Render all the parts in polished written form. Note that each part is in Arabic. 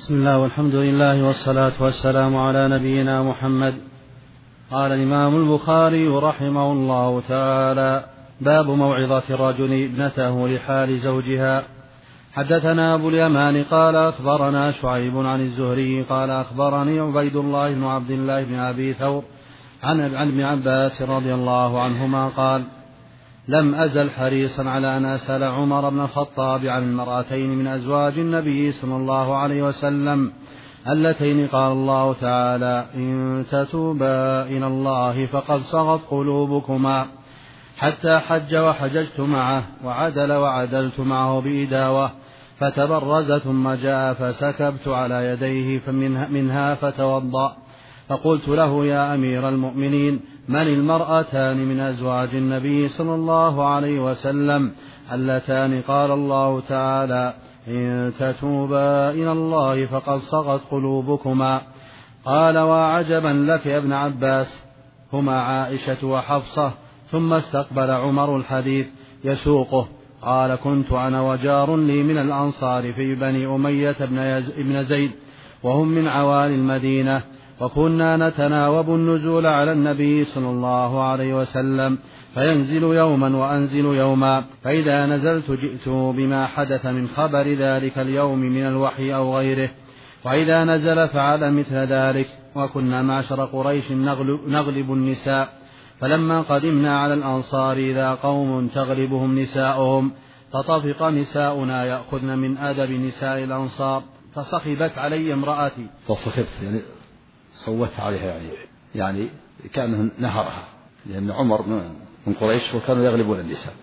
بسم الله والحمد لله والصلاة والسلام على نبينا محمد. قال الإمام البخاري رحمه الله تعالى: باب موعظة الرجل ابنته لحال زوجها. حدثنا أبو اليمان قال أخبرنا شعيب عن الزهري قال أخبرني عبيد الله بن عبد الله بن أبي ثور عن ابن عباس رضي الله عنهما قال: لم أزل حريصا على أن أسأل عمر بن الخطاب عن المرأتين من أزواج النبي صلى الله عليه وسلم اللتين قال الله تعالى: إن تتوبا إلى الله فقد صغت قلوبكما، حتى حج وحججت معه، وعدل وعدلت معه بإداوة، فتبرز ثم جاء فسكبت على يديه منها فتوضأ. فقلت له: يا أمير المؤمنين، من المرأتان من أزواج النبي صلى الله عليه وسلم اللتان قال الله تعالى: إن تتوبا إلى الله فقد صغت قلوبكما؟ قال: وعجبا لك يا ابن عباس، هما عائشة وحفصة. ثم استقبل عمر الحديث يسوقه. قال: كنت أنا وجار لي من الأنصار في بني أمية بن زيد، وهم من عوالي المدينة، وكنا نتناوب النزول على النبي صلى الله عليه وسلم، فينزل يوما وأنزل يوما، فإذا نزلت جئت بما حدث من خبر ذلك اليوم من الوحي أو غيره، وإذا نزل فعل مثل ذلك. وكنا معشر قريش نغلب النساء، فلما قدمنا على الأنصار إذا قوم تغلبهم نساؤهم، فطفق نساؤنا يأخذن من أدب نساء الأنصار، فصخبت علي امرأتي. فصخبت يعني صوت عليها، يعني كأنه نهرها، لأن عمر من قريش وكانوا يغلبون النساء.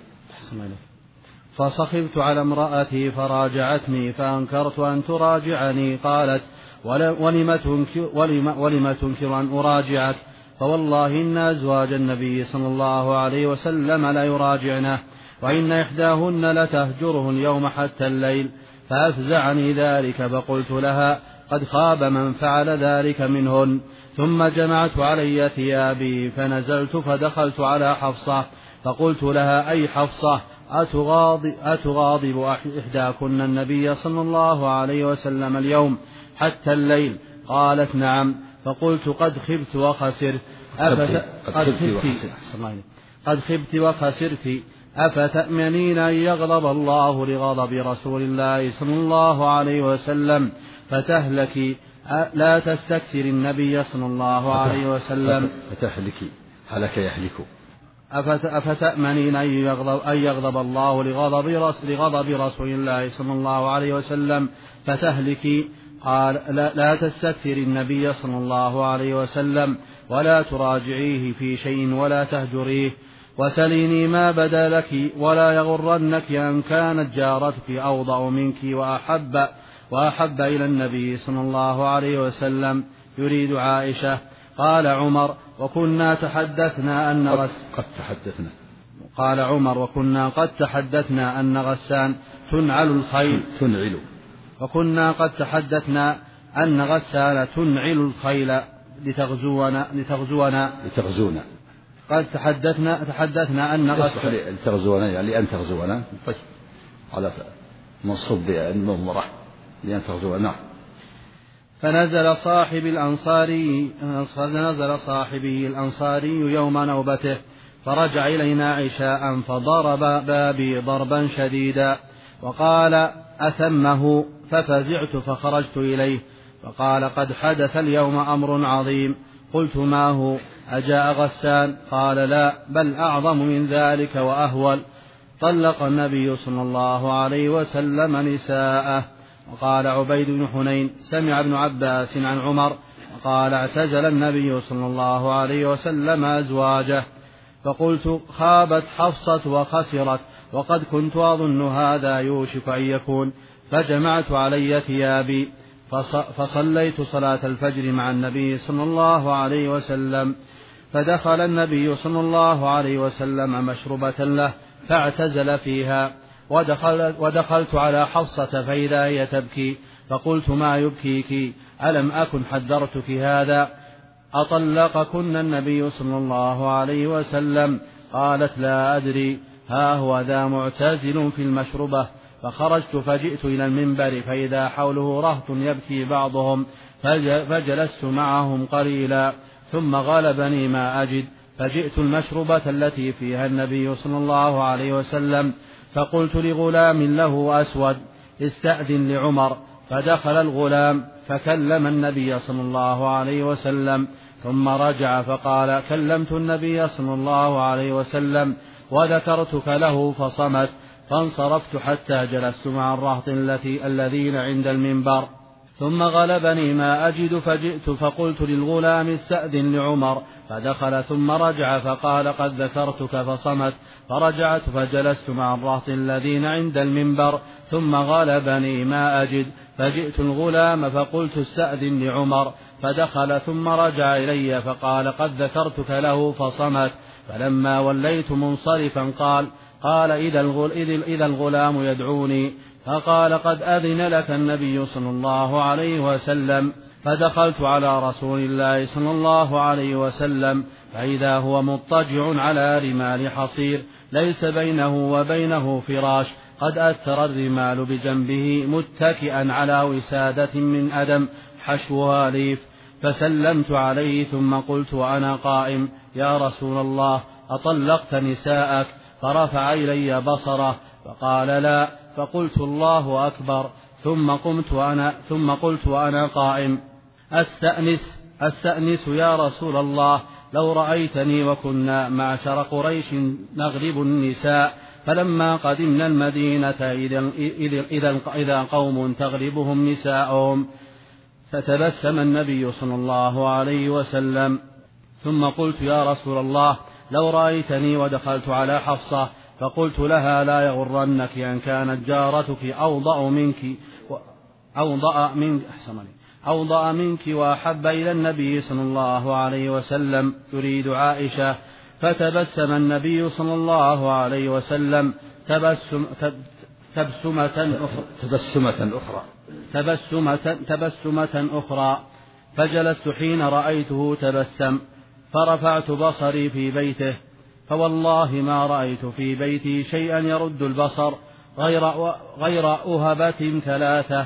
فصخبت على امرأتي فراجعتني، فأنكرت أن تراجعني. قالت: ولم تنكر أن أراجعك؟ فوالله إن أزواج النبي صلى الله عليه وسلم لا يراجعنه، وإن إحداهن لتهجره اليوم حتى الليل. فأفزعني ذلك، فقلت لها: قد خاب من فعل ذلك منهن. ثم جمعت علي ثيابي فنزلت فدخلت على حفصة، فقلت لها: أي حفصة، أتغاضب إحداكن النبي صلى الله عليه وسلم اليوم حتى الليل؟ قالت: نعم. فقلت: قد خبت وخسرت، أفتأمنين أن يغضب الله لغضب رسول الله صلى الله عليه وسلم فتهلكي؟ لا تستكثر النبي صلى الله عليه وسلم فتهلكي، هلك يهلك. أفتأمنين أن يغضب الله لغضب رسول الله صلى الله عليه وسلم فتهلكي؟ قال: لا تستكثر النبي صلى الله عليه وسلم، ولا تراجعيه في شيء ولا تهجريه، وسليني ما بدا لك، ولا يغرنك أن كانت جارتك أوضأ منك وأحب إلى النبي صلى الله عليه وسلم، يريد عائشة. قال عمر: وكنا تحدثنا أن قد تحدثنا أن غسان تنعل الخيل. وكنا قد تحدثنا أن غسان تنعل الخيل لتغزونا. قد تحدثنا أن غسان لتغزونا، يعني لأن تغزونا. طيب، على منصوب بالمضمرة لأن تغزونا. فنزل صاحبه الأنصاري يوم نوبته، فرجع إلينا عشاء، فضرب بابي ضربا شديدا، وقال: أثمه؟ ففزعت فخرجت إليه، فقال: قد حدث اليوم أمر عظيم. قلت: ما هو؟ أجاء غسان؟ قال: لا، بل أعظم من ذلك وأهول. طلق النبي صلى الله عليه وسلم نساءه. وقال عبيد بن حنين: سمع ابن عباس عن عمر وقال: اعتزل النبي صلى الله عليه وسلم أزواجه. فقلت: خابت حفصة وخسرت، وقد كنت أظن هذا يوشك أن يكون. فجمعت علي ثيابي فصليت صلاة الفجر مع النبي صلى الله عليه وسلم، فدخل النبي صلى الله عليه وسلم مشربة له فاعتزل فيها، ودخلت على حفصة فإذا هي تبكي، فقلت: ما يبكيك؟ ألم أكن حذرتك هذا؟ أطلقكن النبي صلى الله عليه وسلم؟ قالت: لا أدري، ها هو ذا معتزل في المشربة، فخرجت فجئت إلى المنبر فإذا حوله رهط يبكي بعضهم، فجلست معهم قليلا ثم غلبني ما أجد، فجئت المشربة التي فيها النبي صلى الله عليه وسلم، فقلت لغلام له أسود: استأذن لعمر. فدخل الغلام فكلم النبي صلى الله عليه وسلم، ثم رجع فقال: كلمت النبي صلى الله عليه وسلم وذكرتك له فصمت، فانصرفت حتى جلست مع الرهط الذين عند المنبر، ثم غلبني ما أجد فجئت فقلت للغلام: استأذن لعمر. فدخل ثم رجع فقال: قد ذكرتك فصمت، فرجعت فجلست مع الرهط الذين عند المنبر، ثم غلبني ما أجد فجئت الغلام فقلت: استأذن لعمر. فدخل ثم رجع إلي فقال: قد ذكرتك له فصمت. فلما وليت منصرفا قال إذا الغلام يدعوني، فقال: قد أذن لك النبي صلى الله عليه وسلم. فدخلت على رسول الله صلى الله عليه وسلم فإذا هو مضطجع على رمال حصير ليس بينه وبينه فراش، قد أثر الرمال بجنبه متكئا على وسادة من أدم حشوها ليف. فسلمت عليه ثم قلت وأنا قائم: يا رسول الله، أطلقت نساءك؟ فرفع إلي بصره فقال: لا. فقلت: الله أكبر. ثم قلت وأنا قائم: أستأنس يا رسول الله، لو رأيتني وكنا معشر قريش نغلب النساء، فلما قدمنا المدينة إذا قوم تغلبهم نساءهم. فتبسم النبي صلى الله عليه وسلم. ثم قلت: يا رسول الله، لو رأيتني ودخلت على حفصة فقلت لها: لا يغرنك أن كانت جارتك أوضأ منك وأحب إلى النبي صلى الله عليه وسلم، تريد عائشة. فتبسم النبي صلى الله عليه وسلم تبسمة أخرى، فجلست حين رأيته تبسم، فرفعت بصري في بيته، فوالله ما رأيت في بيتي شيئا يرد البصر غير أهبة ثلاثة.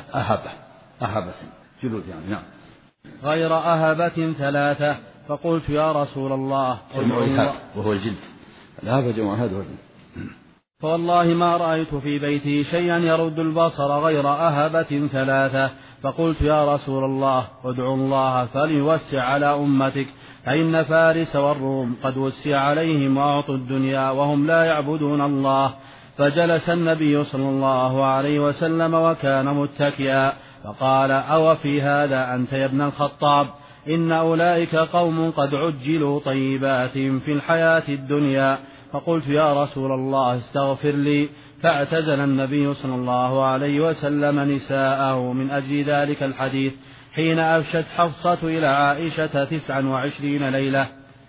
جلود يعني. نعم. غير أهبة ثلاثة. فقلت: يا رسول الله، وهو الجلد. الأهبة جمع هذا الجلد. فوالله ما رأيت في بيتي شيئا يرد البصر غير أهبة ثلاثة. فقلت: يا رسول الله، ادعو الله فليوسع على أمتك، فإن فارس والروم قد وسع عليهم وأعطوا الدنيا وهم لا يعبدون الله. فجلس النبي صلى الله عليه وسلم وكان متكئا، فقال: أو في هذا أنت يا ابن الخطاب؟ إن أولئك قوم قد عجلوا طيبات في الحياة الدنيا. فقلت: يا رسول الله، استغفر لي. فاعتزل النبي صلى الله عليه وسلم نساءه من أجل ذلك الحديث، حين أفشت حفصة إلى عائشة 29 ليلة.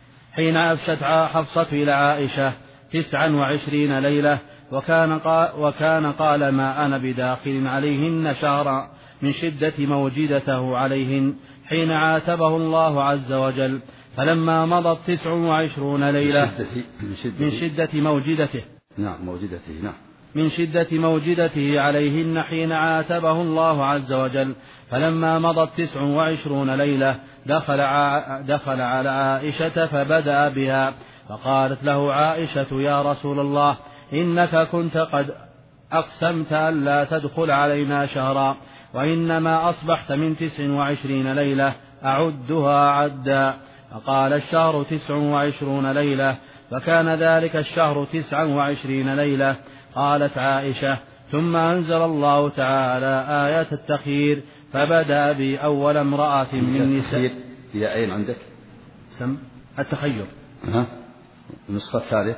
وكان قال: ما أنا بداخل عليهن شهرا من شدة موجدته عليهن، حين عاتبه الله عز وجل. فلما مضت 29 ليلة من شدة موجدته. نعم، موجدته. نعم. من شدة موجدته عليهن حين عاتبه الله عز وجل. فلما مضت 29 ليلة دخل على عائشة فبدأ بها، فقالت له عائشة: يا رسول الله، إنك كنت قد أقسمت ألا تدخل علينا شهرا، وإنما أصبحت من 29 ليلة أعدها عدا. فقال: الشهر 29 ليلة، فكان ذلك الشهر 29 ليلة. قالت عائشة: ثم أنزل الله تعالى آية التخيير، فبدأ بي أول امرأة من نساء. هي أين عندك؟ التخير. النسخة الثالثة.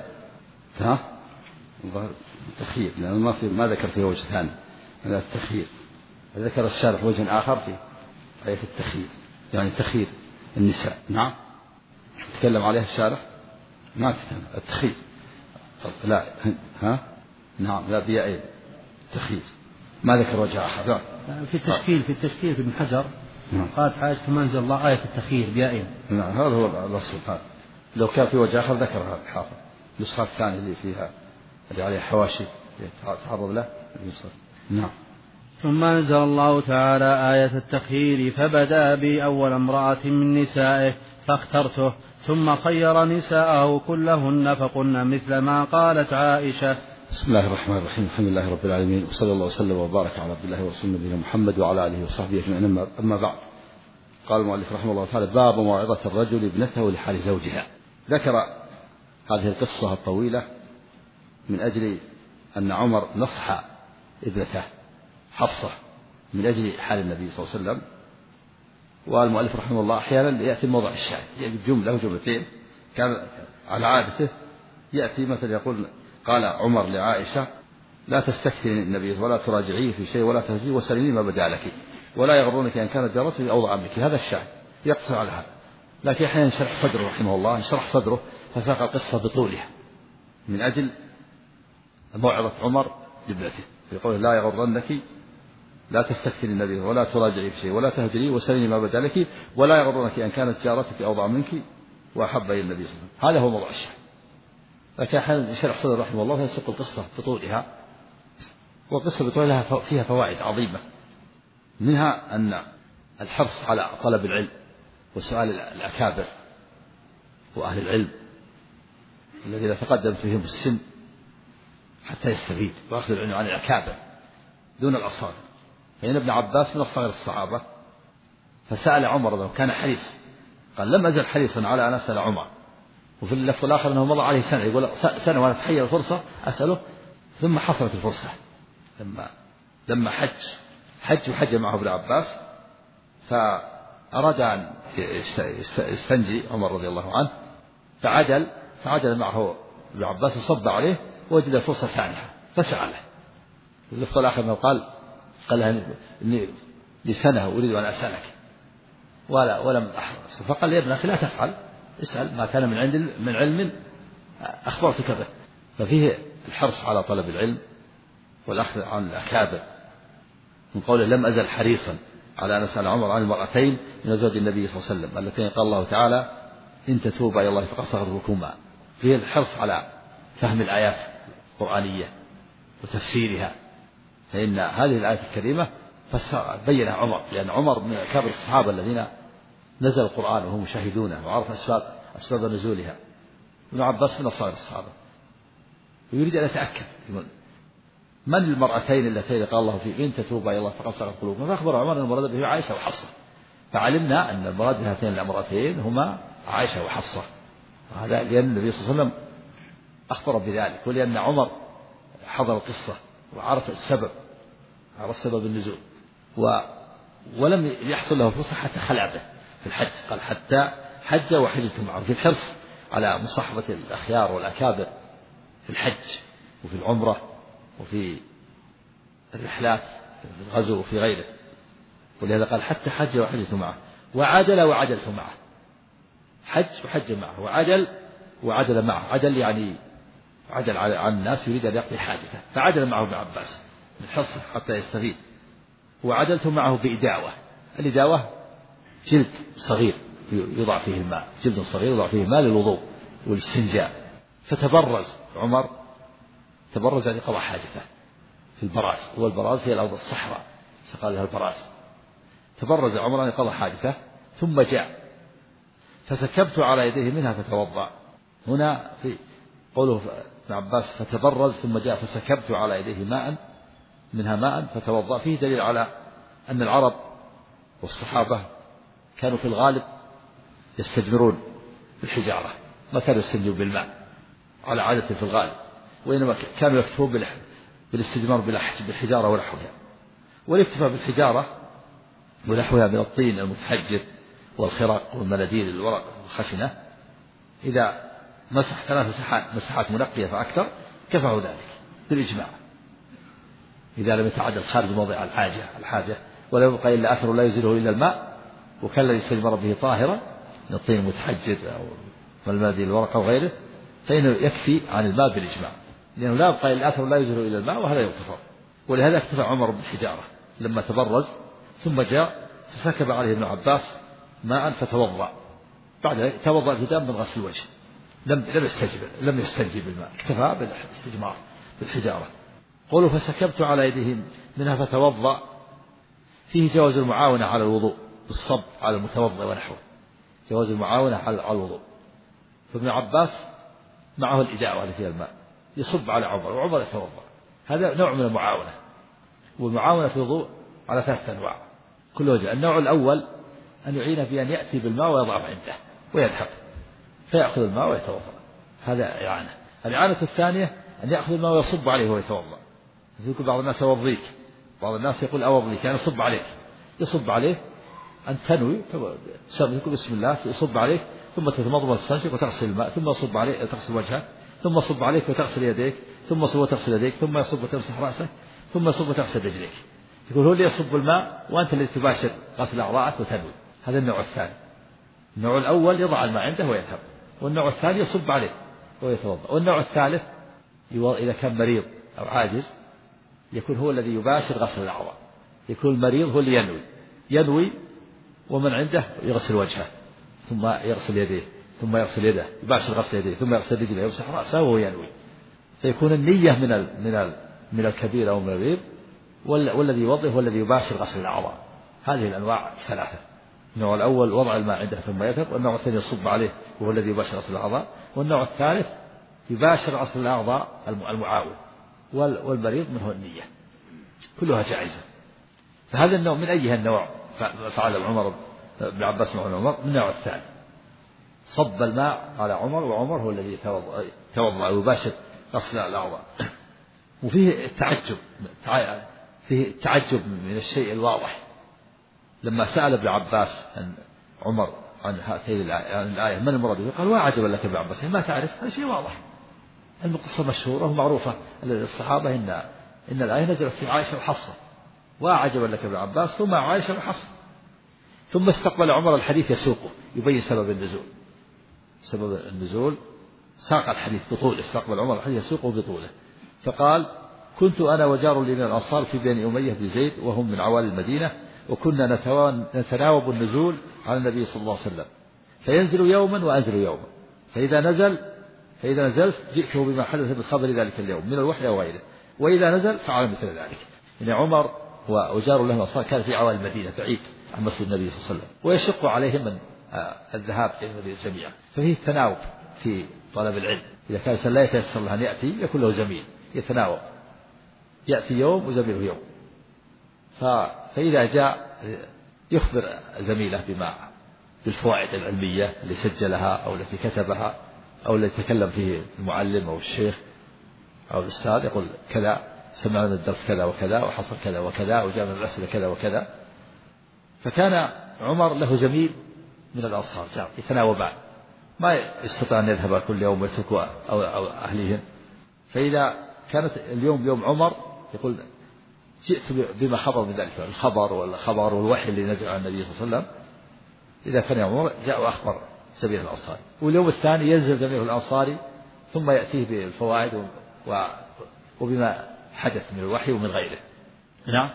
التخيير، لأنه ما ذكر فيه وجه ثاني. هذا التخيير. ذكر الشارح وجه آخر في آية التخيير، يعني تخيير النساء. نعم. تكلم عليها الشارح؟ ما تكلم التخيير. لا. نعم. لا بيعين تخيير، ما ذكر وجه آخر. في التشكيل في ابن حجر قالت عائشة: ثم أنزل الله آية التخيير بيعين. نعم، هذا هو الأصل. هذا لو كان في وجه آخر ذكرها الحافظ. النسخة الثانية اللي فيها اللي عليها حواشي تعرض له النسخة. نعم. ثم أنزل الله تعالى آية التخيير فبدأ بي أول امرأة من نسائه فاخترته ثم خير نساءه كلهن فقلن مثل ما قالت عائشة. بسم الله الرحمن الرحيم. الحمد لله رب العالمين، وصلى الله وسلم وبارك على عبد الله ورسوله نبينا محمد وعلى آله وصحبه أجمعين. أما بعد، قال المؤلف رحمه الله تعالى: باب موعظة الرجل ابنته لحال زوجها. ذكر هذه القصة الطويلة من أجل أن عمر نصح ابنته حفصة من أجل حال النبي صلى الله عليه وسلم. والمؤلف رحمه الله أحيانا يأتي الموضع الشاهد، يجد جملة وجملتين كان على عادته، يأتي مثلا يقول: قال عمر لعائشة: لا تستكثري النبي ولا تراجعيه في شيء ولا تهجيه وسلمي ما بدا لك ولا يغرونك أن كانت جارته أوضع منك. هذا الشاهد يقتصر على هذا، لكن أحيانا شرح صدره رحمه الله، انشرح صدره فساق القصة بطولها من أجل موعظة عمر لابنته، يقول: لا يغرنك، لا تستكثري النبي ولا تراجعي في شيء ولا تهجري وسلمي ما بدا لك ولا يغرنك أن كانت جارتك أوضع منك وأحب إلى النبي صلى الله عليه وسلم. هذا هو موضوع الشاهد. لكن أحيانا شرح صدر رحمه الله فيسوق القصة بطولها، والقصة بطولها فيها فوائد عظيمة، منها أن الحرص على طلب العلم وسؤال الأكابر وأهل العلم الذين تقدمت فيهم السن حتى يستفيد، وأخذ العلم عن الأكابر دون الأصغر. فإن ابن عباس من أصغر الصحابة، فسأل عمر رضي الله عنه، كان حريص، قال: لم أزل حريصا على أن أسأل عمر. وفي اللفظ الآخر أنه مضى عليه سنة، يقول: سنة وأنا أتحير الفرصة أسأله. ثم حصلت الفرصة لما حج معه ابن عباس، فأراد أن يستنجي عمر رضي الله عنه، فعدل معه ابن عباس وصب عليه ووجد الفرصة ثانية فسأله. اللفظ الآخر أنه قال إني لسنة أريد أن أسألك ولم أحرص، فقال: يا ابن أخي لا تفعل، اسأل ما كان من علم أخبرتك به. ففيه الحرص على طلب العلم والأخذ عن الأكابر، من قوله: لم أزل حريصا على أن أسأل عمر عن المرأتين من أزواج النبي صلى الله عليه وسلم اللتين قال الله تعالى: إن تتوبا إلى الله فقد صغت ذنوبكما. فيه الحرص على فهم الآيات القرآنية وتفسيرها، فإن هذه الآية الكريمة بينها عمر، لأن عمر من أكابر الصحابة الذين نزل القرآن وهم مشاهدونه وعرف أسباب نزولها. ابن عباس من أصغر الصحابة، ويريد أن يتأكد من المرأتين اللتين قال الله فيه: إن تتوبا إلى الله فقد صغت قلوبكما. فأخبر عمر أن المراد به عائشة وحفصة، فعلمنا أن المراد بهاتين الامرأتين هما عائشة وحفصة، وهذا لأن النبي صلى الله عليه وسلم أخبر بذلك، ولأن عمر حضر القصة وعرف سبب النزول، ولم يحصل له فرصة حتى خلع به في الحج. قال: حتى حج وحجت معه، في الحرص على مصاحبة الأخيار والأكابر في الحج وفي العمرة وفي الرحلات في الغزو وفي غيره. ولهذا قال: حتى حج وحجت معه وعدل وعدلت معه. حج وحج معه، وعدل معه. عدل يعني عدل عن الناس، يريد أن يقضي حاجته، فعدل معه ابن عباس من حرصه حتى يستفيد. وعدلت معه بإداوة. الإداوة جلد صغير يوضع فيه الماء، جلد صغير يوضع فيه الماء للوضوء والاستنجاء. فتبرز عمر، تبرز يعني قضى حاجته في البراز، والبراز هي الأرض الصحراء سقال لها البراز. تبرز عمر أن قضى حاجته ثم جاء فسكبت على يديه منها فتوضأ. هنا في قوله ابن عباس: فتبرز ثم جاء فسكبت على يديه منها ماء فتوضأ، فيه دليل على أن العرب والصحابة كانوا في الغالب يستجمرون بالحجارة، ما كانوا يستنجوا بالماء على عادة في الغالب، وإنما كانوا يكتفون بالاستجمار بالحجارة ونحوها. والاكتفاء بالحجارة ونحوها من الطين المتحجر والخرق والمناديل الورق والخشنة، إذا مسح 3 مسحات منقية فأكثر كفاه ذلك بالإجماع، إذا لم يتعدل خارج موضع الحاجة ولا يبقى إلا أثر لا يزيله إلا الماء، وكان الذي استجمر به طاهرا من الطين المتحجر أو المناديل الورق وغيره، فإنه يكفي عن الماء بالإجماع، لأنه لا يبقى إلا أثر لا يزيله إلا الماء، وهذا يغتفر. ولهذا اكتفى عمر بالحجارة لما تبرز، ثم جاء فسكب عليه ابن عباس ماء فتوضأ. بعد ذلك توضأ ابتداء من غسل الوجه، لم يستنجي بالماء، اكتفى بالاستجمار بالحجارة. قولوا فسكبت على أيديهم منها فتوضأ، فيه جواز المعاونة على الوضوء بالصب على المتوضأ ونحوه، جواز المعاونة على الوضوء. فابن عباس معه الإداء وهذا فيها الماء يصب على عمر وعمر يتوضأ، هذا نوع من المعاونة. والمعاونة في الوضوء على 3 أنواع كل وجه. النوع الأول أن يعين بأن يأتي بالماء ويضعه عنده ويذهب فيأخذ الماء ويتوضأ، هذا إعانة. الإعانة الثانية أن يأخذ الماء ويصب عليه ويتوضأ. يقول بعض الناس أوضيك، بعض الناس يقول أوضيك يعني يصب عليك، يصب عليه أن تنوي تقول بسم الله يصب عليك، ثم تتمضمض وتستنشق وتغسل الماء، ثم يصب عليك تغسل وجهك، ثم يصب عليك وتغسل يديك، ثم يصب وتغسل يديك، ثم يصب وتمسح رأسك، ثم يصب وتغسل رجليك. يقول هو اللي يصب الماء وأنت اللي تباشر غسل أعضائك وتنوي. هذا النوع الثاني. النوع الأول يضع الماء عنده ويذهب، والنوع الثاني يصب عليه ويتوضأ. والنوع الثالث إذا كان مريض أو عاجز يكون هو الذي يباشر غسل الأعضاء، يكون المريض هو اللي ينوي ومن عنده يغسل وجهه ثم يغسل يديه ثم يغسل يده، يباشر غسل يديه ثم يغسل رجله يمسح رأسه وهو ينوي. فيكون النية من الكبير أو من المريض، والذي يوضئ هو الذي يباشر غسل الأعضاء. هذه الأنواع 3. النوع الأول وضع الماء عنده ثم يذهب، والنوع الثاني يصب عليه وهو الذي يباشر غسل الأعضاء، والنوع الثالث يباشر غسل الأعضاء المعاون، والمريض منه النية، كلها جائزة. فهذا النوع من أيها النوع فعل عمر بن عباس مع عمر؟ من النوع الثاني، صب الماء على عمر وعمر هو الذي توضأ ويباشر غسل الأعضاء. وفيه التعجب من الشيء الواضح لما سأل ابن عباس عن عمر عن هاتين الآية من المراد، قال وعجبا لك ابن عباس ما تعرف، هذا شيء واضح، القصة مشهورة ومعروفة للصحابة إن الآية نزلت في عائشة وحفصة، وعجبا لك ابن عباس ثم عائشة وحفصة. ثم استقبل عمر الحديث يسوقه يبين سبب النزول، ساق الحديث بطوله، استقبل عمر الحديث يسوقه بطوله، فقال كنت أنا وجار لي من الأنصار في بني أمية بن زيد وهم من عوالي المدينة، وكنا نتناوب النزول على النبي صلى الله عليه وسلم، فينزل يوما وأنزل يوما، فإذا نزلت جئته بما حدث بالخبر ذلك اليوم من الوحي وغيره، وإذا نزل فعل مثل ذلك. يعني عمر وجار له الأنصار كان في عوالي المدينة بعيد عن مسجد النبي صلى الله عليه وسلم، ويشق عليهم الذهاب إلى المدينة جميعا، ففيه التناوب في طلب العلم. إذا كان لا يتيسر له أن يأتي يكون له زميل يتناوب، يأتي يوم وزميله يوم، فإذا جاء يخبر زميله بالفوائد العلمية اللي سجلها أو التي كتبها أو التي تكلم فيه المعلم أو الشيخ أو الأستاذ، يقول كذا سمعنا الدرس كذا وكذا وحصل كذا وكذا وجاء من الأسئلة كذا وكذا. فكان عمر له زميل من الأنصار يتناوبان، ما يستطيع أن يذهب كل يوم ويتركوا أو أهليهم. فإذا كانت اليوم يوم عمر يقول جئت بما خبر من ذلك الخبر والوحي اللي نزل على النبي صلى الله عليه وسلم. إذا كان يوم عمر جاء وأخبر زميله الأنصاري، واليوم الثاني ينزل زميله الأنصاري ثم يأتيه بالفوائد وبما حدث من الوحي ومن غيره. نعم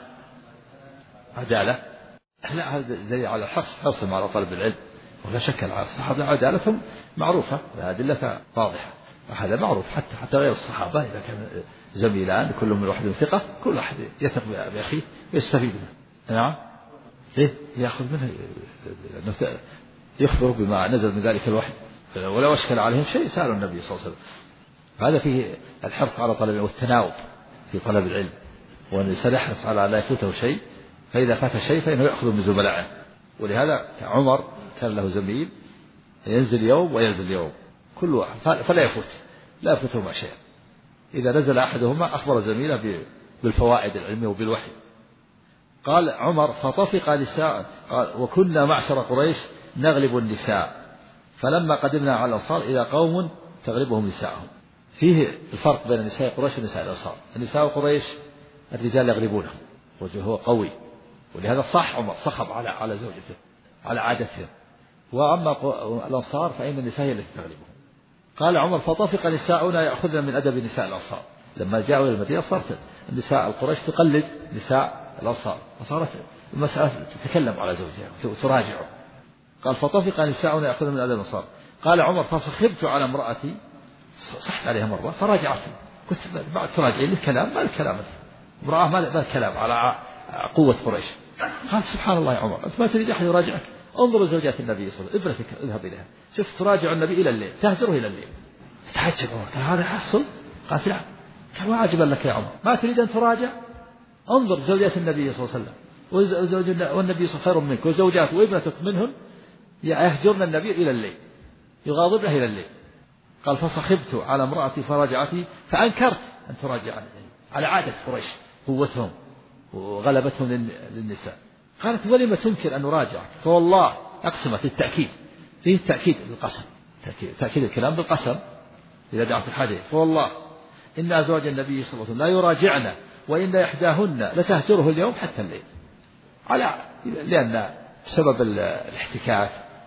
عدالة، لا هذا دليل على حرصهم على طلب العلم، ولا شك على الصحابة عدالتهم معروفة، الأدلة واضحة، وهذا معروف حتى غير الصحابة إذا كان زميلان كل من واحد ثقة، كل واحد يثق بأخيه ويستفيد منه. نعم يأخذ منه يخبر بما نزل من ذلك الوحي، ولو أشكل عليهم شيء سألوا النبي صلى الله عليه وسلم. هذا فيه الحرص على طلب العلم والتناوب في طلب العلم، وأن الإنسان يحرص على لا يفوته شيء، فإذا فات شيء فإنه يأخذ من زملائه. ولهذا عمر كان له زميل ينزل يوم وينزل يوم كل واحد فلا يفوته ما شيء. إذا نزل أحدهما أخبر زميله بالفوائد العلمية وبالوحي. قال عمر فطفق نساء، قال وكنا معشر قريش نغلب النساء، فلما قدمنا على الأنصار إذا قوم تغلبهم نساءهم. فيه الفرق بين نساء قريش ونساء الأنصار. النساء قريش الرجال يغلبونهم وجهه قوي، ولهذا صح عمر صخب على زوجته على عادتهم، وأما الأنصار فإن النساء هي التي تغلبهم. قال عمر فطفق نساؤنا يأخذن من أدب نساء الأنصار. لما جاءوا إلى المدينة صارت النساء القريش تقلد نساء الأنصار، وصارت المسألة تتكلم على زوجها وتراجعه. قال فطفق نساؤنا يأخذن من أدب الأنصار. قال عمر فسخبت على امرأتي، صحت عليها مرة فراجعتني، قلت بعد تراجعين الكلام ما الكلام امرأة ما الكلام على قوة قريش. قال سبحان الله يا عمر أنت ما تريد أحد يراجعك؟ انظر زوجات النبي صلى الله عليه وسلم ابنتك اذهب إليها شوف تراجع النبي إلى الليل تهجره إلى الليل. فتعجب عمر هذا يحصل؟ قالت لا. قال وعجبا لك يا عمر ما تريد أن تراجع؟ انظر زوجات النبي صلى الله عليه وسلم والنبي صلى خير منك وزوجات وابنتك منهم يهجرن النبي إلى الليل يغاضبنه إلى الليل. قال فصخبت على امرأتي فراجعتي فأنكرت أن تراجعني على عادة قريش قوتهم وغلبتهم للنساء. قالت ولم تنكر أن نراجعك؟ فوالله أقسمت التأكيد فيه التأكيد بالقسم تأكيد الكلام بالقسم إذا دعت الحاجة. فوالله إن أزواج النبي صلى الله عليه وسلم لا يراجعن وإن إحداهن لتهجره اليوم حتى الليل لأن بسبب الاحتكاك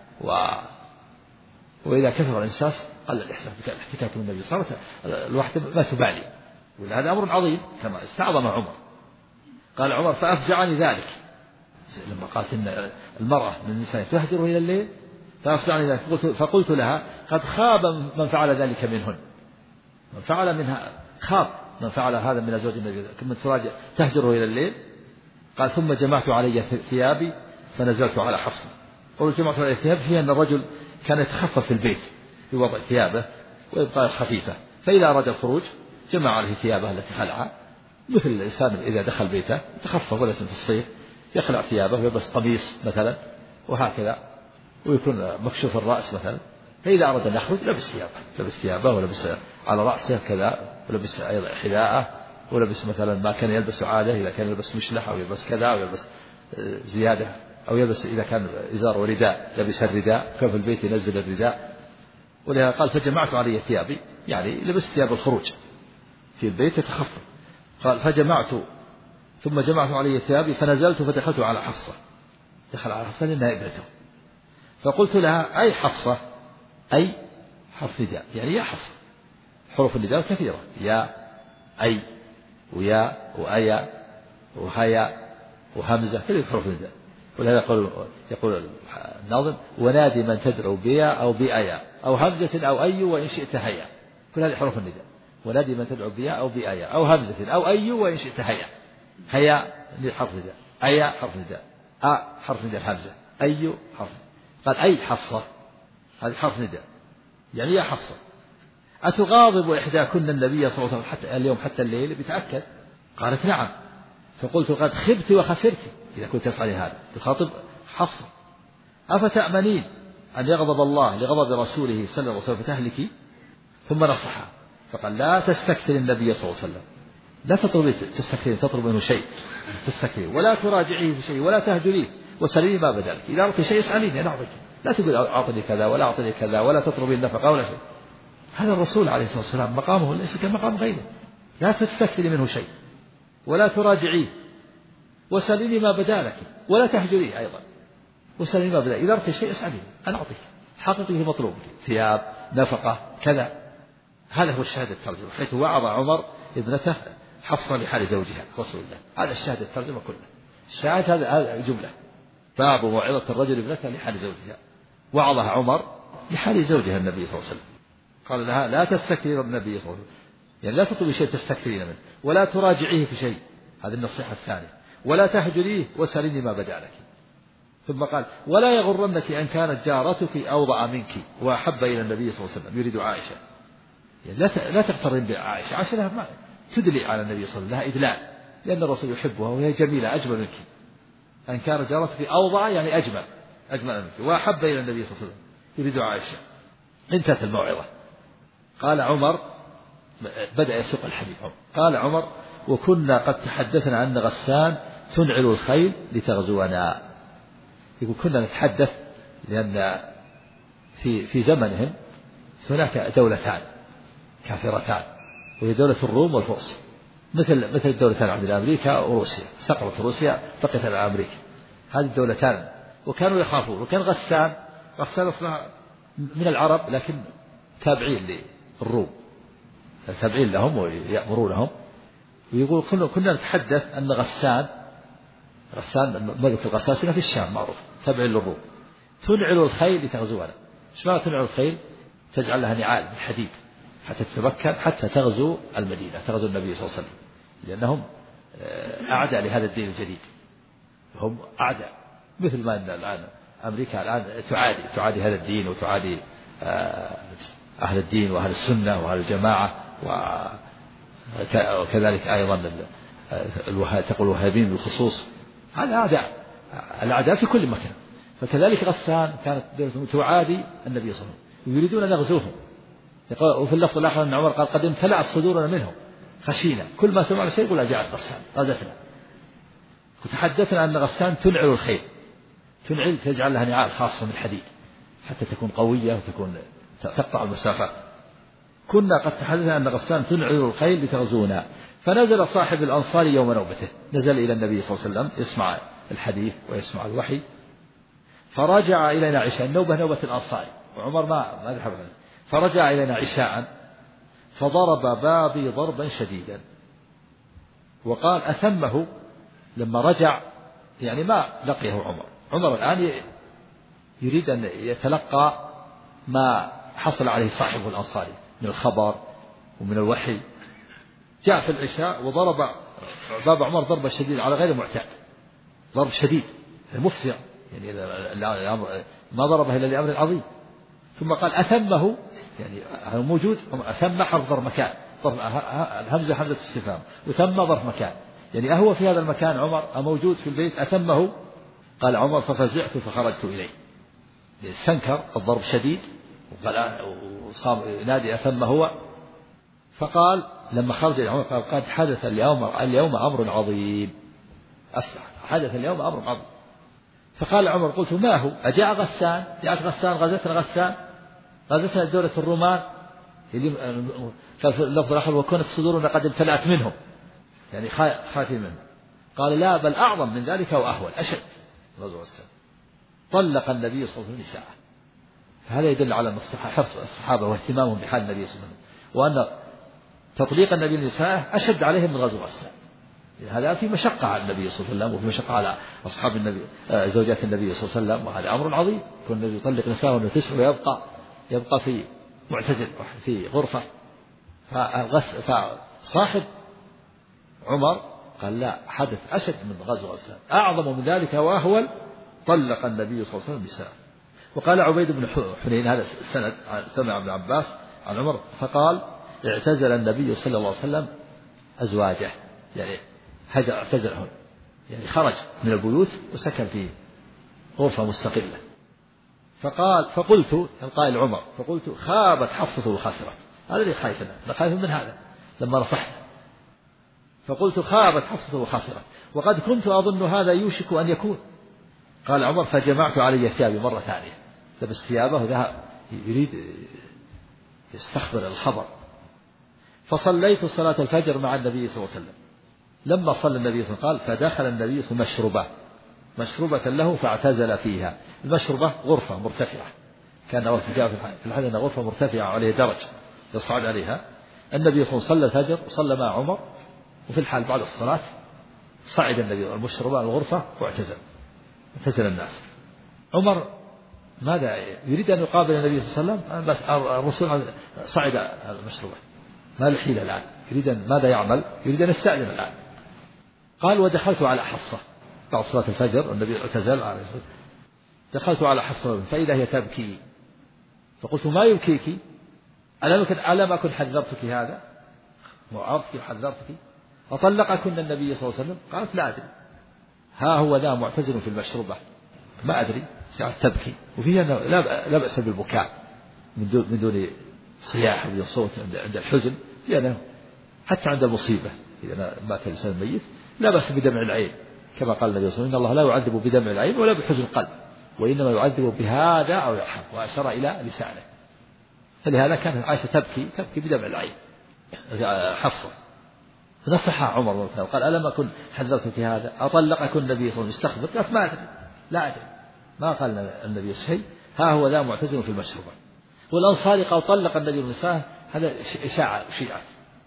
وإذا كثر الإمساس قل الإحساس بالاحتكاك بالنبي صلى الله عليه وسلم الواحدة ما تبالي وهذا أمر عظيم كما استعظم عمر. قال عمر فأفزعني ذلك لما قالت إن المرأة من النساء تهجر إلى الليل فأفزعني ذلك فقلت لها قد خاب من فعل ذلك منهن من فعل منها خاب من فعل هذا من أزواج النبي كم تراجع تهجر إلى الليل. قال ثم جمعت علي ثيابي فنزلت على حفصة. قلت جمعت علي ثيابي فيها أن الرجل كان يتخفف في البيت في وضع ثيابه ويبقى خفيفة فإذا أراد الخروج جمع عليه ثيابه التي خلعها مثل الإنسان إذا دخل بيته يتخفف وليس في الصيف يخلع ثيابه ويلبس قميص مثلا وهكذا ويكون مكشوف الرأس مثلا. فإذا أراد أن يخرج لبس ثيابه ولبس على رأسه كذا ولبس أيضا حذاءه ولبس مثلا ما كان يلبس عادة إذا كان يلبس مشلح أو يلبس كذا أو يلبس زيادة أو يلبس إذا كان إزار ورداء لبس الرداء كان في البيت ينزل الرداء. ولهذا قال فجمعت علي ثيابي يعني لبست ثياب الخروج في البيت يتخفف. قال ثم جمعت علي ثيابي فنزلت فدخلت على حفصة دخل على حفصة لأنها ابنته فقلت لها أي حفصة أي حرف نداء يعني يا حفصة حروف النداء كثيرة يا أي ويا وأيا وهيا وهمزة كل حروف النداء. ولهذا يقول الناظم ونادي من تدعو بيا أو بأيا أو همزة أو أي وإن شئت هيا كل هذه حروف النداء ونادي من تدعو بيا أو بأيا أو همزة أو أي وإن شئت هيا حرف نداء أيا حرف نداء حرف نداء الهمزة أي حرف. قال أي حفصة هذه حرف نداء يعني يا حفصة أتغاضب إحداكن النبي صلى الله عليه وسلم حتى اليوم حتى الليل بتأكد؟ قالت نعم. فقلت قد خبت وخسرت إذا كنت تفعلين هذا تخاطب حفصة أفتأمنين أن يغضب الله لغضب رسوله صلى الله عليه وسلم فتهلكي؟ ثم نصحها فقال لا تستكثر النبي صلى الله عليه وسلم لا تستكثرين تطلب منه شيء تستكثرين ولا تراجعيه في شيء ولا تهجريه وسليني ما بدلك إذا أردت شيء اسأليني أنا أعطيك لا تقول أعطني كذا ولا أعطني كذا ولا تطلبي النفقة ولا شيء. هذا الرسول عليه الصلاة والسلام مقامه ليس كمقام غيره لا تستكثري منه شيء ولا تراجعيه وسليني ما بدالك ولا تهجريه أيضا وسليني ما بدالك إذا أردت شيء اسأليني أنا أعطيك حقيقي مطلوبك ثياب نفقة كذا. هذا هو الشاهد الترجمة حيث وعظ عمر ابنته حفصة لحال زوجها رسول الله. هذا الشاهد الترجمة كله الشاهد هذا جملة باب موعظة الرجل ابنته لحال زوجها وعظها عمر لحال زوجها النبي صلى الله عليه وسلم. قال لها لا تستكثر النبي صلى الله عليه وسلم يعني لا تطلبي شيء تستكثرين منه ولا تراجعيه في شيء هذه النصيحة الثانية ولا تهجريه وسليني ما بدا لك. ثم قال ولا يغرنك أن كانت جارتك أوضع منك وأحب إلى النبي صلى الله عليه وسلم يريد عائشة يعني لا تغترين بعائشة عائشة لها ما تدلي على النبي صلى الله عليه وسلم لها إدلال لأن الرسول يحبها وهي جميلة أجمل منك أن كانت جارتك أوضع يعني أجمل منك وأحب إلى النبي صلى الله عليه وسلم يريد عائشة. انتهت الموعظة. قال عمر بدأ يسوق الحديث قال عمر وكنا قد تحدثنا أن غسان تنعل الخيل لتغزونا. يقول كنا نتحدث لأن في زمنهم هناك دولتان كافرتان وهي دولة الروم والفرس مثل الدولتان عندنا أمريكا وروسيا سقطت روسيا بقيت على أمريكا هذه الدولتان وكانوا يخافون. وكان غسان أصلا من العرب لكن تابعين للروم تابعين لهم ويأمرونهم. ويقول كنا نتحدث أن غسان ملك الغساسنة في الشام معروف تابعين للروم تنعل الخيل لتغزونا. ايش معنى تنعل الخيل؟ تجعل لها نعال من حديد حتى تتمكن حتى تغزو المدينة، تغزو النبي صلى الله عليه وسلم، لأنهم أعداء لهذا الدين الجديد، هم أعداء، مثل ما أن الآن أمريكا الآن تعادي هذا الدين، وتعادي أهل الدين وأهل السنة وأهل الجماعة، وكذلك أيضا تقول الوهابيين بالخصوص، هذا أعداء، الأعداء في كل مكان. فكذلك غسان كانت تعادي النبي صلى الله عليه وسلم، يريدون أن يغزوهم. وفي اللفظ الآخر أن عمر قال: قد امتلأت صدورنا منهم خشينا، كل ما سمعنا شيء يقول: جاءت غسان غزتنا. وتحدثنا أن غسان تنعل الخيل، تنعل تجعل لها نعال خاصة من حديد حتى تكون قوية وتكون تقطع المسافات. كنا قد تحدثنا أن غسان تنعل الخيل لتغزونا. فنزل صاحب الأنصار يوم نوبته، نزل إلى النبي صلى الله عليه وسلم يسمع الحديث ويسمع الوحي، فرجع إلينا عشاء. النوبة نوبة الأنصار، وعمر ما ذهب عنه. فرجع إلينا عشاء فضرب بابي ضربا شديدا، وقال: أثمه. لما رجع يعني ما لقيه عمر الآن يريد أن يتلقى ما حصل عليه صاحبه الأنصاري من الخبر ومن الوحي. جاء في العشاء وضرب باب عمر ضربة شديدة على غير معتاد، ضرب شديد مفزع، يعني ما ضربه إلا لأمر عظيم. ثم قال: أثمه، يعني موجود. أثم حرف ضرب مكان، الهمزة همزة استفهام، وثم ظرف مكان، يعني أهو في هذا المكان عمر موجود في البيت. أثمه. قال عمر: ففزعت فخرجت إليه، استنكر الضرب شديد وصار ينادي: أثم هو. فقال لما خرج عمر قال: قد حدث اليوم أمر عظيم، حدث اليوم أمر عظيم. فقال عمر: قلت: ما هو؟ أجاء غسان؟ جاءت غسان، غزتنا دولة الرومان، في اللفظ الآخر: وكانت صدورنا قد امتلأت منهم، يعني خايفين منهم. قال: لا، بل أعظم من ذلك وأهول، أشد. غزوة غسان طلق النبي صلى الله عليه وسلم نساءه. هذا يدل على أن حرص الصحابة واهتمامهم بحال النبي صلى الله عليه وسلم، وأن تطليق النبي لنسائه أشد عليهم من غزوة غسان. هذا في مشقة على النبي صلى الله عليه وسلم، وفي مشقة على أصحاب النبي زوجات النبي صلى الله عليه وسلم، وهذا أمر عظيم. كون النبي يطلق نساءه وتسر ويبقى في معتزل في غرفة. فصاحب عمر قال: لا، حدث أشد من غزوة غسان، أعظم من ذلك وأهول. طلق النبي صلى الله عليه وسلم نساءه. وقال عبيد بن حنين، هذا السند سمع ابن عباس عن عمر، فقال: اعتزل النبي صلى الله عليه وسلم أزواجه، يعني اعتزلهم، يعني خرج من البيوت وسكن في غرفة مستقلة. فقلت القائل عمر، فقلت: خابت حفصة وخسرت. هذا اللي خايف من هذا لما نصحت. فقلت: خابت حفصة وخسرت، وقد كنت أظن هذا يوشك أن يكون. قال عمر: فجمعت علي ثيابي مرة ثانية، لبس ثيابه وذهب يريد يستخبر الخبر. فصليت صلاة الفجر مع النبي صلى الله عليه وسلم. لما صلى النبي صلى الله عليه وسلم قال: فدخل النبي في مشربة له فاعتزل فيها. المشربة غرفة مرتفعة، كان في الحديث غرفة مرتفعة عليها درج يصعد عليها. النبي صلى الله عليه وسلم صلى الفجر وصلى مع عمر، وفي الحال بعد الصلاة صعد النبي المشربة الغرفة واعتزل الناس. عمر ماذا يريد أن يقابل النبي صلى الله عليه وسلم؟ بس الرسول صعد المشربة، ما له حيلة الآن، يريد ماذا يعمل؟ يريد أن يستأذن الآن. قال: ودخلت على حفصة بعد صلاة الفجر، النبي اعتزل عليه الصلاة والسلام. دخلت على حفصة فإذا هي تبكي، فقلت: ما يبكيك؟ ألم أكن حذرتك هذا وعرفتك وحذرتك؟ أطلقكن النبي صلى الله عليه وسلم؟ قالت: لا أدري، ها هو ذا معتزل في المشربة، ما أدري. جعلت تبكي، وفيها لا بأس بالبكاء من دون صياح أو صوت عند الحزن، لأنه حتى عند المصيبة إذا مات الإنسان الميت لا بأس بدمع العين، كما قال النبي صلى الله عليه وسلم: إن الله لا يعذب بدمع العين ولا بحزن القلب، وإنما يعذب بهذا أو يرحم، وأشار إلى لسانه. فلهذا كانت عائشة تبكي بدمع العين. حفصة نصحها عمر وقال: ألم أكن حذرتك هذا؟ أطلقكن النبي صلى الله عليه وسلم استخبر؟ قالت: ما أدري، لا أدري، ما قال النبي شيء، ها هو ذا معتزل في المشربة. والأنصاري قال: طلق النبي النساء، هذا إشاعة شيعة،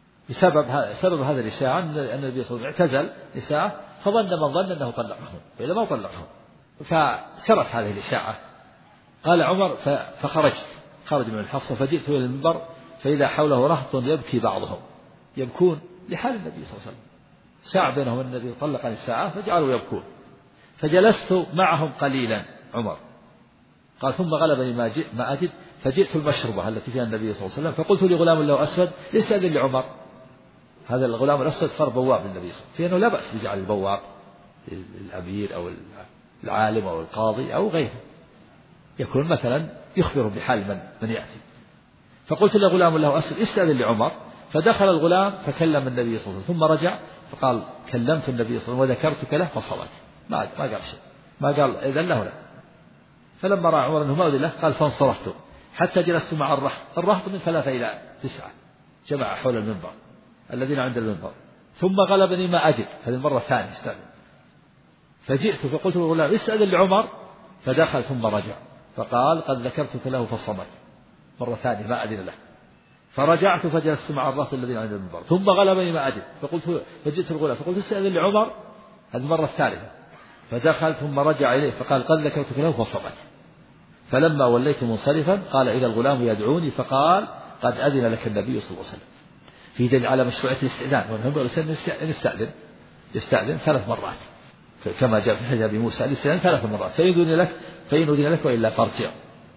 سبب هذا الإشاعة أن النبي صلى الله عليه وسلم اعتزل نساءه، فظن من ظن أنه طلقهم، وإذا ما طلقهم، فسرت هذه الإشاعة. قال عمر: خرج من الحفصة، فجئت إلى المنبر فإذا حوله رهط يبكي بعضهم، يبكون لحال النبي صلى الله عليه وسلم، ساعة بينهم النبي طلق النساء فجعلوا يبكون، فجلست معهم قليلا عمر قال ثم غلبني ما أجد فجئت المشربة التي فيها النبي صلى الله عليه وسلم فقلت لغلام له أسود يستأذن لعمر. هذا الغلام الأسود صار بواب للنبي صلى الله عليه وسلم، في أنه لا بأس بجعل البواب للأمير أو العالم أو القاضي أو غيره، يكون مثلا يخبر بحال من يأتي. فقلت لغلام له أسود استأذن لعمر، فدخل الغلام فكلم النبي صلى الله عليه وسلم ثم رجع فقال كلمت النبي صلى الله عليه وسلم وذكرتك له فصمت، ما قال شيء، ما قال إذن له لا. فلما رأى عمر أنه ما أذن له قال فانصرفت حتى جلست مع الرهط من 3 إلى 9 جمع حول المنبر الذين عند المنبر، ثم غلبني ما أجد، هذه المرة الثانية استأذن، فجئت فقلت للغلام استأذن لعمر، فدخل ثم رجع فقال قد ذكرتك له فصمت، مرة ثانية ما أذن له. فرجعت فجلست مع الرهط الذين عند المنبر، ثم غلبني ما أجد فجئت الغلام فقلت استأذن لعمر، هذه المرة الثالثة، فدخل ثم رجع إليه فقال قد ذكرتك له فصمت. فلما وليت منصرفا قال إلى الغلام يدعوني فقال قد أذن لك النبي صلى الله عليه وسلم، في دليل على مشروعية الاستئذان، وأنه يستأذن 3 مرات كما جاء في حديث أبي موسى، الاستئذان 3 مرات، فإن أذن لك وإلا فارجع.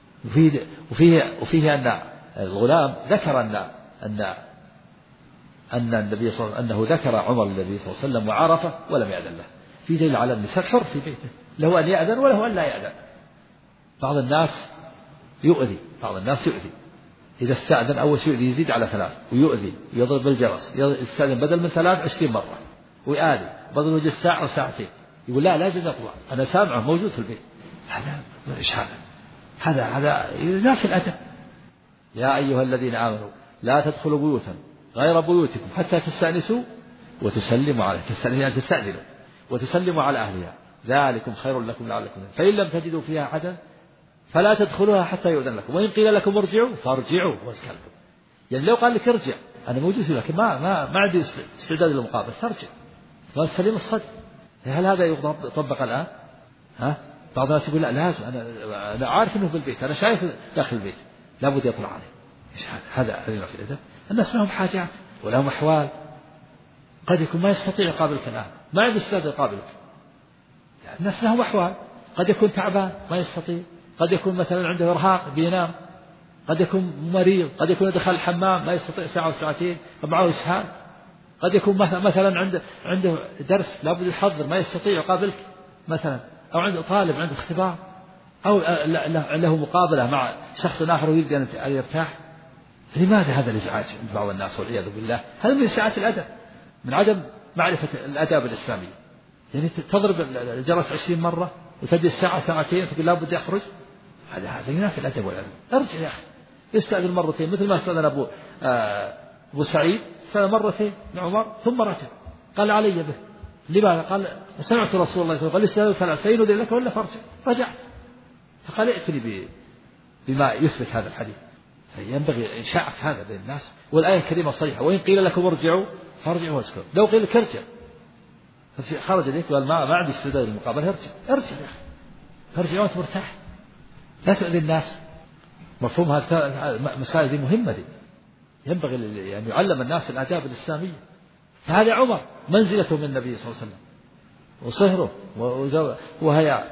وفيه أن الغلام ذكر أن النبي صلى الله عليه وسلم أنه ذكر عمر للنبي صلى الله عليه وسلم وعرفه ولم يأذن له، في دليل على النساء حر في بيته، له أن يأذن وله أن لا يأذن. بعض الناس يؤذي إذا استأذن أول شيء يزيد على 3 ويؤذي يضرب بالجرس، يستأذن بدل من 3 20 مرة ويآذي، بدل وجه ساعة أو ساعتين يقول لا لازم يطلع أنا سامعه موجود في البيت، هذا إيش هذا ينافي الأدب. يا أيها الذين آمنوا لا تدخلوا بيوتا غير بيوتكم حتى تستأنسوا وتسلموا عليه، تستأذنوا وتسلموا على أهلها ذلكم خير لكم لعلكم، فإن لم تجدوا فيها أحدا فلا تدخلوها حتى يؤذن لكم، وإن قيل لكم ارجعوا فارجعوا واسكنتم. يعني لو قال لك ارجع أنا موجود لكن ما عندي استعداد للمقابلة ترجع، فالسليم الصدق. هل هذا يطبق الآن؟ بعض الناس يقول لا لازم أنا عارف أنه في البيت، أنا شايف داخل البيت لابد يطلع عليه، هذا في الأدب. الناس لهم حاجات ولهم أحوال، قد يكون ما يستطيع يقابلك الآن، ما عنده استعداد يقابلك، يعني الناس لهم أحوال، قد يكون تعبان ما يستطيع، قد يكون مثلا عنده إرهاق بينام، قد يكون مريض، قد يكون دخل الحمام ما يستطيع ساعة وساعتين ومعه إسهال، قد يكون مثلا عنده درس لابد يحضر ما يستطيع يقابلك مثلا، أو عنده طالب عنده اختبار، أو له مقابلة مع شخص آخر ويريد أن يرتاح. لماذا هذا الإزعاج عند بعض الناس والعياذ بالله؟ هذا من ساعات الأدب، من عدم معرفة الآداب الإسلامية. يعني تضرب الجرس 20 مرة وتجلس ساعة ساعتين تقول لابد يخرج، هذا ينافي الأدب والعلم. ارجع يا أخي استأذن مرتين، مثل ما استأذن أبو سعيد استأذن مرتين لعمر ثم رجع قال علي به. لماذا؟ قال سمعت رسول الله صلى الله عليه وسلم قال استأذن 3 فإن أذن لك ولا فارجع، رجعت. فقال ائتني بما يثبت هذا الحديث. ينبغي إنشاء هذا بين الناس، والآية الكريمة صريحة وإن قيل لكم ارجعوا فارجعوا واسكنوا. لو قيل لك ارجع خرج إليك وقال ما عندي استعداد للمقابلة، ارجع يا أخي، ارجع وأنت مرتاح، لا تؤذي الناس. مفهوم هذه المسائل دي مهمة، دي ينبغي أن يعلم الناس الآداب الإسلامية. فهذا عمر منزلته من النبي صلى الله عليه وسلم وصهره وهي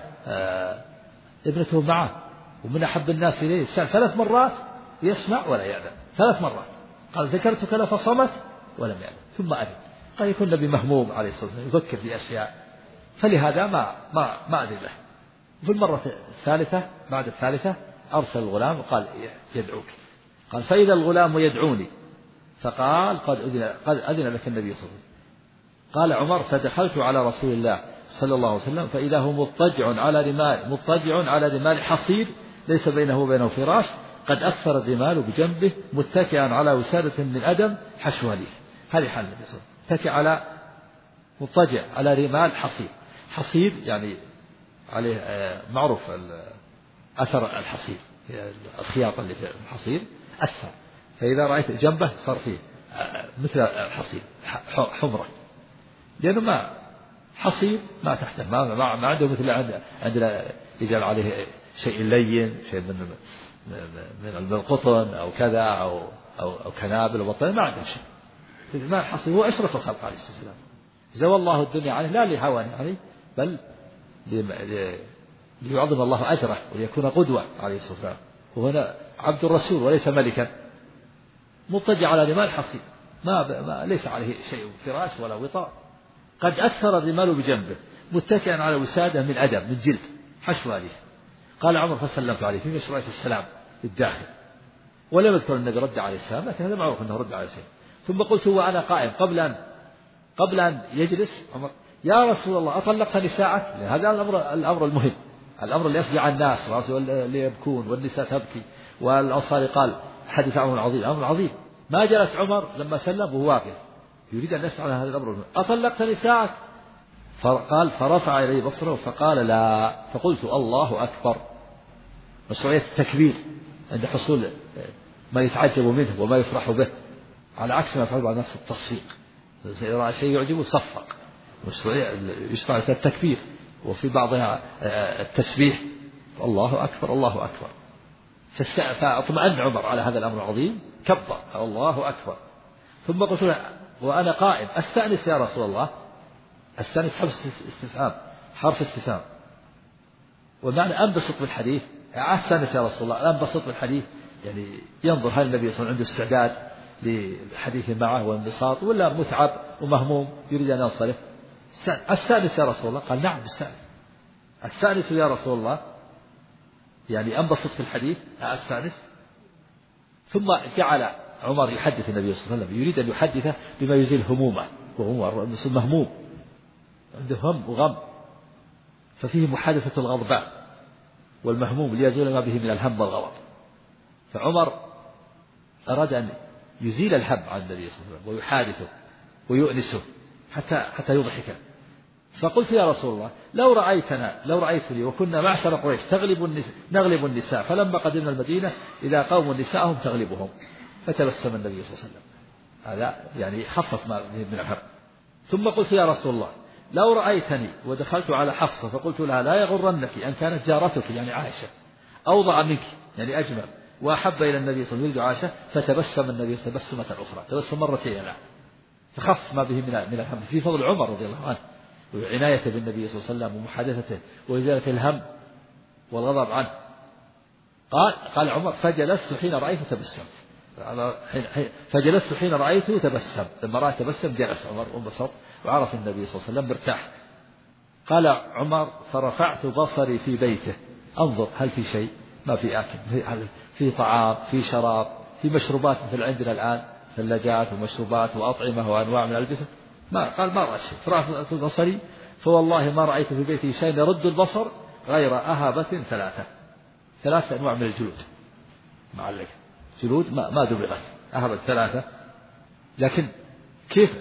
ابنته معه ومن أحب الناس إليه، 3 مرات يسمع ولا يأذن، 3 مرات قال ذكرتك له فصمت ولم يأذن ثم أذن. قد يكون النبي مهموم عليه الصلاة والسلام يفكر في أشياء، فلهذا ما أذن له. في المرة الثالثة بعد الثالثة أرسل الغلام وقال يدعوك، قال فإذا الغلام يدعوني فقال قد أذن لك النبي صلى الله عليه وسلم. قال عمر فدخلت على رسول الله صلى الله عليه وسلم فإذا هو مضطجع على رمال حصير ليس بينه وبينه فراش، قد أكثر الرمال بجنبه متكئا على وسادة من أدم حشوها ليف. هذه حال النبي صلى الله عليه وسلم، متكئ على مضطجع على رمال حصير يعني عليه معروف أثر الحصير، الخياطة اللي في الحصير أثر، فإذا رأيت جنبه صار فيه مثل الحصير حمرة، لأنه ما حصير ما تحته ما عنده مثل عندنا يجعل عليه شيء لين، شيء من القطن أو كذا أو كنابل وبطل ما عندهم شيء. ما الحصيل هو أشرف الخلق عليه الصلاة والسلام، زوى الله الدنيا عنه لا لهوانه عليه بل ليعظم الله أجره وليكون قدوة عليه الصلاة والسلام. وهنا عبد الرسول وليس ملكا مضطجع على رمال حصير ما ليس عليه شيء فراش ولا وطاء، قد أثر الرمال بجنبه متكئا على وسادة من أدم من جلد حشو عليه. قال عمر فسلمت عليه في مشروعية السلام للداخل، ولم يذكر النبي رد عليه السلام، لكن هذا معروف أنه رد عليه السلام. ثم قلت وأنا قائم قبل أن يجلس عمر يا رسول الله أطلقت نساءك؟ هذا الأمر المهم، الأمر اللي يفزع الناس واللي يبكون والنساء تبكي. والأنصاري قال حدث أمر عظيم، أمر عظيم. ما جلس عمر لما سلم وهو واقف يريد أن يسأل هذا الأمر المهم. أطلقت نساءك؟ فقال فرفع إليه بصره فقال لا. فقلت الله أكبر. مشروعية التكبير عند حصول ما يتعجب منه وما يفرح به، على عكس ما يفعل بعض الناس في التصفيق، إذا رأى شيء يعجبه صفق. يشرع التكبير وفي بعضها التسبيح الله أكبر الله أكبر. فاطمأن عمر على هذا الأمر العظيم كبر الله أكبر. ثم قلت له وأنا قائم أستأنس يا رسول الله. أستأنس حرف استفهام ومعنى أنبسط بالحديث. أستأنس يا رسول الله أنبسط بالحديث، يعني ينظر هل النبي صلى الله عليه وسلم عنده استعداد للحديث معه وانبساط ولا متعب ومهموم يريد أن ينصرف. أستأنس يا رسول الله؟ قال نعم أستأنس يا رسول الله، يعني أنبسط في الحديث أستأنس. ثم جعل عمر يحدث النبي صلى الله عليه وسلم، يريد أن يحدثه بما يزيل همومه، وهو الرسول مهموم عنده هم وغم، ففيه محادثة الغضباء والمهموم ليزول ما به من الهم والغضب. فعمر أراد أن يزيل الهم عن النبي صلى الله عليه وسلم ويحادثه ويؤنسه حتى يضحك. فقلت يا رسول الله لو رأيتني وكنا معشر قريش نغلب النساء، فلما قدمنا المدينة إذا قوم نساءهم تغلبهم. فتبسم النبي صلى الله عليه وسلم، هذا يعني خفف ما من الهم. ثم قلت يا رسول الله لو رأيتني ودخلت على حفصة فقلت لها لا يغرنك أن كانت جارتك يعني عائشة أوضع منك يعني أجمل وأحب إلى النبي صلى الله عليه وسلم عائشة، فتبسم النبي صلى الله عليه وسلم تبسمة أخرى، تبسم مرتين لا فخف ما به من الهم. في فضل عمر رضي الله عنه وعنايته بالنبي صلى الله عليه وسلم ومحادثته وإزالة الهم والغضب عنه. قال عمر فجلست حين رأيته تبسم، فجلست حين رأيته تبسم، لما رأى تبسم جلس عمر وانبسط وعرف النبي صلى الله عليه وسلم مرتاح. قال عمر فرفعت بصري في بيته أنظر هل في شيء، ما في أكل، في طعام، في شراب، في مشروبات مثل عندنا الآن ثلاجات ومشروبات وأطعمة وأنواع من الألبسة. ما رأى شيء. فرفعت بصري فوالله ما رأيت في بيته شيء يرد البصر غير أهبة ثلاثة أنواع من الجلود معلقة، جلود ما دبغت، أهبت ثلاثة. لكن كيف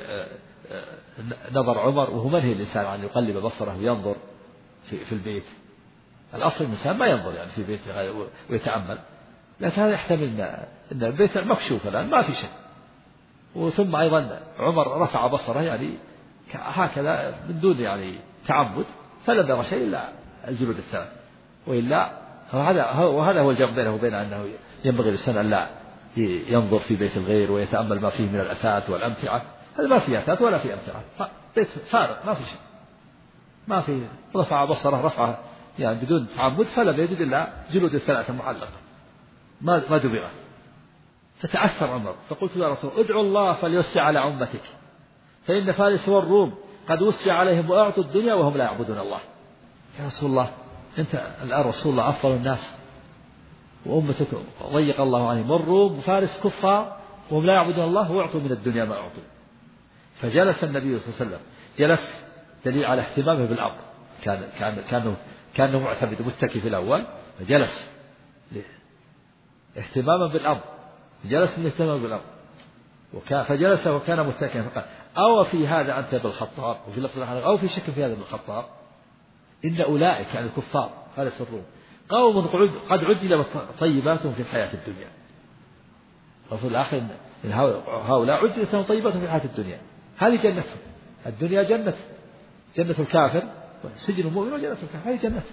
نظر عمر وهو منهي الإنسان عن يقلب بصره وينظر في البيت؟ الأصل الإنسان ما ينظر يعني في بيته ويتأمل، لكن هذا يحتمل أن البيت مكشوف الآن ما في شيء. وثم أيضا عمر رفع بصره يعني هكذا من دون يعني تعمد، فلم يرى شيء إلا الجلود الثلاث، وإلا وهذا هو الجمع بينه وبين أنه ينبغي للإنسان أن لا ينظر في بيت الغير ويتأمل ما فيه من الأثاث والأمتعة. هذا ما فيه أثاث ولا فيه أمتعة، بيت فارغ ما في شيء، ما في. رفع بصره رفعه يعني بدون تعمد فلم يجد إلا جلود الثلاثة معلقة ما دبرت. فتأثر عمر فقلت يا رسول ادعو الله فليوسع على أمتك، فإن فارس والروم قد وسع عليهم وأعطوا الدنيا وهم لا يعبدون الله. يا رسول الله أنت الآن رسول الله أفضل الناس وأمتك ضيق الله عليهم، والروم وفارس كفار وهم لا يعبدون الله وأعطوا من الدنيا ما أعطوا. فجلس النبي صلى الله عليه وسلم جلس دليل على اهتمامه بالأمر، كانه معتمد متكي في الأول، فجلس اهتماما بالأمر، جلس من اهتمام بالأمر فجلس وكان متكئا فقال أو في هذا أنت بالخطاب، وفي لفظ أو في شك في هذا بالخطاب إن أولئك يعني الكفار فارس الروم قوم قد عجل طيباتهم في الحياة الدنيا، وفي الآخر إن هؤلاء عجلت لهم طيباتهم في الحياة الدنيا، هذه جنتهم. الدنيا جنة الكافر، سجن المؤمن وجنة الكافر، هذه جنته.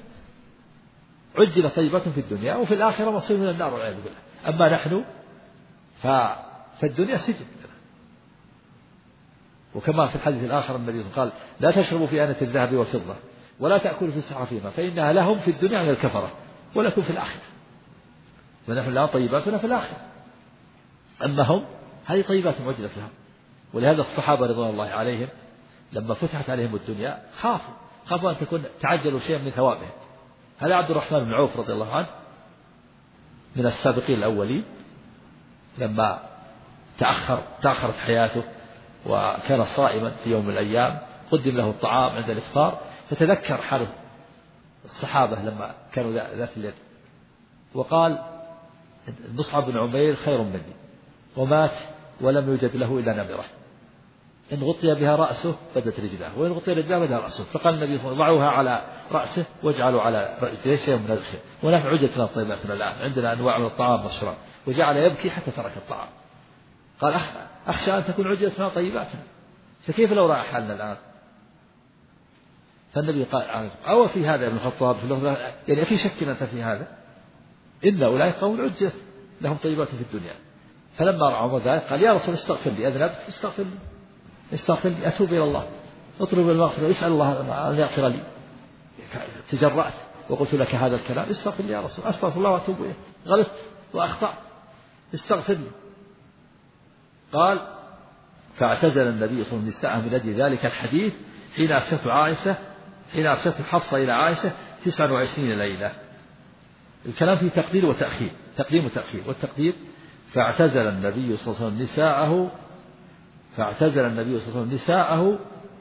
عجل طيباتهم في الدنيا وفي الآخرة مصير من النار والعياذ بالله. أما نحن فالدنيا سجن. وكما في الحديث الآخر النبي قال لا تشربوا في آنة الذهب والفضة ولا تأكلوا في السحافيما فإنها لهم في الدنيا من الكفرة ولكم في الآخرة. ونحن الآن طيباتنا في الآخرة، أما هم هذه طيبات عجلت لهم. ولهذا الصحابة رضوان الله عليهم لما فتحت عليهم الدنيا خافوا أن تكون تعجلوا شيئا من ثوابهم. هذا عبد الرحمن بن عوف رضي الله عنه من السابقين الأولين لما تأخرت حياته وكان صائما في يوم من الأيام قدم له الطعام عند الإفطار، فتذكر حاله الصحابة لما كانوا ذات اليد وقال مصعب بن عمير خير مني ومات ولم يوجد له إلا نمرة إن غطي بها رأسه بدت رجله وإن غطي رجله بدت رأسه. فقال النبي صلى الله عليه وسلم ضعوها على رأسه واجعلوا على رأسه شيئا من الخير ونحن عجتنا طيباتنا الآن عندنا أنواع من الطعام والشراب. وجعل يبكي حتى ترك الطعام. قال أخشى أن تكون عجتنا طيباتنا فكيف لو رأى حالنا الآن. فالنبي قال أو في هذا ابن الخطاب يعني في شك أنت في هذا إن أولئك قوم عجة لهم طيبات في الدنيا. فلما رأى عمر ذلك قال يا رسول استغفر لي أذنبت استغفر لي أتوب إلى الله اطلب المغفرة اسأل الله أن يغفر لي تجرأت وقلت لك هذا الكلام استغفر لي يا رسول أستغفر الله وأتوب إليه غلطت وأخطأت استغفر لي. قال فاعتزل النبي صلى الله عليه وسلم النساء من أجل ذلك الحديث حين أرسلته حفصة إلى عائشة 29 ليلة. الكلام في تقدير وتأخير تقديم وتأخير. والتقدير فاعتزل النبي صلى الله عليه وسلم نساءه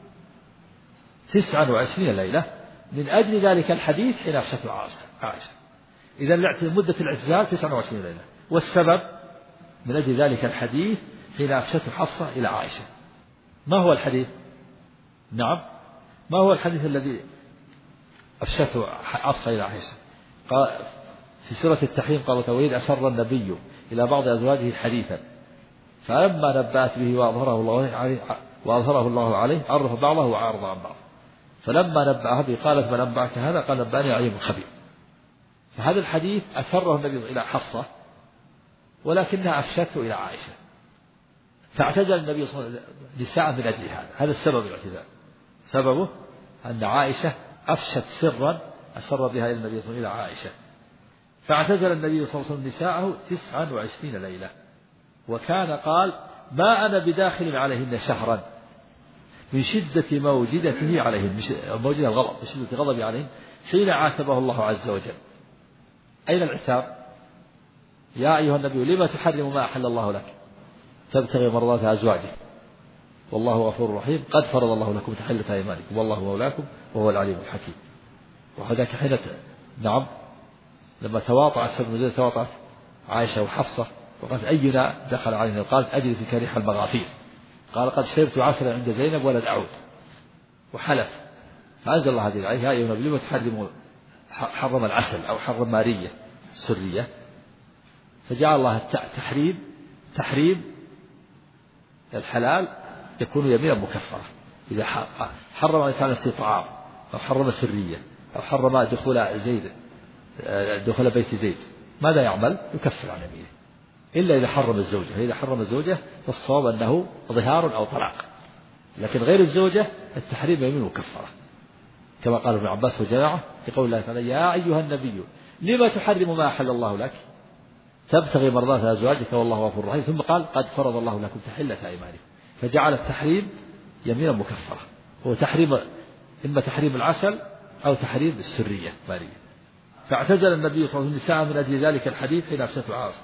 29 ليلة من أجل ذلك الحديث حين أرسلته عائشة. إذا مدة الاعتزال 29 ليلة والسبب من أجل ذلك الحديث حين أرسلته حفصة إلى عائشة. ما هو الحديث؟ نعم ما هو الحديث الذي أرسلته حفصة إلى عائشة؟ قال في سورة التحريم قال وإذ أسر النبي إلى بعض أزواجه حديثا فلما نبأت به وأظهره الله عليه عرف بعضه وعارض عن بعض فلما نبأها به قالت من أنبأك هذا قال نبأني عليم خبير. فهذا الحديث أسره النبي إلى حفصة ولكنها أفشته إلى عائشة فاعتزل النبي صلى الله عليه وسلم نساء من أجل هذا السبب الاعتزال. سببه أن عائشة أفشت سرا أسر بها النبي صلى الله عليه وسلم إلى عائشة فاعتزل النبي صلى الله عليه وسلم نساءه 29 ليلة. وكان قال ما أنا بداخل عليهن شهرا من شدة موجدته عليهن موجد الغضب من شدة غضبي عليهن حين عاتبه الله عز وجل. أين العتاب؟ يا أيها النبي لما تحرم ما أحل الله لك تبتغي مرضات أزواجك والله غفور رحيم قد فرض الله لكم تحلة أيمانكم والله مولاكم وهو العليم الحكيم. وهذاك حين نعم لما تواطأت عائشة وحفصة وقالت أينا دخل علينا قالت أجد في كريح المغافير قال قد شربت عسلا عند زينب ولن أعود وحلف فأنزل الله هذه الآية يا أيها النبي لما تحرم حرم العسل أو حرم مارية سرية. فجعل الله تحريم الحلال يكون يمينا مكفرة. إذا حرم الإنسان نفسه طعام أو حرم سرية أو حرم دخول بيت زيد ماذا يعمل؟ يكفر عن يمينه إلا إذا حرم الزوجة. إذا حرم الزوجة فالصواب أنه ظهار أو طلاق لكن غير الزوجة التحريم يمين مكفرة كما قال ابن عباس وجماعة في قول الله تعالى يا أيها النبي لما تحرم ما أحل الله لك تبتغي مرضات أزواجك والله غفور رحيم ثم قال قد فرض الله لكم تحلة أيمانكم. فجعل التحريم يمينا مكفرة هو تحريم إما تحريم العسل أو تحريم السرية مارية. فاعتزل النبي صلى الله عليه وسلم النساء من أجل ذلك الحديث حين أفشته عاصم.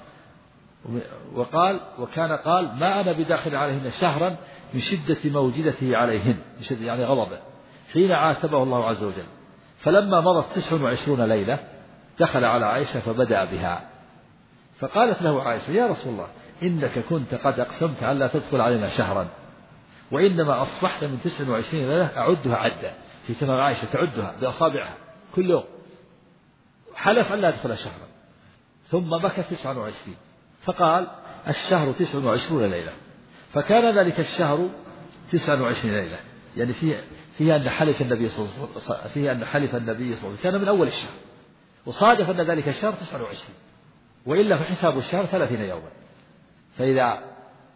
وكان قال ما أنا بداخل عليهن شهرا من شدة موجدته عليهن من شدة يعني غضبه حين عاتبه الله عز وجل. فلما مضت 29 ليلة دخل على عائشة فبدأ بها فقالت له عائشة يا رسول الله إنك كنت قد أقسمت ألا تدخل علينا شهرا وإنما أصبحت من 29 ليلة أعدها عدا. في تمام عائشة تعدها بأصابعها كل يوم حلف ألا يدخل شهرا ثم بكى 29 فقال الشهر 29 ليلة. فكان ذلك الشهر 29 ليلة يعني فيها أن حلف النبي صلى الله عليه وسلم كان من أول الشهر وصادف أن ذلك الشهر 29 وإلا فحساب الشهر 30 يوما. فإذا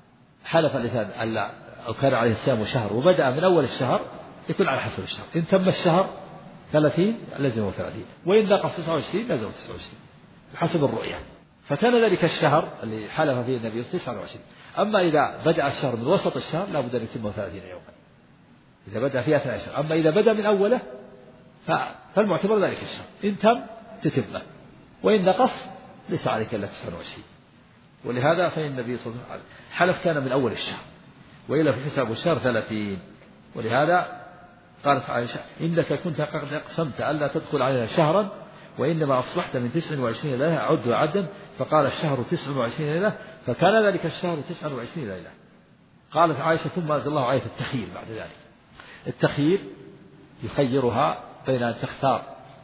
حلف الإنسان ألا أو كان عليه الصيام شهر وبدأ من أول الشهر يكون على حسب الشهر، إن تم الشهر 30 لزمه 30، وإن نقص 29 لزمه 29 بحسب الرؤية. فكان ذلك الشهر اللي حلف فيه النبي 29. أما إذا بدأ الشهر من وسط الشهر لا بد أن يتم 30 يوما إذا بدأ في أثناء الشهر. أما إذا بدأ من أوله فالمعتبر ذلك الشهر، إن تم تتمه، وإن نقص ليس عليك إلا 29. ولهذا فإن النبي صلى الله عليه وسلم حلف كان من أول الشهر، وإلا في حساب الشهر 30. ولهذا قالت عائشة إنك كنت قد أقسمت ألا تدخل علينا شهرا وإنما أصبحت من 29 ليلة عد عدا، فقال الشهر 29 ليلة، فكان ذلك الشهر 29 ليلة. قالت عائشة ثم أنزل الله آية التخيير بعد ذلك. التخيير يخيرها بين أن تختار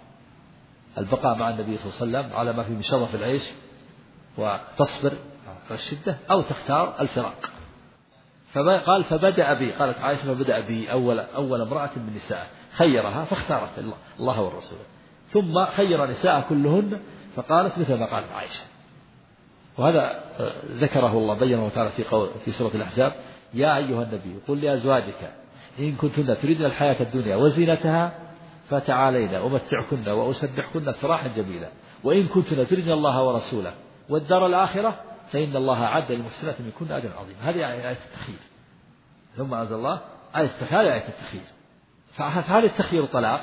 البقاء مع النبي صلى الله عليه وسلم على ما فيه من شرف العيش وتصبر على الشدة، أو تختار الفراق. فقال فبدأ بي، قالت عائشة فبدأ بي أول امرأة من نساء، خيرها فاختارت الله والرسول، ثم خير نساء كلهن فقالت مثل ما قالت عائشة. وهذا ذكره الله بينه تعالى في سورة الأحزاب: يا أيها النبي قل لأزواجك إن كنتن تريدن الحياة الدنيا وزينتها فتعالينا أمتعكن وأسبحكن سراحا جميلا، وإن كنتن تريدن الله ورسوله والدار الآخرة فإن الله أعد للمحسنات منكن أجرا عظيما. هذه آية التخيير. ثم أنزل الله آية التخيير. فهل التخيير طلاق؟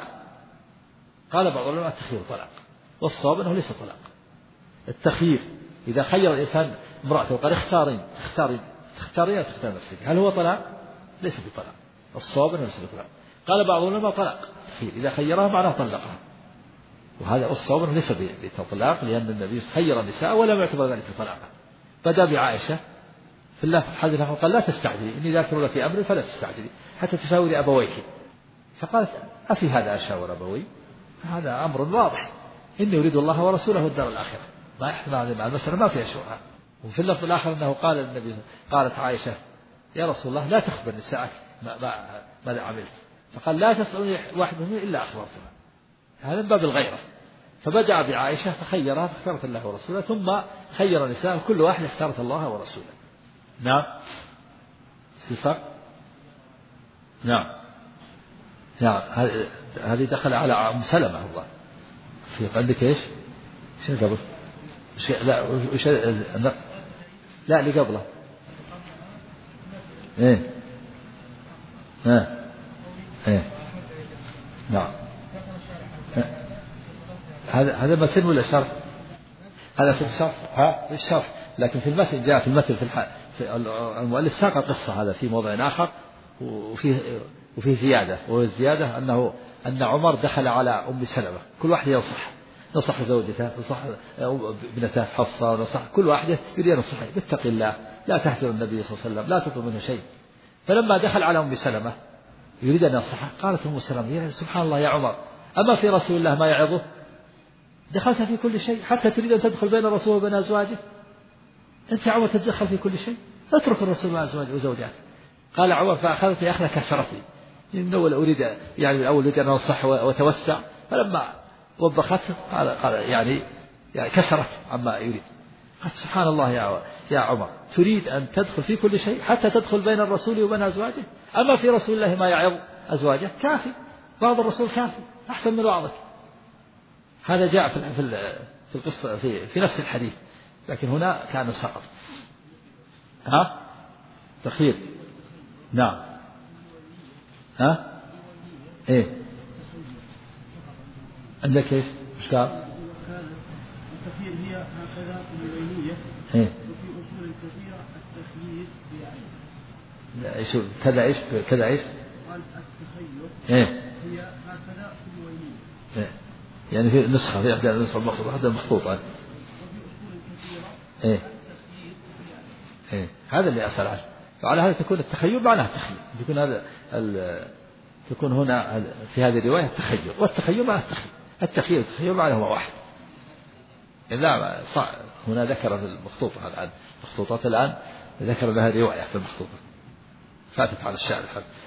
قال بعض العلماء التخيير طلاق، والصواب أنه ليس طلاق. التخيير إذا خير الإنسان امرأته وقال تختارين وتختار نفسك، هل هو طلاق؟ ليس بطلاق. الصواب أنه ليس بطلاق. قال بعض العلماء طلاق التخيير، إذا خيرها معناه طلقها، وهذا الصواب أنه ليس بطلاق، لأن النبي خير النساء ولم يعتبر ذلك طلاقا. بدأ بعائشة في الله الحديث قال لا تستعجلي إني ذاكر لك أمري فلا تستعجلي حتى تشاوري أبويك. فقالت أفي هذا أشاور أبوي؟ هذا أمر واضح، إني أريد الله ورسوله والدار الآخرة، ما يحتمل مع المسألة ما فيها شبهة. وفي اللفظ الآخر أنه قال النبي، قالت عائشة يا رسول الله لا تخبر نساءك ماذا عملت، فقال لا تسألني واحد منهم إلا أخبرتها، هذا من باب الغيرة. فبدأ بعائشة فخيرها فاختارت الله ورسوله، ثم خير نساء كل واحد اختارت الله ورسوله. نعم استفسار. نعم هذه دخل على أم سلمة. الله في عندك ايش قبل لا اللي قبله نعم هذا متن ولا شرح؟ هذا في الشرح، في الشرح، لكن في المتن جاء في المتن في المؤلف ساق القصة هذا في موضع آخر، وفيه زيادة، وهو الزيادة أن عمر دخل على أم سلمة، كل واحد ينصح زوجته، ينصح ابنته حفصة، ينصح كل واحدة يريد نصحه اتق الله، لا تهجر النبي صلى الله عليه وسلم، لا تطلب منه شيء. فلما دخل على أم سلمة يريد أن ينصحه قالت أم سلمة يا سبحان الله يا عمر أما في رسول الله ما يعظه؟ دخلت في كل شيء حتى تريد أن تدخل بين الرسول وبين أزواجه؟ أنت عمر تدخل في كل شيء، اترك الرسول مع أزواجه وزوجاته. قال عمر فأخذتني أخذ كسرتني، من أول أريد يعني الأول أريد أن أنصح وتوسع، فلما وبخته قال يعني كسرت عما يريد. قالت سبحان الله يا عمر تريد أن تدخل في كل شيء حتى تدخل بين الرسول وبين أزواجه؟ أما في رسول الله ما يعظ أزواجه؟ كافي، بعض الرسول كافي أحسن من بعضك. هذا جاء في القصة في نفس الحديث، لكن هنا كان سقط. تخير. نعم. ايه عندك ايش؟ مش قال؟ التخيير هي هكذا اليمينية، ايه وفي أصول كثيرة التخيير بعين. لا ايش كذا ايش؟ قال التخير ايه هي هكذا اليمينية. ايه يعني في نسخة، في إحدى النسخ المخطوطة، هذا مخطوطة. وفي أصول كثيرة ايه التخيير بعين. ايه هذا اللي أسأل عنه. فعلى هذا تكون التخير معناها تخير، تكون هذا تكون هنا في هذه الرواية التخير، والتخير معناه التخير والتخير معناه واحد. لا هنا ذكر في المخطوطة الآن، مخطوطات الآن ذكر لها رواية في المخطوطة فاتت على الشعر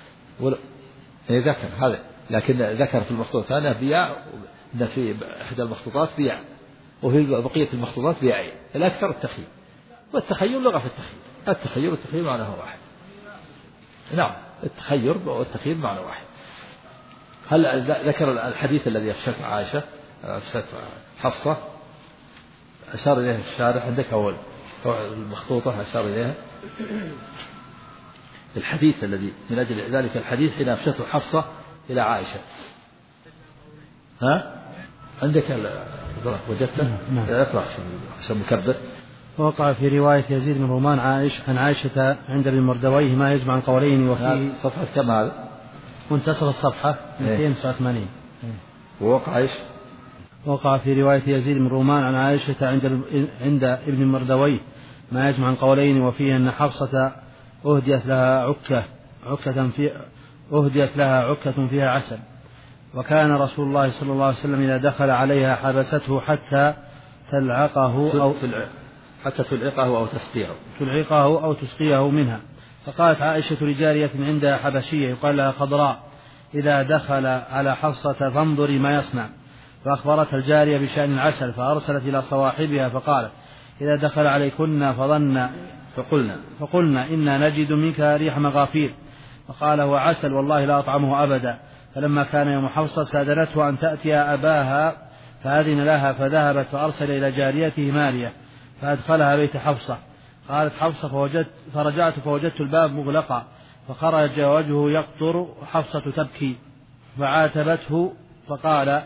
ذكر هذا، لكن ذكر في المخطوطة الثانية بياء، إن في إحدى المخطوطات بياء وفي بقية المخطوطات بياعين، الأكثر التخير، والتخير لغة في التخير. التخير والتخيير معناه واحد. نعم التخير والتخيير معنى واحد. هل ذكر الحديث الذي أفشته عائشة أفشته حفصة أشار إليه الشارح عندك أول المخطوطة أشار إليها الحديث الذي من أجل ذلك الحديث حين أفشته حفصة إلى عائشة. ها عندك وجدته؟ اقرأ عشان مكبر. وقع في رواية يزيد بن رومان عن عائشة عند ابن مردويه ما يجمع القولين وفيه صفحة كم هذا؟ منتصف الصفحة 289. ووقع ايش؟ وقع في رواية يزيد بن رومان عن عائشة عند ابن مردويه ما يجمع القولين وفيه أن حفصة أهديت لها عكة فيها عسل، وكان رسول الله صلى الله عليه وسلم إذا دخل عليها حبسته حتى تلعقه أو تسقيه منها. فقالت عائشة لجارية عندها حبشية يقال لها خضراء إذا دخل على حفصة فانظري ما يصنع، فأخبرتها الجارية بشأن العسل فأرسلت إلى صواحبها فقالت إذا دخل عليكن فقلنا إنا نجد منك ريح مغافير، فقال هو عسل والله لا أطعمه أبدا. فلما كان يوم حفصة سادنته أن تأتي أباها فأذن لها فذهبت فأرسل إلى جاريته مارية فأدخلها بيت حفصة. قالت حفصة فرجعت فوجدت الباب مغلقا، فخرج وجهه يقطر حفصة تبكي فعاتبته فقال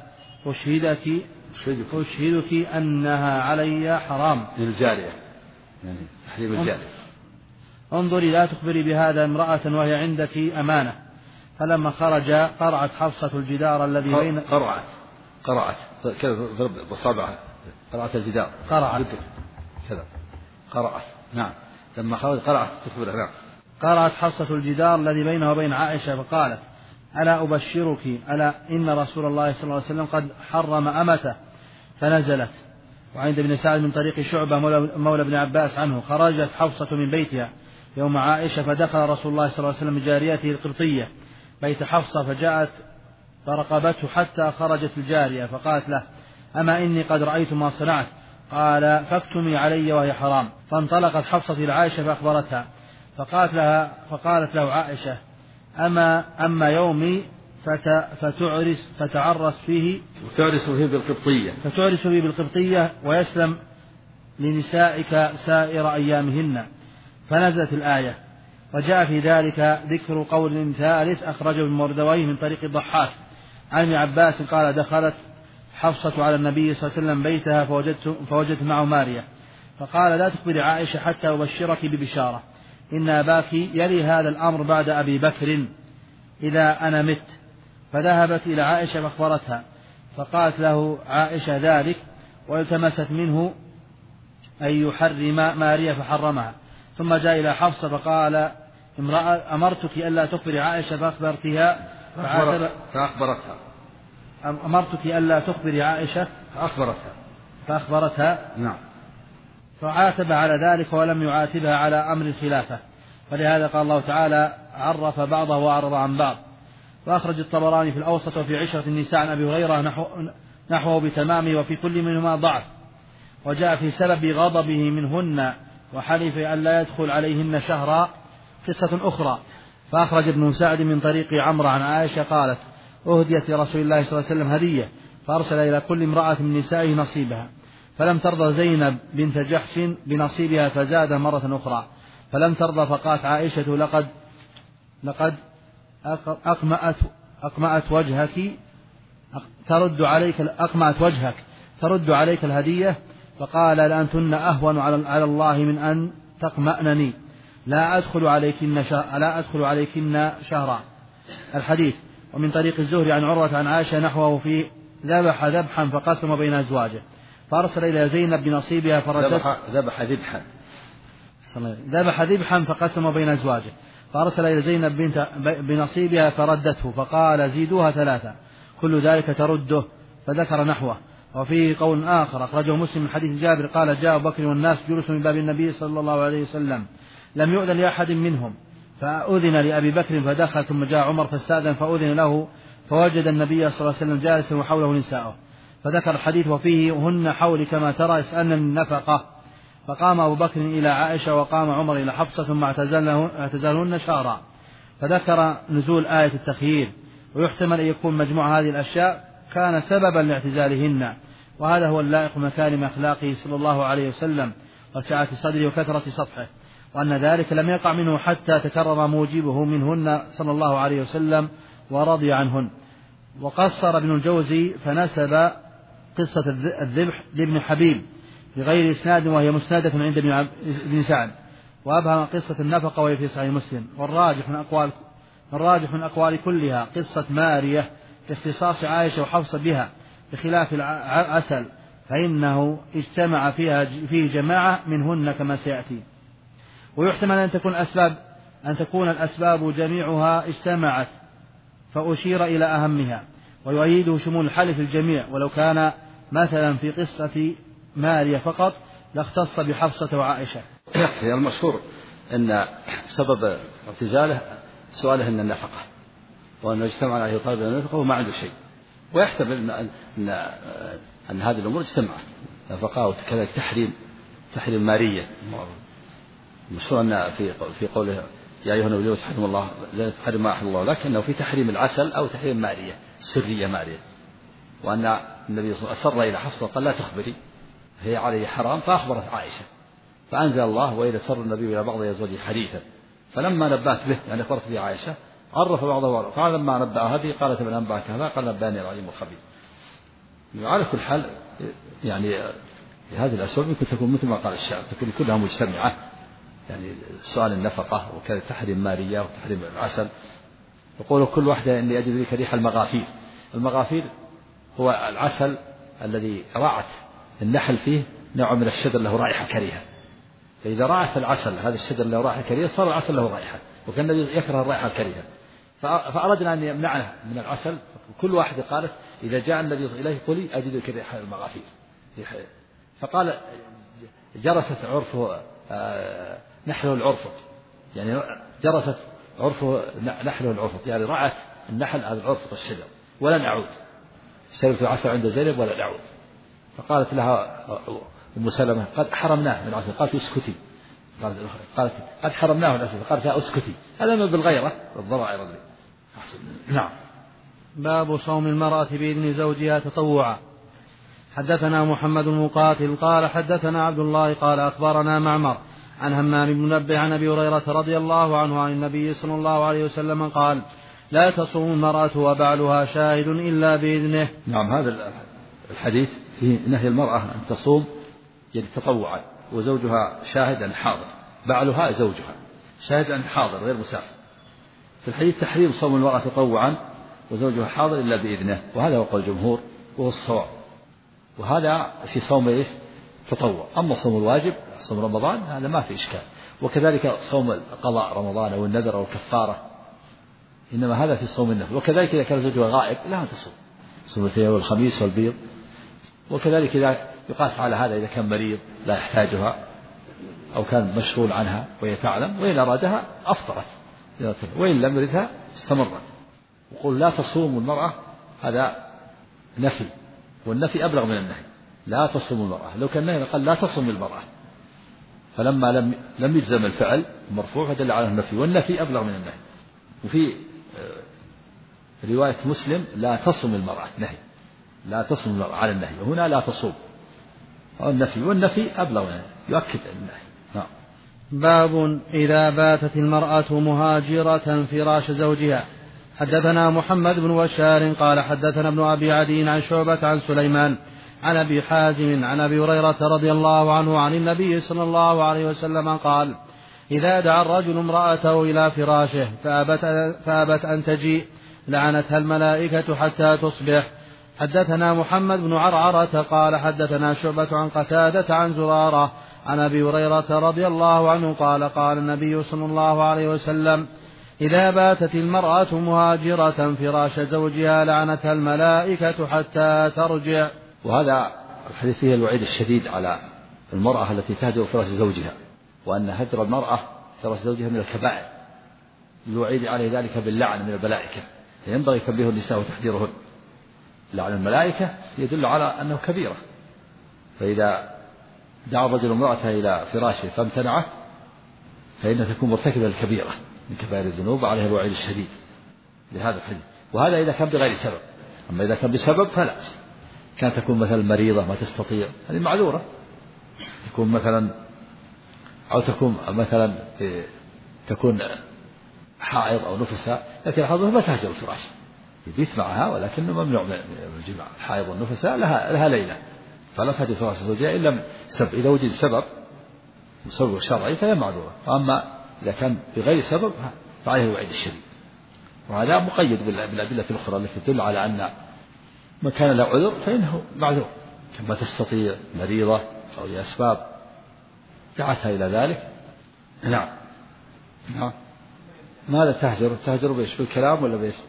أشهدك أنها علي حرام. للجارية يعني تحريم الجارية. انظري لا تخبري بهذا امرأة وهي عندك أمانة. فلما خرج قرعت حفصة الجدار الذي بين قرعت كذا ضرب بصابعها قرعت الجدار كذا قرعت. نعم لما خرج قرعت تخبرها. نعم قرعت حفصة الجدار الذي بينه وبين عائشة فقالت ألا أبشرك ألا إن رسول الله صلى الله عليه وسلم قد حرم أمته. فنزلت. وعند ابن سعد من طريق شعبة مولى ابن عباس عنه خرجت حفصة من بيتها يوم عائشة فدخل رسول الله صلى الله عليه وسلم بجاريته القبطية بيت حفصة فجاءت فرقبته حتى خرجت الجارية فقالت له أما إني قد رأيت ما صنعت. قال فاكتمي علي وهي حرام. فانطلقت حفصة إلى عائشة فأخبرتها فقالت له عائشة أما يومي فتعرس فيه بالقبطية ويسلم لنسائك سائر أيامهن. فنزلت الآية. وجاء في ذلك ذكر قول ثالث أخرجه ابن مردويه من طريق الضحاك عن ابن عباس قال دخلت حفصة على النبي صلى الله عليه وسلم بيتها فوجدت معه مارية فقال لا تخبري عائشة حتى أبشرك ببشارة إن أباك يلي هذا الأمر بعد أبي بكر إذا أنا مت. فذهبت إلى عائشة فأخبرتها فقالت له عائشة ذلك والتمست منه أن يحرم مارية فحرمها. ثم جاء إلى حفصة فقال امرأة أمرتك ألا تخبري عائشة فأخبرتها أمرتك ألا تخبري عائشة فأخبرتها. نعم. فعاتب على ذلك ولم يعاتبها على أمر الخلافة. فلهذا قال الله تعالى عرف بعضه وأعرض عن بعض. وأخرج الطبراني في الأوسط وفي عشرة النساء عن أبي هريرة نحوه بتمامه وفي كل منهما ضعف. وجاء في سبب غضبه منهن وحلف أن لا يدخل عليهن شهرا قصة أخرى. فأخرج ابن سعد من طريق عمرو عن عائشة قالت أهديت لرسول الله صلى الله عليه وسلم هدية فأرسل إلى كل امرأة من نسائه نصيبها فلم ترضى زينب بنت جحش بنصيبها فزاد مرة أخرى فلم ترضى فقالت عائشة لقد أقمأت وجهك ترد عليك الهدية. فقال لأنتن أهون على الله من أن تقمأنني لا أدخل عليكن شهرا. الحديث. ومن طريق الزهري عن عروة عن عائشة نحوه في ذبح ذبحا فقسم بين أزواجه فأرسل إلى زينب بنصيبها فردته ذبح ذبحا فقسم بين أزواجه فأرسل إلى زينب بنصيبها فردته فقال زيدوها 3 كل ذلك ترده فذكر نحوه. وفيه قول آخر أخرجه مسلم من حديث جابر قال جاء أبو بكر والناس جلوس من باب النبي صلى الله عليه وسلم لم يؤذن لأحد منهم فأذن لأبي بكر فدخل ثم جاء عمر فاستأذن فأذن له فوجد النبي صلى الله عليه وسلم جالسا وحوله نساءه فذكر الحديث وفيه هن حولي كما ترى اسألن النفقة فقام أبو بكر إلى عائشة وقام عمر إلى حفصة ثم اعتزلهن شهرا، فذكر نزول آية التخيير، ويحتمل أن يكون مجموع هذه الأشياء كان سببا لاعتزالهن، وهذا هو اللائق مكارم أخلاقه صلى الله عليه وسلم وسعة صدره وكثرة سطحه، وأن ذلك لم يقع منه حتى تكرر موجبه منهن صلى الله عليه وسلم ورضي عنهن. وقصر ابن الجوزي فنسب قصة الذبح لابن حبيب بغير إسناد وهي مسندة عند ابن سعد، وأبهم قصة النفقة وهي في صحيح مسلم. والراجح من أقوال كلها قصة مارية باختصاص عائشة وحفصة بها، بخلاف العسل فإنه اجتمع فيه جماعة منهن كما سيأتي. ويحتمل أن تكون الأسباب جميعها اجتمعت فأشير إلى أهمها، ويؤيده شمول الحلف الجميع، ولو كان مثلا في قصة مارية فقط لاختص بحفصة وعائشة. يكفي المشهور أن سبب اعتزاله سؤاله أن النفقة، وأنه اجتمع عليه طالب النفقة وما عنده شيء، ويحتمل أن هذه الأمور اجتمعت نفقة وكذلك تحريم مارية. المشهور أن في قوله يا أيها النبي تحرم الله لا تحرم ما أحل الله، لكنه في تحريم العسل أو تحريم مارية سرية مارية، وأن النبي صلى الله عليه وسلم أسر إلى حفصة قال لا تخبري هي عليه حرام، فأخبرت عائشة، فأنزل الله وإذا سر النبي إلى بعض أزواجه حديثا، فلما نبأت به يعني أخبرت به عائشة عرف بعضه، قال لما نبأها به قالت من أنبأك هذا؟ قال نبأني العليم الخبير. على كل حال يعني هذه الأسباب ممكن تكون مثل ما قال الشاعر تكون كلها مجتمعة، يعني سؤال النفقة وكذا تحريم مارية وتحريم العسل. يقول كل واحدة إني أجد لك ريح المغافير. المغافير هو العسل الذي رعت النحل فيه نوع من الشجر له رائحة كريهة، فإذا رعت العسل هذا الشجر له رائحة كريهة صار العسل له رائحة، وكان النبي يكره الرائحة الكريهة، فأردنا أن يمنعه من العسل. كل واحدة قالت إذا جاء النبي إليه قولي أجد لك ريح المغافير، فقال جرست عرفه نحله العرفط، يعني جرست عرفه نحله العرفط، يعني رعت النحل على العرفط الشجر. ولن أعود، سلبت العسل عند زينب ولن أعود. فقالت لها أم سلمة قد حرمناه من العسل، قالت اسكتي، قالت قد حرمناه من العسل، قالت لا اسكتي. هذا من بالغيرة الضرائر اللي نعم. باب صوم المرأة بإذن زوجها تطوعا. حدثنا محمد بن مقاتل قال حدثنا عبد الله قال أخبرنا معمر عن همام بن منبه عن أبي هريرة رضي الله عنه عن النبي صلى الله عليه وسلم قال لا تصوم المرأة وبعلها شاهد إلا بإذنه. نعم، هذا الحديث فيه نهي المرأة أن تصوم يعني تطوعا وزوجها شاهد حاضر، بعلها زوجها شاهد حاضر غير مسافر. في الحديث تحريم صوم المرأة تطوعا وزوجها حاضر إلا بإذنه، وهذا هو قول الجمهور وهو الصواب، وهذا في صوم إيش؟ تطوع. أما صوم الواجب صوم رمضان هذا ما في إشكال، وكذلك صوم قضاء رمضان أو النذر أو الكفارة، إنما هذا في صوم النفل. وكذلك إذا كان زوجها غائب لا تصوم، صوم الاثنين والخميس والبيض. وكذلك إذا يقاس على هذا إذا كان مريض لا يحتاجها أو كان مشغول عنها وهي تعلم، وإن أرادها أفطرت وإن لم يردها استمرت. وقل لا تصوم المرأة هذا نفي، والنفي أبلغ من النهي. لا تصوم المرأة، لو كان النهي قال لا تصوم المرأة، فلما لم يجزم الفعل مرفوع فدل على النفي، والنفي أبلغ من النهي. وفي رواية مسلم لا تصوم المرأة نهي، لا تصوم المرأة على النهي، وهنا لا تصوم النفي، والنفي أبلغ من النهي يؤكد النهي. نعم. باب إذا باتت المرأة مهاجرة فراش زوجها. حدثنا محمد بن بشار قال حدثنا ابن أبي عدي عن شعبة عن سليمان عن أبي حازم عن أبي هريرة رضي الله عنه عن النبي صلى الله عليه وسلم قال إذا دعا الرجل امرأته إلى فراشه فأبت أن تجيء لعنتها الملائكة حتى تصبح. حدثنا محمد بن عرعرة قال حدثنا شعبة عن قتادة عن زرارة عن أبي هريرة رضي الله عنه قال قال النبي صلى الله عليه وسلم إذا باتت المرأة مهاجرة فراش زوجها لعنتها الملائكة حتى ترجع. وهذا الحديث فيه الوعيد الشديد على المرأة التي تهجر فراش زوجها، وأن هجر المرأة فراش زوجها من الكبائر، الوعيد عليه ذلك باللعن من الملائكة، ينبغي تنبيه النساء وتحذيرهن. لعن الملائكة يدل على أنه كبيرة، فإذا دعا الرجل امرأته إلى فراشه فامتنعت فإنها تكون مرتكبة الكبيرة من كبائر الذنوب عليها الوعيد الشديد لهذا الحديث. وهذا إذا كان بغير سبب، أما إذا كان بسبب فلا. كانت تكون مثلا مريضة ما تستطيع، هذه معذورة. تكون مثلا أو تكون مثلا تكون حائض أو نفساء، لكن الحائض ما تهجر الفراش، يبيت معها ولكنه ممنوع من الجماع. الحائض والنفساء لها ليلة، فلا تهجر فراش زوجها إلا سبب. إذا وجد سبب شرعي فهي معذورة، وأما إذا كان بغير سبب فعليه الوعيد الشديد. وهذا مقيد بالأدلة الأخرى التي تدل على أن من كان له عذر فإنه معذور، كما تستطيع مريضة أو لأسباب دعتها إلى ذلك. نعم. ماذا تهجر بإيش؟ بالكلام ولا بإيش؟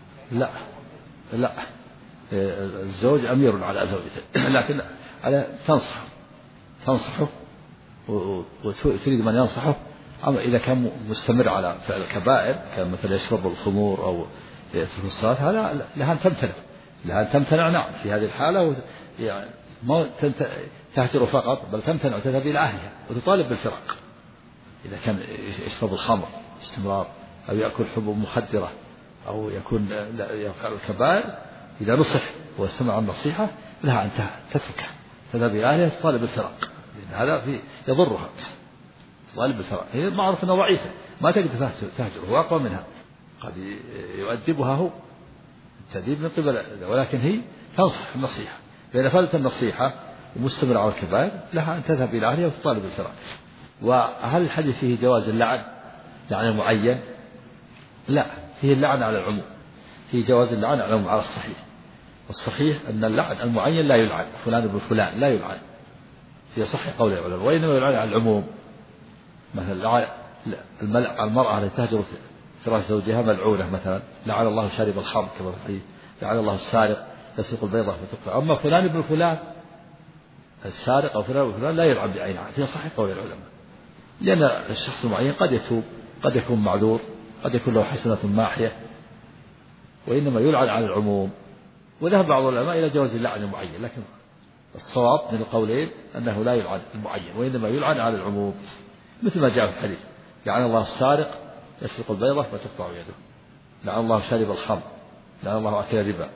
لا الزوج أمير على زوجته، لكن على تنصحه وتريد من ينصحه. أما إذا كان مستمر على فعل الكبائر كان مثلا يشرب الخمور أو يترك الصلاة، هذا لها أن تمتنع. نعم في هذه الحالة يعني ما تهجر فقط، بل تمتنع وتذهب إلى أهلها وتطالب بالفراق. إذا كان يشرب الخمر باستمرار أو يأكل حبوب مخدرة أو يكون يفعل الكبائر، إذا نصح واستمع النصيحة لها أن تتركها، تذهب إلى أهلها وتطالب بالفراق، لأن هذا يضرها. تطالب بالفراق هي معروف أنها ضعيفة، ما تقدر تهجر، هو أقوى منها، قد يؤدبها هو التأديب من قبل، ولكن هي تنصح النصيحة. فإذا فعلت النصيحة ومستمر على الكبائر لها أن تذهب إلى أهلها وتطالب بالفراق. وهل الحديث فيه جواز اللعن معين؟ لا، فيه اللعن على العموم، فيه جواز اللعن على العموم على الصحيح. والصحيح أن اللعن المعين لا يلعن، فلان ابن فلان لا يلعن في صحيح قول العلماء، وإنما يلعن على العموم. مثلا المرأة التي تهجر فراش زوجها ملعونة، مثلا لعن الله شارب الخمر كما في الحديث، لعن الله السارق يسرق البيضة فتقطع. أما فلان ابن فلان السارق أو فلان ابن فلان لا يلعن بعينها في صحيح قول العلماء، لأن الشخص المعين قد يتوب، قد يكون معذور، قد يكون له حسنة ماحية، وإنما يلعن على العموم. وذهب بعض العلماء إلى جواز اللعن المعين، لكن الصواب من القولين أنه لا يلعن المعين وإنما يلعن على العموم، مثل ما جاء في الحديث لعن الله السارق يسرق البيضة فتقطع يده، لعن الله شارب الخمر، لعن الله أكل الربا.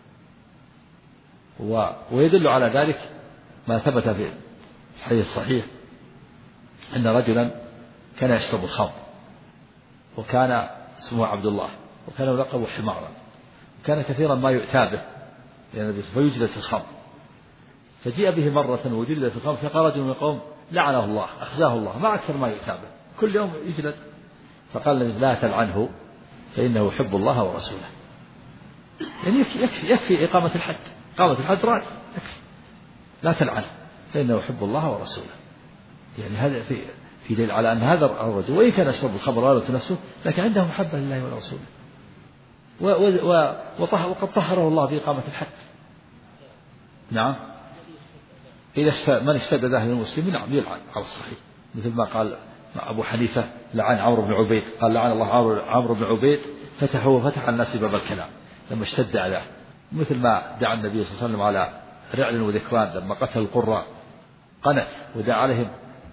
ويدل على ذلك ما ثبت في الحديث الصحيح أن رجلا كان يشرب الخمر، وكان اسمه عبد الله، وكان يلقب حمارا، وكان كثيرا ما يؤتى به فيجلد في الخمر. فجيء به مرة وجلد في الخمر، فقال رجل من القوم لعنه الله أخزاه الله، ما أكثر ما يؤتى به، كل يوم يجلد. فقال لا تلعنه فإنه يحب الله ورسوله. يعني يكفي إقامة الحد، إقامة الحد راد يكفي، لا تلعنه فإنه يحب الله ورسوله. يعني هذا في دليل على أن هذا الرجل وإن كان يشرب الخمر ويرد نفسه، لكن عنده محبة لله ورسوله، وقد طهره الله بإقامة الحد. نعم. إذا من اشتد داخل المسلم نعم يلعن على الصحيح، مثل ما قال أبو حنيفة لعن عمرو بن عبيد، قال لعن الله عمرو بن عبيد فتح الناس باب الكلام لما اشتد عليه، مثل ما دعا النبي صلى الله عليه وسلم على رعل وذكوان لما قتل القراء قنت ودعا عليهم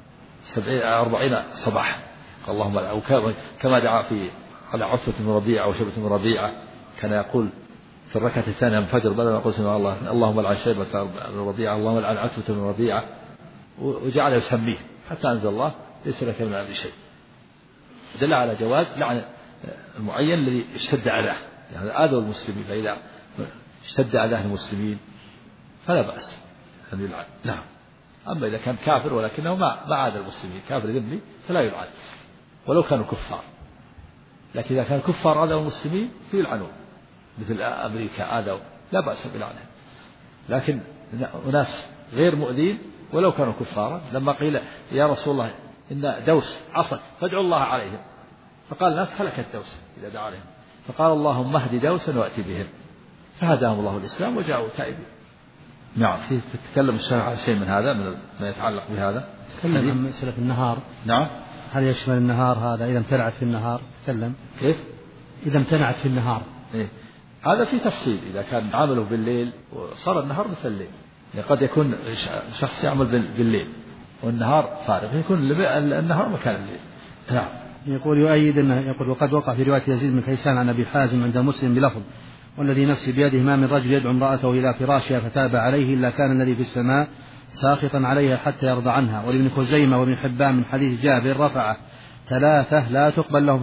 40 صباحا، اللهم أو كما دعا على عتبة بن ربيعة وشيبة بن ربيعة، كان يقول في الركعة الثانية من الفجر بدل ما يقول سبحان الله اللهم لعن شيبة بن ربيعة اللهم لعن عتبة بن ربيعة، وجعل يسميه حتى أنزل الله ليس لك من أمر شيء. دل على جواز لعن المعين الذي اشتد عليه، يعني آذوا المسلمين، فإذا اشتد عليه المسلمين فلا بأس أن يلعن. نعم. أما إذا كان كافر ولكنه ما عاد المسلمين، كافر ذمي، فلا يلعن ولو كانوا كفار. لكن إذا كان كفار آذوا المسلمين فيلعنون، مثل أمريكا آذوا، لا بأس بلعنهم. لكن أناس غير مؤذين ولو كانوا كفارا، لما قيل يا رسول الله إن دوس عصت فادعوا الله عليهم، فقال الناس هلكت دوس إذا دعا عليهم، فقال اللهم اهد دوسا وأتي بهم، فهداهم الله الإسلام وجاءوا تائبين. نعم. تتكلم الشرع على شيء من هذا من ما يتعلق بهذا؟ تكلم عن مسألة النهار. نعم. هل يشمل النهار هذا إذا امتنعت في النهار؟ تكلم كيف إذا امتنعت في النهار. إيه؟ هذا في تفصيل، إذا كان عمله بالليل وصار النهار مثل الليل، يعني قد يكون شخص يعمل بالليل والنهار فارغ، يكون النهار مكان الليل. نعم. يقول يؤيد أنه يقول وقد وقع في رواية يزيد بن كيسان عن أبي حازم عند مسلم بلفظ والذي نفسي بيده ما من رجل يدعو امرأته إلى فراشها فتاب عليه إلا كان الذي في السماء ساخطا عليها حتى يرضى عنها. ولابن خزيمة وابن حبان من حديث جابر رفعه 3 لا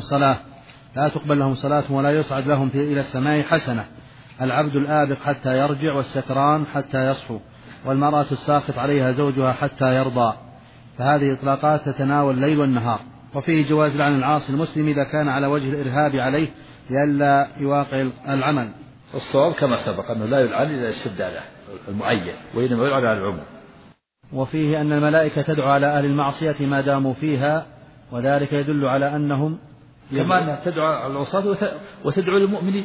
تقبل لهم صلاة ولا يصعد لهم إلى السماء حسنة: العبد الآبق حتى يرجع، والسكران حتى يصحو، والمرأة الساخط عليها زوجها حتى يرضى. فهذه إطلاقات تتناول الليل والنهار. وفيه جواز لعن العاصي المسلم إذا كان على وجه الإرهاب عليه لئلا يواقع العمل. الصواب كما سبق أنه لا يلعن إلا الشد على المعين، وإنما يلعن على العموم. وفيه أن الملائكة تدعو على أهل المعصية ما داموا فيها، وذلك يدل على أنهم كما أنها تدعو على العصاة وتدعو للمؤمنين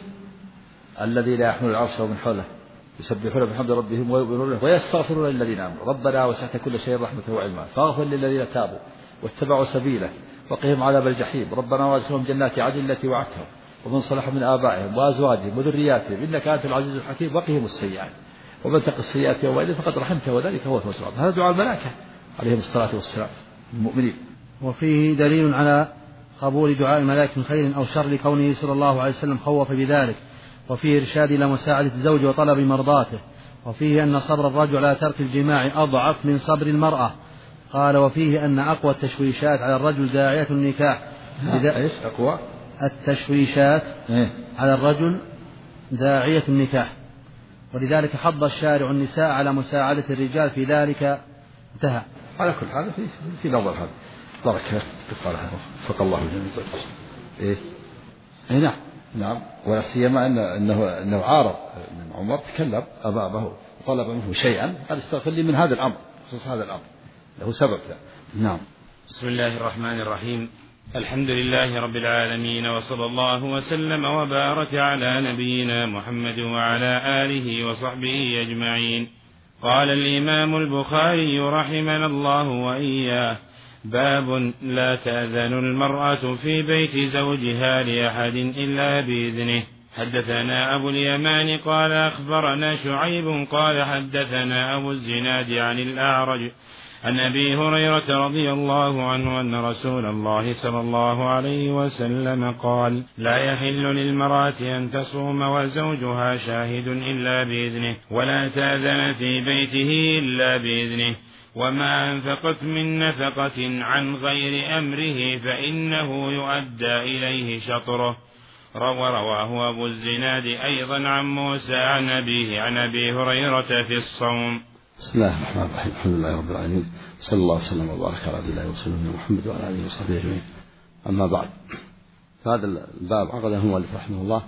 الذي لا يحمل العرش ومن حوله يسبحون بحمد ربهم ويؤمنون ويستغفرون للذين آمنوا ربنا وسعت كل شيء رحمة وعلما فاغفر للذين تابوا واتبعوا سبيله وقهم عذاب الجحيم ربنا وادخلهم جنات عدن التي وعدتهم ومن صلح من آبائهم وأزواجهم وذرياتهم إنك أنت العزيز الحكيم وقهم السيئات ومن تق السيئات يومئذ فقد رحمته وذلك هو الفوز العظيم. هذا دعاء الملائكة عليهم الصلاة والسلام المؤمنين. وفيه دليل على قبول دعاء الملائكة من خير أو شر لكونه صلى الله عليه وسلم خوف بذلك. وفيه إرشاد إلى مساعدة الزوج وطلب مرضاته. وفيه أن صبر الرجل على ترك الجماع أضعف من صبر المرأة. قال وفيه أن أقوى التشويشات على الرجل داعية النكاح. إيش أقوى التشويشات على الرجل داعية النكاح، ولذلك حض الشارع النساء على مساعدة الرجال في ذلك. انتهى. على كل حال في نظر هذا بركة قالها وفق الله جميعا. إيه نعم ولا سيما انه عارض من عمر تكلم امامه وطلب منه شيئا قال استغفر لي من هذا الامر خصوص هذا الامر له سبب. نعم. بسم الله الرحمن الرحيم. الحمد لله رب العالمين وصلى الله وسلم وبارك على نبينا محمد وعلى آله وصحبه أجمعين. قال الإمام البخاري رحمنا الله وإياه: باب لا تأذن المرأة في بيت زوجها لأحد إلا بإذنه. حدثنا أبو اليمان قال أخبرنا شعيب قال حدثنا أبو الزناد عن الأعرج عن أبي هريرة رضي الله عنه أن رسول الله صلى الله عليه وسلم قال: لا يحل للمرأة أن تصوم وزوجها شاهد إلا بإذنه، ولا تأذن في بيته إلا بإذنه، وما أنفقت من نفقة عن غير أمره فإنه يؤدى إليه شطره. ورواه أبو الزناد أيضا عن موسى عن أبيه عن أبي هريرة في الصوم. بسم الله الرحمن الرحيم. الحمد لله رب العالمين، صلى الله وسلم وبارك على عبد الله ورسوله محمد وعلى آله وصحبه أجمعين. أما بعد، فهذا الباب عقده المؤلف رحمه الله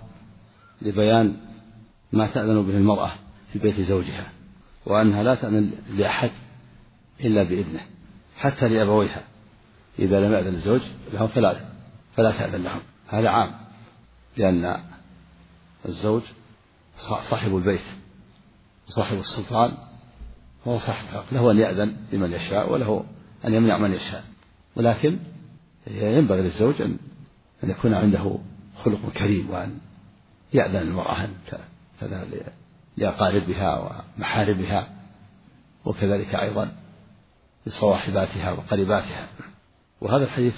لبيان ما تأذن به المرأة في بيت زوجها، وأنها لا تأذن لأحد إلا بإذنه، حتى لأبويها إذا لم يأذن الزوج لهم فلا تأذن لهم. هذا عام، لأن الزوج صاحب البيت وصاحب السلطان هو صاحب الحق، له أن يأذن لمن يشاء وله أن يمنع من يشاء، ولكن ينبغي للزوج أن يكون عنده خلق كريم، وأن يأذن المرأة كذا لأقاربها ومحارمها، وكذلك أيضا لصواحباتها وقريباتها. وهذا الحديث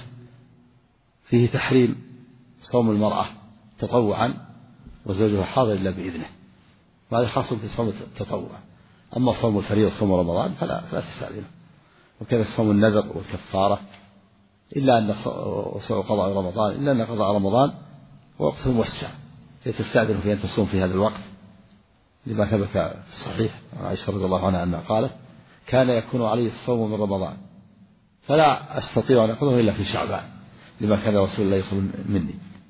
فيه تحريم صوم المرأة تطوعا وزوجها حاضر إلا بإذنه، وهذا خاص في صوم التطوع. أما صوم الفريضة صوم رمضان فلا تستأذنه، وكذا صوم النذر والكفارة، إلا أن قضاء رمضان إلا أن قضاء رمضان وقت موسع تستأذن في أن تصوم في هذا الوقت، لما ثبت في الصحيح عائشة رضي الله عنها أنها قالت: كان يكون علي الصوم من رمضان فلا أستطيع أن أقضيه إلا في شعبان، لما كان رسول الله يصوم مني.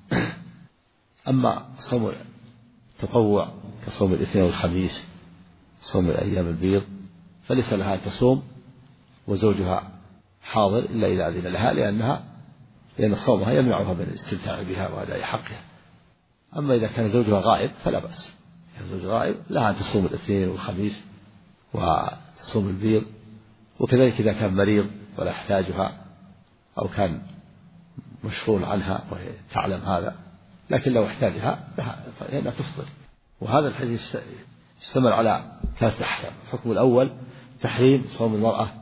أما صوم التطوع كصوم الاثنين والخميس، صوم الأيام البيض، فليس لها أن تصوم وزوجها حاضر إلا إذا أذن لها، لأن صومها يمنعها من الاستمتاع بها وأداء حقها. أما إذا كان زوجها غائب فلا بأس، إذا زوج غائب لها أن تصوم الاثنين والخميس وتصوم البيض، وكذلك إذا كان مريض ولا يحتاجها أو كان مشغول عنها وهي تعلم هذا، لكن لو احتاجها فإنها تفطر. وهذا الحديث يشتمل على 3 أحكام. الحكم الأول تحريم صوم المرأة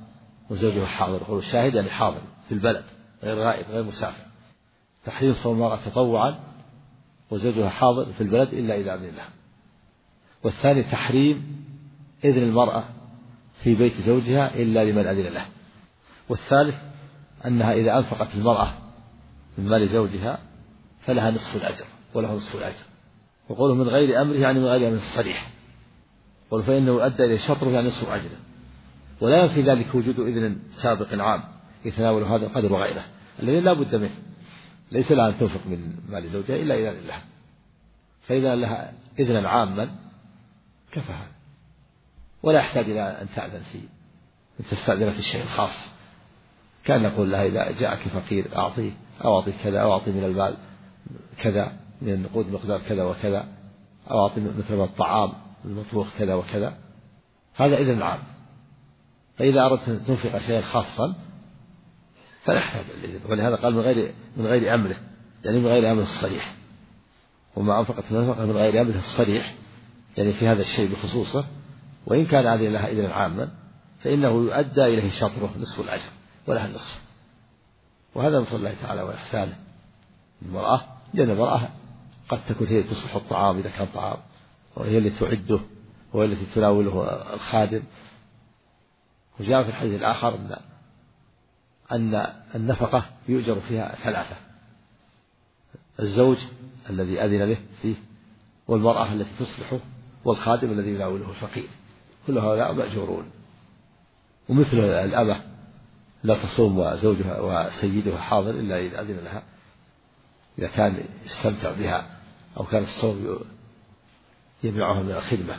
وزوجها حاضر. يقول الشاهد يعني حاضر في البلد غير غائب غير مسافر. تحريم صوم المرأة تطوعا وزوجها حاضر في البلد إلا إذا أذن لها. والثاني تحريم إذن المرأة في بيت زوجها إلا لمن أذن له. والثالث أنها إذا أنفقت المرأة من مال زوجها فلها نصف الأجر وله نصف الأجر. وقوله من غير أمره يعني من غير أمر الصريح، قل فإنه أدى إلى شطره يعني نصف أجره. ولا ينفي ذلك وجود إذن سابق عام يتناول هذا القدر وغيره الذي لا بد منه. ليس لها أن تنفق من مال زوجها إلا إذا أذن لها، فإذا لها إذنا عاما كفى هذا، ولا يحتاج إلى أن تأذن فيه أن تستأذن في الشيء الخاص. كان نقول لها إذا جاءك فقير أعطيه، أو أعطي كذا، أو أعطي من المال كذا من النقود مقدار كذا وكذا، أو أعطي مثل الطعام المطبوخ كذا وكذا. هذا إذن عام. فإذا أردت أن تنفق شيئا خاصا فلا يحتاج الإذن. ولهذا قال من غير أمره، يعني من غير أمره الصريح. وما أنفقت من غير أمره الصريح يعني في هذا الشيء بخصوصه، وإن كان هذه لها إذن عاما فإنه يؤدى إليه شطره نصف الأجر ولها النصف. وهذا من فضل الله تعالى وإحسانه المرأة، لأن المرأة قد تكون هي تصلح الطعام إذا كان طعام، وهي التي تعده، وهي التي تناوله الخادم. وجاء في الحديث الآخر أن النفقة يؤجر فيها ثلاثة: الزوج الذي أذن له فيه، والمرأة التي تصلحه، والخادم الذي يناوله الفقير. كل هؤلاء مأجورون. ومثل الأمة لا تصوم وزوجها وسيدها حاضر إلا إذا أذن لها، إذا كان يستمتع بها أو كان الصوم يمنعها من الخدمة.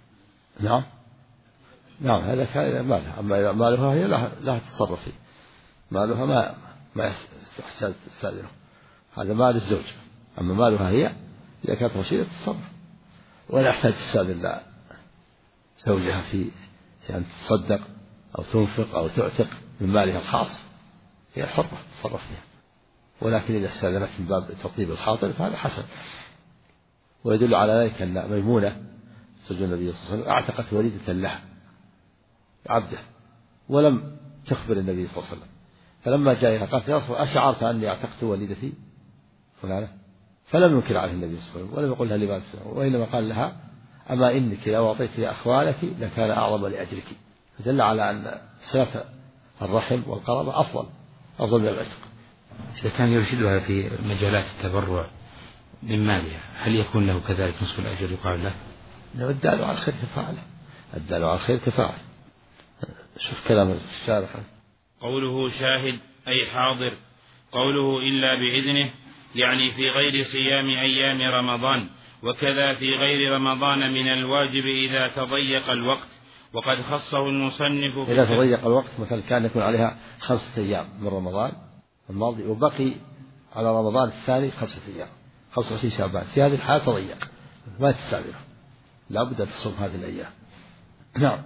نعم هذا كان مالها. أما مالها هي لا تتصرف فيه، مالها ما يحتاج تستأذنه، هذا مال الزوج. أما مالها هي إذا كانت رشيدة تتصرف، ولا يحتاج تستأذن زوجها في أن تصدق أو تنفق أو تعتق من مالها الخاص، هي حرة تتصرف فيها. ولكن إذا استأذنت من باب تطيب الخاطر فهذا حسن. ويدل على ذلك أن ميمونة زوج النبي صلى الله عليه وسلم اعتقت وليدة لها عبده ولم تخبر النبي صلى الله عليه وسلم، فلما جاء قالت يا رسول أشعرت أني اعتقت وليدتي فلانة؟ فلم ينكر عليه النبي صلى الله عليه وسلم ولم يقل لها لماذا، وإنما قال لها أما إنك لو أعطيت أخوالك لكان أعظم لأجرك. فدل على أن صلة الرحم والقرابة أفضل من العتق. إذا كان يرشدها في مجالات التبرع من مالها هل يكون له كذلك نصف الأجر يقال له؟ الدال على الخير كفاعله، الدال على الخير كفاعله. شوف كلام الشارح. قوله شاهد أي حاضر. قوله إلا بإذنه يعني في غير صيام أيام رمضان، وكذا في غير رمضان من الواجب إذا تضيق الوقت. وقد خصه المصنف إذا تضيق الوقت مثلا كان يكون عليها 5 أيام من رمضان الماضي وبقي على رمضان الثاني 5 أيام 25 شعبان، في هذه الحالة تضيق ما تستعجل، لا بد أن تصوم هذه الأيام. نعم.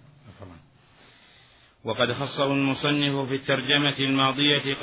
وقد خصه المصنف في الترجمة الماضية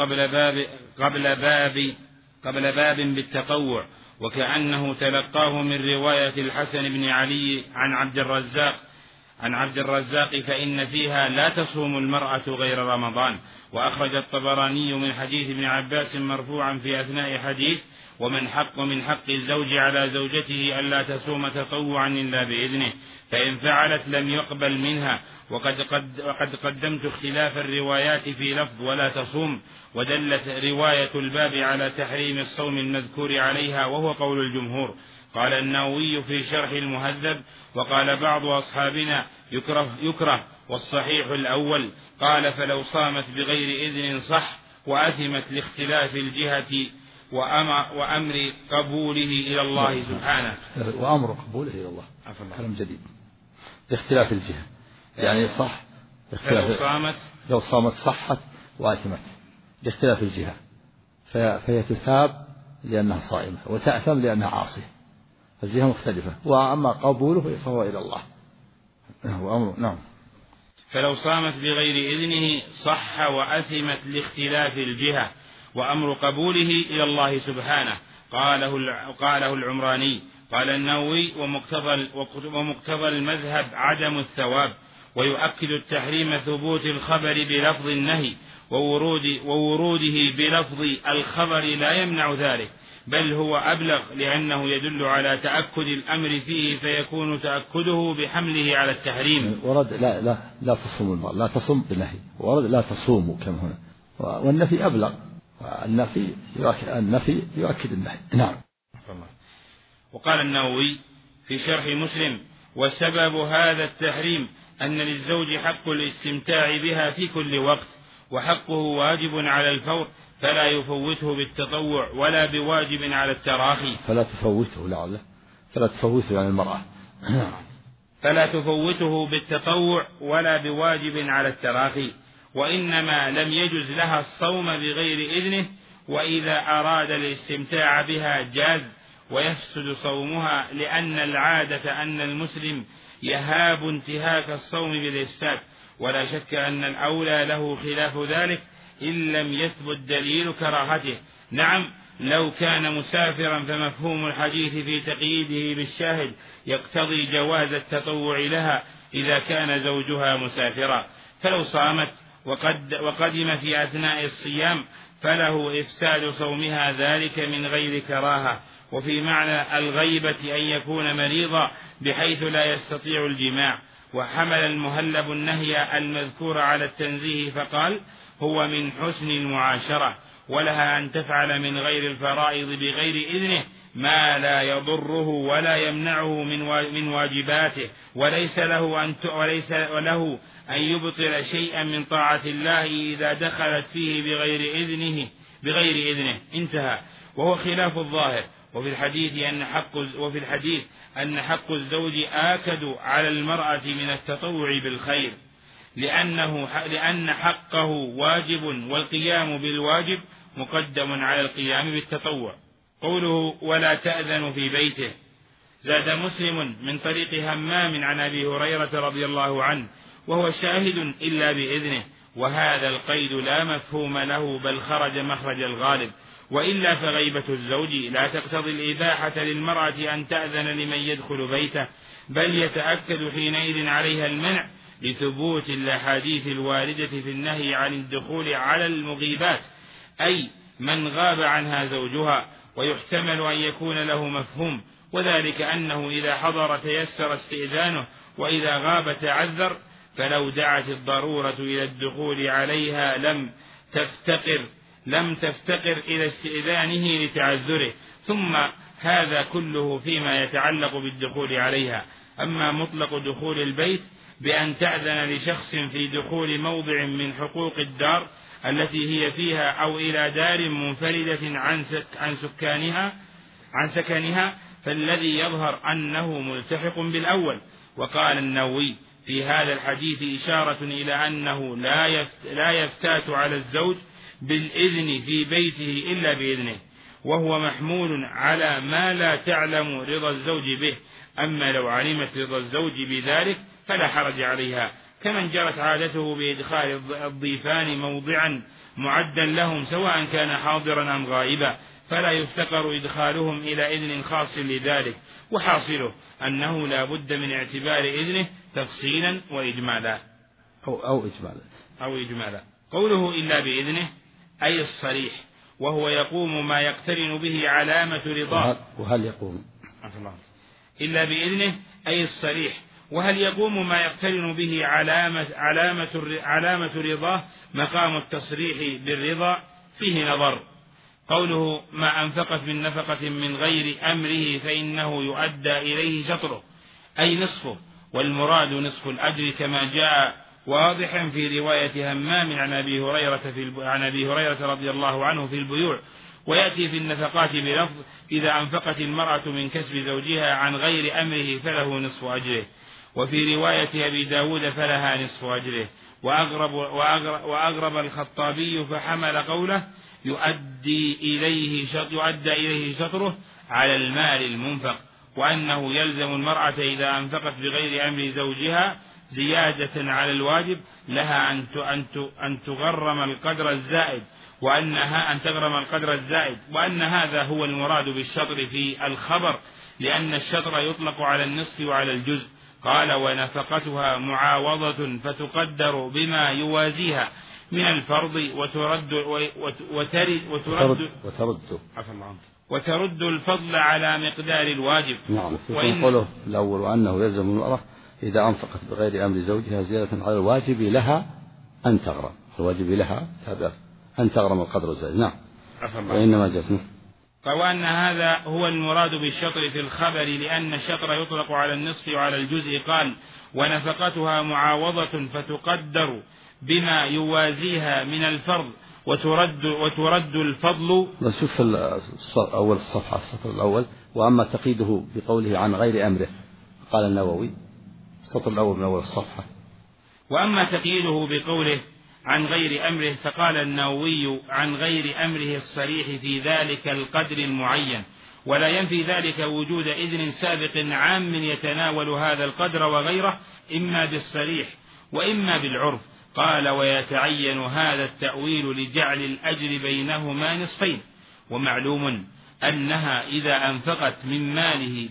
قبل باب بالتطوع، وكأنه تلقاه من رواية الحسن بن علي عن عبد الرزاق فإن فيها لا تصوم المرأة غير رمضان. وأخرج الطبراني من حديث ابن عباس مرفوعا في أثناء حديث ومن حق الزوج على زوجته ألا تصوم تطوعا إلا بإذنه، فإن فعلت لم يقبل منها. وقد قدمت اختلاف الروايات في لفظ ولا تصوم، ودلت رواية الباب على تحريم الصوم المذكور عليها وهو قول الجمهور. قال النووي في شرح المهذب: وقال بعض أصحابنا يكره والصحيح الأول. قال فلو صامت بغير إذن صح، وأثمت لاختلاف الجهة وأمر قبوله إلى الله سبحانه. وأمر قبوله إلى الله كلام جديد لاختلاف الجهة، يعني صح لو صامت صحت وأثمت لاختلاف الجهة، فهي تثاب لأنها صائمة وتأثم لأنها عاصية، الجهة مختلفة. وأما قبوله فهو إلى الله وأمره. نعم. فلو صامت بغير إذنه صح وأثمت لاختلاف الجهة وأمر قبوله إلى الله سبحانه. قاله العمراني. قال النووي: ومقتضى المذهب عدم الثواب، ويؤكد التحريم ثبوت الخبر بلفظ النهي ووروده بلفظ الخبر لا يمنع ذلك، بل هو أبلغ لأنه يدل على تأكد الأمر فيه فيكون تأكده بحمله على التحريم. ورد لا تصوموا المرأة، لا تصوم بالنهي، ورد لا تصوموا كما هنا، والنفي أبلغ، النفي يؤكد النهي. نعم. وقال النووي في شرح مسلم: وسبب هذا التحريم أن للزوج حق الاستمتاع بها في كل وقت، وحقه واجب على الفور، فلا يفوته بالتطوع ولا بواجب على التراخي. فلا تفوته يعني المرأة فلا تفوته بالتطوع ولا بواجب على التراخي، وإنما لم يجز لها الصوم بغير إذنه، وإذا أراد الاستمتاع بها جاز، ويفسد صومها، لأن العادة أن المسلم يهاب انتهاك الصوم بالإفساد، ولا شك أن الأولى له خلاف ذلك إن لم يثبت دليل كراهته. نعم، لو كان مسافرا فمفهوم الحديث في تقييده بالشاهد يقتضي جواز التطوع لها إذا كان زوجها مسافرا، فلو صامت وقدم في أثناء الصيام فله إفساد صومها ذلك من غير كراهة. وفي معنى الغيبة أن يكون مريضا بحيث لا يستطيع الجماع. وحمل المهلب النهي المذكور على التنزيه فقال: هو من حسن المعاشرة، ولها أن تفعل من غير الفرائض بغير إذنه ما لا يضره ولا يمنعه من واجباته، وليس له أن يبطل شيئا من طاعة الله إذا دخلت فيه بغير إذنه. انتهى. وهو خلاف الظاهر. وفي الحديث أن حق الزوج آكد على المرأة من التطوع بالخير، لأن حقه واجب، والقيام بالواجب مقدم على القيام بالتطوع. قوله: ولا تأذن في بيته. زاد مسلم من طريق همام عن أبي هريرة رضي الله عنه وهو شاهد إلا بإذنه، وهذا القيد لا مفهوم له، بل خرج مخرج الغالب، وإلا فغيبة الزوج لا تقتضي الإباحة للمرأة أن تأذن لمن يدخل بيته، بل يتأكد حينئذ عليها المنع لثبوت الأحاديث الواردة في النهي عن الدخول على المغيبات، أي من غاب عنها زوجها. ويحتمل أن يكون له مفهوم، وذلك أنه إذا حضر تيسر استئذانه، وإذا غاب تعذر، فلو دعت الضرورة إلى الدخول عليها لم تفتقر إلى استئذانه لتعذره. ثم هذا كله فيما يتعلق بالدخول عليها. أما مطلق دخول البيت بأن تأذن لشخص في دخول موضع من حقوق الدار التي هي فيها أو إلى دار منفردة عن سكنها فالذي يظهر أنه ملتحق بالأول. وقال النووي في هذا الحديث إشارة إلى أنه لا يفتات على الزوج بالإذن في بيته إلا بإذنه، وهو محمول على ما لا تعلم رضا الزوج به. أما لو علمت رضا الزوج بذلك فلا حرج عليها، كمن جرت عادته بإدخال الضيفان موضعا معدا لهم سواء كان حاضرا أم غائبا، فلا يفتقر إدخالهم إلى إذن خاص لذلك. وحاصله أنه لا بد من اعتبار إذنه تفصيلا وإجمالا أو إجمالا. قوله إلا بإذنه أي الصريح، وهو يقوم ما يقترن به علامة رضاه. وهل يقوم إلا بإذنه أي الصريح، وهل يقوم ما يقترن به علامة رضاه مقام التصريح بالرضا؟ فيه نظر. قوله ما أنفقت من نفقة من غير أمره فإنه يؤدى إليه شطره أي نصفه، والمراد نصف الأجر كما جاء واضحا في رواية همام عن أبي هريرة رضي الله عنه في البيوع. ويأتي في النفقات بلفظ إذا أنفقت المرأة من كسب زوجها عن غير أمره فله نصف أجره. وفي رواية أبي داود فلها نصف أجره. وأغرب الخطابي فحمل قوله يؤدى إليه شطره على المال المنفق، وأنه يلزم المرأة إذا أنفقت بغير أمر زوجها زيادة على الواجب لها أن تغرم القدر الزائد، وأن هذا هو المراد بالشطر في الخبر، لأن الشطر يطلق على النصف وعلى الجزء، قال ونفقتها معاوضة فتقدر بما يوازيها من الفرض وترد الفضل على مقدار الواجب. نعم. قوله الأول وأنه يلزم المرأة إذا أنفقت بغير أمر زوجها زيادة على الواجب لها أن تغرم، الواجب لها أن تغرم القدر الزائد. نعم. وإنما جزم وأن هذا هو المراد بالشطر في الخبر، لأن الشطر يطلق على النصف وعلى الجزء. قال ونفقتها معاوضة فتقدر بما يوازيها من الفرض وترد الفضل. بس شوف أول الصفحة السطر الأول وأما تقييده بقوله عن غير أمره، قال النووي السطر الأول من أول الصفحة. وأما تقييده بقوله عن غير أمره فقال النووي عن غير أمره الصريح في ذلك القدر المعين، ولا ينفي ذلك وجود إذن سابق عام يتناول هذا القدر وغيره إما بالصريح وإما بالعرف. قال ويتعين هذا التأويل لجعل الأجر بينهما نصفين، ومعلوم أنها إذا أنفقت من ماله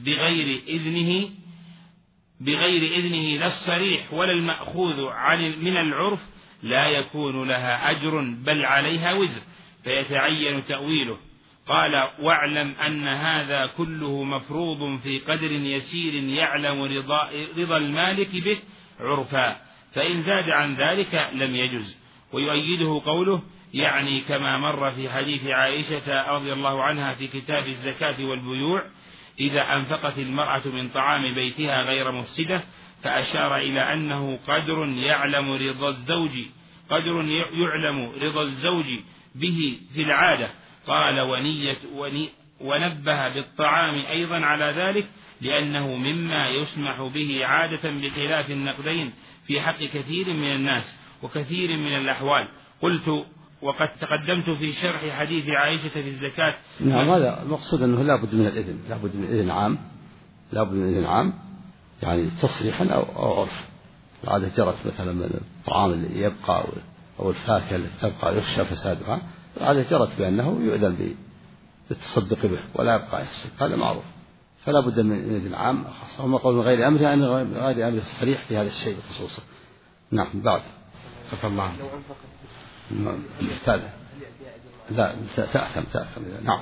بغير إذنه لا الصريح ولا المأخوذ من العرف لا يكون لها أجر بل عليها وزر، فيتعين تأويله. قال واعلم أن هذا كله مفروض في قدر يسير يعلم رضا المالك به عرفا، فإن زاد عن ذلك لم يجز. ويؤيده قوله يعني كما مر في حديث عائشة رضي الله عنها في كتاب الزكاة والبيوع إذا أنفقت المرأة من طعام بيتها غير مفسدة، فأشار إلى أنه قدر يعلم رضا الزوج به في العادة. قال ونبه بالطعام أيضا على ذلك لأنه مما يسمح به عادة بخلاف النقدين في حق كثير من الناس وكثير من الأحوال. قلت وقد تقدمت في شرح حديث عائشة في الزكاة. نعم هذا المقصود أنه لا بد من الإذن، لا بد من إذن عام يعني تصريحا أو عرف. العادة جرت مثلا من الطعام اللي يبقى أو الفاكهة اللي تبقى يخشى فسادها، العادة جرت بأنه يؤذن بالتصدق به ولا يبقى يفسد، هذا معروف، فلا بد من إذن عام خاصة. هم قول من غير أمره يعني غير أمره الصريح في هذا الشيء بخصوصه. نعم. بعد الله لا تأثم. نعم.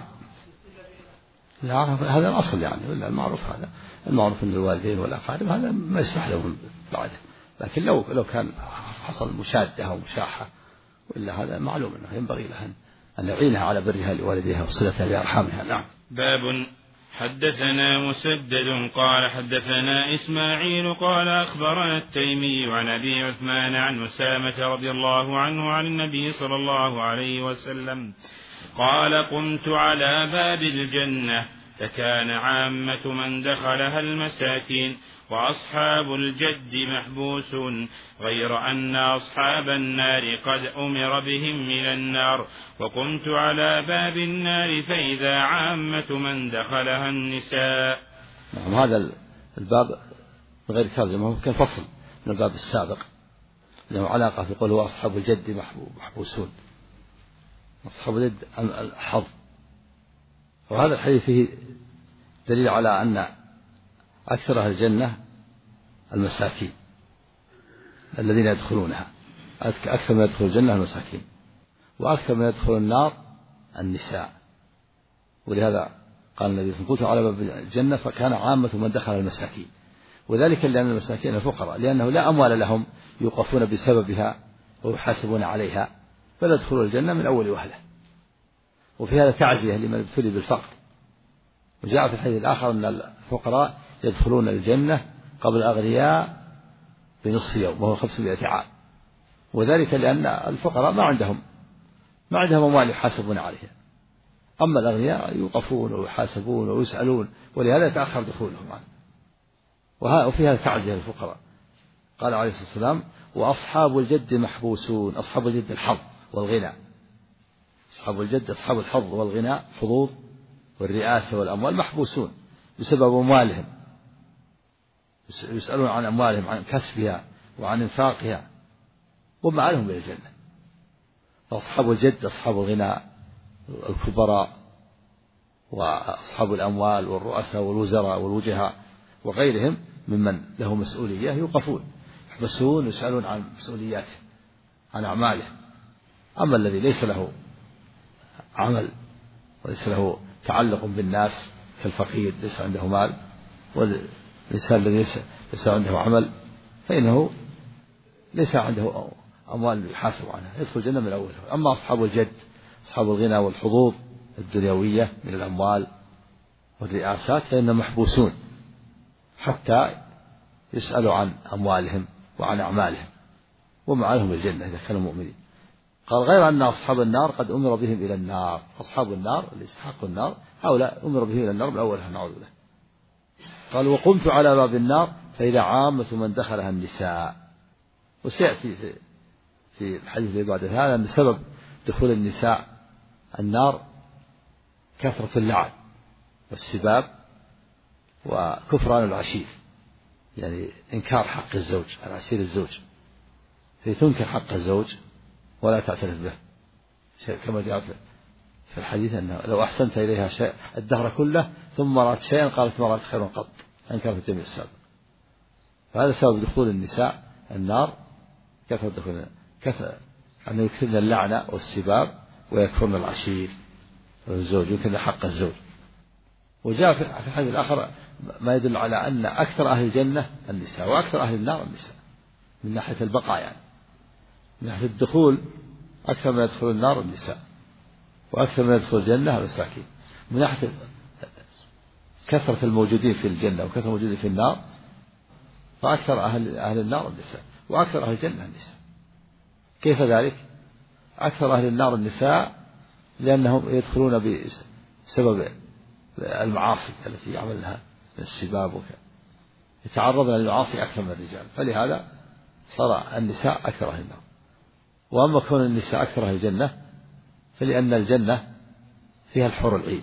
لا هذا الأصل يعني، ولا المعروف أن الوالدين والأقارب هذا ما يسمح لهم بعد، لكن لو كان حصل مشادة أو مشاحة وإلا هذا معلوم أنه ينبغي لها أن يعينها على برها لوالديها وصلتها لأرحامها. نعم. باب حدثنا مسدد قال حدثنا إسماعيل قال أخبرنا التيمي عن أبي عثمان عن أسامة رضي الله عنه عن النبي صلى الله عليه وسلم قال قمت على باب الجنة فكان عامة من دخلها المساكين وأصحاب الجد محبوسون، غير أن أصحاب النار قد أمر بهم من النار، وقمت على باب النار فإذا عامة من دخلها النساء. نعم. هذا الباب غير ترجمة كان فصل من الباب السابق له علاقة في قوله أصحاب الجد محبوسون. أصحاب الجد الحظ، وهذا الحديث فيه دليل على أن أكثر أهل الجنة المساكين الذين يدخلونها، أكثر من يدخل الجنة المساكين، وأكثر من يدخل النار النساء. ولهذا قال النبي صلى الله عليه وسلم على باب الجنة فكان عامة من دخل المساكين، وذلك لأن المساكين الفقراء لأنه لا أموال لهم يوقفون بسببها ويحاسبون عليها، بل يدخلون الجنة من أول وهلة. وفي هذا تعزية لمن ابتلي بالفقر. وجاء في الحديث الآخر أن الفقراء يدخلون الجنة قبل الأغنياء بنصف يوم وهو 500 عام، وذلك لأن الفقراء ما عندهم أموال يحاسبون عليها، أما الأغنياء يوقفون ويحاسبون ويسألون، ولهذا يتأخر دخولهم عنه. وفي هذا تعزية للفقراء. قال عليه الصلاة والسلام وأصحاب الجد محبوسون. أصحاب الجد الحظ والغنى، أصحاب الجد أصحاب الحظ والغنى، حظوظ والرئاسة والأموال، محبوسون بسبب أموالهم، يسألون عن أموالهم، عن كسبها وعن إنفاقها، وما لهم إلى الجنة. فأصحاب الجد أصحاب الغنى الكبراء وأصحاب الأموال والرؤساء والوزراء والوجهاء وغيرهم ممن له مسؤولية يوقفون يحبسون ويسألون عن مسؤولياته عن أعماله. أما الذي ليس له عمل وليس له تعلق بالناس كالفقير ليس عنده مال، والإنسان الذي ليس عنده عمل فإنه ليس عنده أموال يحاسب عنها يدخل الجنة من أولها. أما أصحاب الجد أصحاب الغنى والحظوظ الدنيوية من الأموال والرئاسات فإنهم محبوسون حتى يسألوا عن أموالهم وعن أعمالهم ومع لهم الجنة إذا كانوا مؤمنين. قال غير أن أصحاب النار قد أمر بهم إلى النار. أصحاب النار اللي يستحقوا النار هؤلاء أمر بهم إلى النار بأولها نعوذ بالله. قال وقمت على باب النار فإذا عامة من دخلها النساء. وسيأتي في الحديث اللي بعد هذا أن سبب دخول النساء النار كثرة اللعن والسباب وكفران العشير، يعني إنكار حق الزوج العشير الزوج، تنكر حق الزوج ولا تعترف به كما جاء في الحديث أنه لو أحسنت إليها شيء الدهر كله ثم رأت شيئا قالت ما رأت خيرا قط أنكرت الجميع السابق. فهذا سبب دخول النساء النار كثرة أن يكثرن اللعنة والسباب ويكفرن العشير والزوج يمكن حق الزوج. وجاء في الحديث الآخر ما يدل على أن أكثر أهل الجنة النساء وأكثر أهل النار النساء من ناحية البقاء، يعني من ناحية الدخول أكثر من يدخل النار النساء وأكثر من يدخل الجنة المساكين. من ناحية كثرة الموجودين في الجنة وكثرة الموجودين في النار فأكثر أهل النار النساء وأكثر أهل الجنة النساء. كيف ذلك؟ أكثر أهل النار النساء لأنهم يدخلون بسبب المعاصي التي يعملها من السباب يتعرضن للمعاصي أكثر من الرجال، فلهذا صار النساء أكثر أهل النار. وأما كون النساء أكثر أهل الجنة فلأن الجنة فيها الحور العين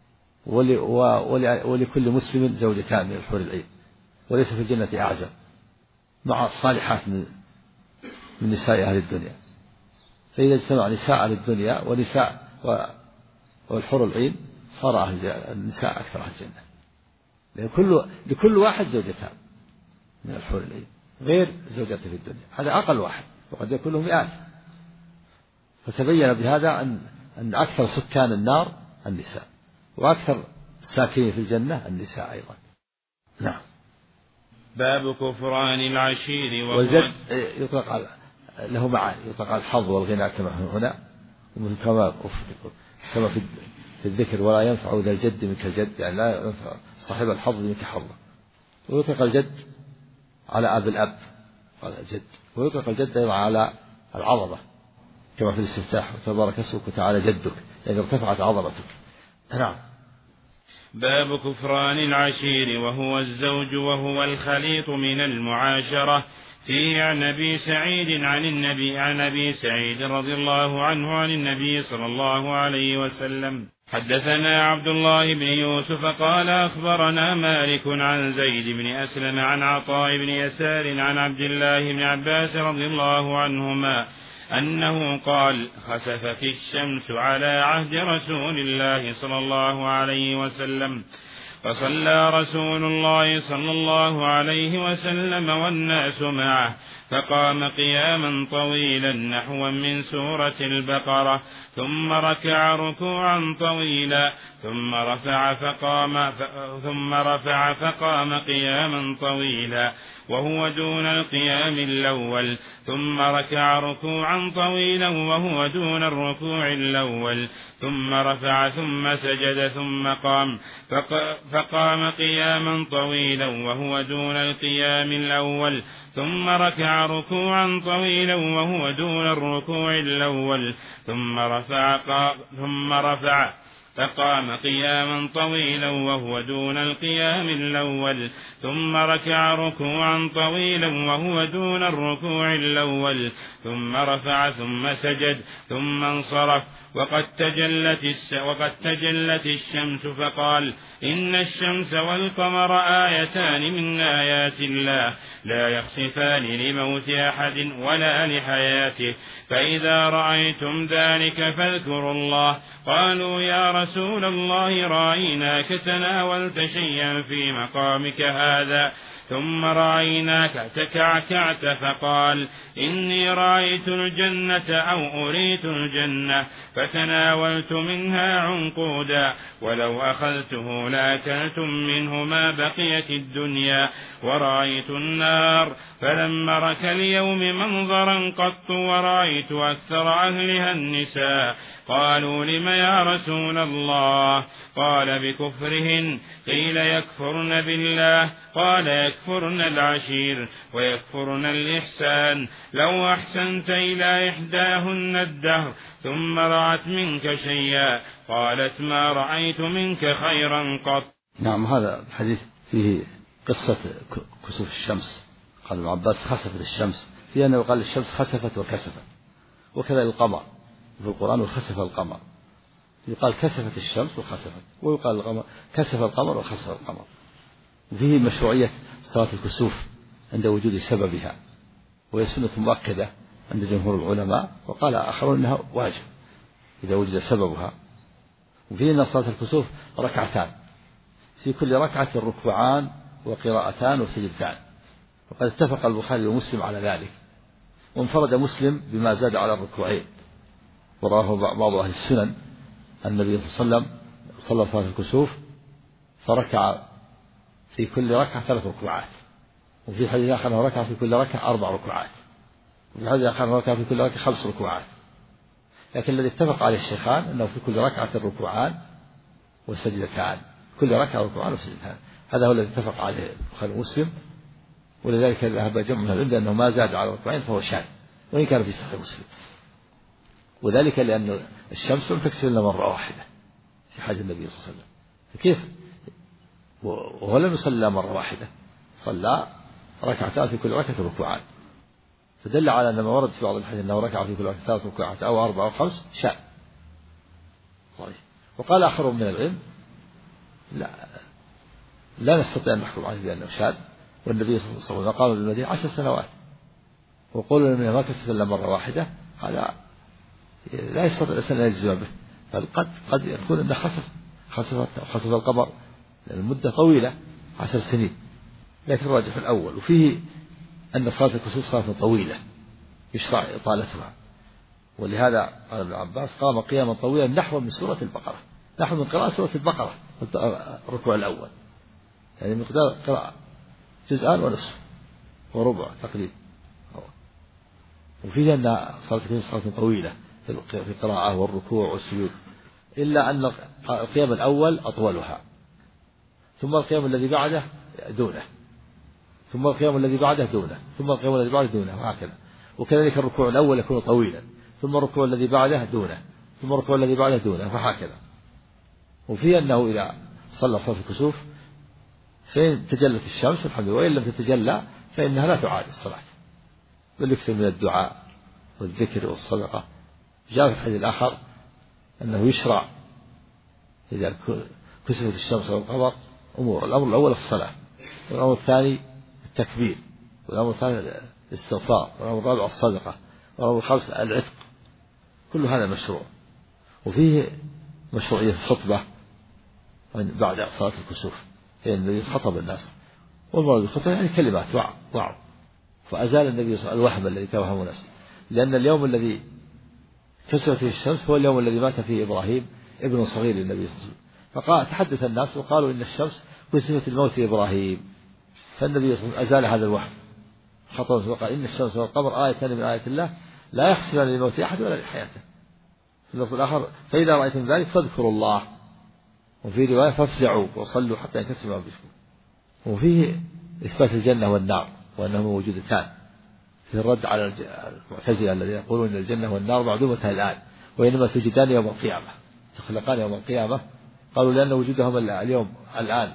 ولكل مسلم زوجتان من الحور العين وليس في الجنة أعزب مع الصالحات من نساء أهل الدنيا. فإذا اجتمع نساء أهل الدنيا ونساء والحور العين صار النساء أكثر أهل الجنة، لكل واحد زوجتان من الحور العين غير زوجته في الدنيا، هذا أقل واحد وقد يكون له مئات. فتبين بهذا أن أكثر سكان النار النساء وأكثر الساكنين في الجنة النساء أيضا. نعم. باب كفران العشير والجد يطلق له معاني، يطلق على الحظ والغنى كما هنا كما في الذكر ولا ينفع ذا الجد منك الجد، يعني لا ينفع صاحب الحظ منك حظه. ويطلق الجد على أب الأب على الجد، ويطلق الجد أيضا على العظمة كما في الاستفتاح وتبارك اسمك وتعالى جدك، يعني ارتفعت عظمتك. نعم. باب كفران العشير وهو الزوج وهو الخليط من المعاشرة. فيه عن أبي سعيد عن أبي سعيد رضي الله عنه عن النبي صلى الله عليه وسلم حدثنا عبد الله بن يوسف قال أخبرنا مالك عن زيد بن أسلم عن عطاء بن يسار عن عبد الله بن عباس رضي الله عنهما أنه قال خسفت الشمس على عهد رسول الله صلى الله عليه وسلم فصلى رسول الله صلى الله عليه وسلم والناس معه فقام قياما طويلا نحوا من سورة البقرة ثم ركع ركوعا طويلا ثم رفع فقام قياما طويلا وهو دون القيام الأول ثم ركع ركوعا طويلا وهو دون الركوع الأول ثم رفع ثم سجد ثم قام فقام قياما طويلا وهو دون القيام الأول ثم ركع ركوعا طويلا وهو دون الركوع الأول ثم رفع فقام قياما طويلا وهو دون القيام الأول ثم ركع ركوعا طويلا وهو دون الركوع الأول ثم رفع ثم سجد ثم انصرف وقد تجلت الشمس فقال إن الشمس والقمر آيتان من آيات الله لا يخسفان لموت أحد ولا لحياته فإذا رأيتم ذلك فاذكروا الله. قالوا يا رسول الله رأيناك تناولت شيئا في مقامك هذا ثم رأيناك تكعكعت فقال إني رأيت الجنة أو أريت الجنة فتناولت منها عنقودا ولو أخذته لأكلتم منه ما بقيت الدنيا ورأيت النار فلم رك اليوم منظرا قط ورأيت أكثر أهلها النساء قالوا لم يا رسول الله قال بكفرهن قيل يكفرن بالله قال يكفرن العشير ويكفرن الإحسان لو أحسنت إلى إحداهن الدهر ثم رأت منك شيئا قالت ما رأيت منك خيرا قط. نعم هذا الحديث فيه قصة كسوف الشمس. قال ابن عباس خسفت الشمس، في أنه قال الشمس خسفت وكسفت، وكذا القمر في القرآن وخسف القمر، يقال كسفت الشمس وخسفت، ويقال القمر كسف القمر وخسف القمر. وفيه مشروعية صلاة الكسوف عند وجود سببها، وهي سنة مؤكدة عند جمهور العلماء، وقال آخرون أنها واجب إذا وجد سببها. وفيه أن صلاة الكسوف ركعتان، في كل ركعة ركوعان وقراءتان وسجدتان، وقد اتفق البخاري ومسلم على ذلك، وانفرد مسلم بما زاد على الركوعين، وراه بعض أهل السنن أن النبي صلى الله عليه وسلم صلى صلاة الكسوف فركع في كل ركعة 3 ركوعات، وفي حديث آخر أنه ركع في كل ركعة 4 ركوعات، وفي حديث آخر أنه ركع في كل ركعة 5 ركوعات. لكن الذي اتفق عليه الشيخان أنه في كل ركعة ركوعان وسجدتان، كل ركعة ركوعان وسجدتان، هذا هو الذي اتفق عليه البخاري ومسلم، ولذلك ذهب جمع من العلم أنه ما زاد على ركوعين فهو شاذ، وإن كان في صحيح مسلم، وذلك لأن الشمس لم تكسر إلا مرة واحدة في حاجة النبي صلى الله عليه وسلم، فكيف وهو لم يصلى مرة واحدة، صلى ركعتان في كل ركعة ركوعان، فدل على أن ما ورد في بعض الحديث أنه ركع في كل ركعة 3 ركوعات أو 4 أو 5 شاذ. وقال آخر من العلم لا نستطيع أن نحكم عليه بأنه شاذ، والنبي صلى الله عليه وسلم قام بالمدينة 10 سنوات، وقولوا من ما كسف إلا مرة واحدة هذا لا يستطيع الإنسان أن يجزم به، بل قد يكون أنه خسف القمر المدة طويلة 10 سنين، لكن الراجح الأول. وفيه أن صلاة الكسوف صلاة طويلة يشرع إطالتها، ولهذا قال ابن عباس قام قياما طويلا نحو من سورة البقرة، نحو من قراءة سورة البقرة الركوع الأول، يعني مقدار قراءة جزءان ونصف وربع تقريبا. وفيه أن صلاة الكسوف صلاة طويلة في القراءة والركوع والسجود، إلا أن القيام الأول أطولها، ثم القيام الذي بعده دونه، ثم القيام الذي بعده دونه، ثم القيام الذي بعده دونه، وهكذا. وكذلك الركوع الأول يكون طويلا، ثم الركوع الذي بعده دونه، ثم الركوع الذي بعده دونه، فهكذا. وفي أنه إذا صلى صلاة الكسوف فإن تجلت الشمس الحمد لله، وإن لم تتجلى فإنها لا تعاد الصلاة، بل يكثر من الدعاء والذكر والصدقة. جاء في الحديث الآخر أنه يشرع إذا كسفت الشمس والقمر أمور، الأمر الأول الصلاة، والأمر الثاني التكبير، والأمر الثاني الاستغفار، والأمر الرابع الصدقة، والأمر الخامس العتق، كل هذا مشروع. وفيه مشروعية الخطبة بعد صلاة الكسوف، يعني خطب الناس، والمراد بالخطبة يعني كلمات وعظ، فأزال النبي صلى الله عليه وسلم الوهم الذي توهم الناس، لأن اليوم الذي كسفت فيه الشمس هو اليوم الذي مات فيه إبراهيم ابن صغير للنبي صلى الله عليه وسلم، فقال تحدث الناس وقالوا إن الشمس كسفت الموت إبراهيم، فالنبي صلى الله عليه وسلم أزال هذا الوهم، خطبه وقال إن الشمس والقمر آيتان من آيات الله لا يحسبان للموت أحد ولا لحياته. في اللفظ الآخر فإذا رأيتم ذلك فاذكروا الله، وفي رواية فافزعوا وصلوا حتى ينكسر ما بكم. وفيه إثبات الجنة والنار وأنهما موجودتان، في الرد على المعتزلة الذين يقولون إن الجنة والنار معدومتان الآن، وإنما توجدان يوم القيامة، تخلقان يوم القيامة. قالوا لأن وجودهما اليوم الآن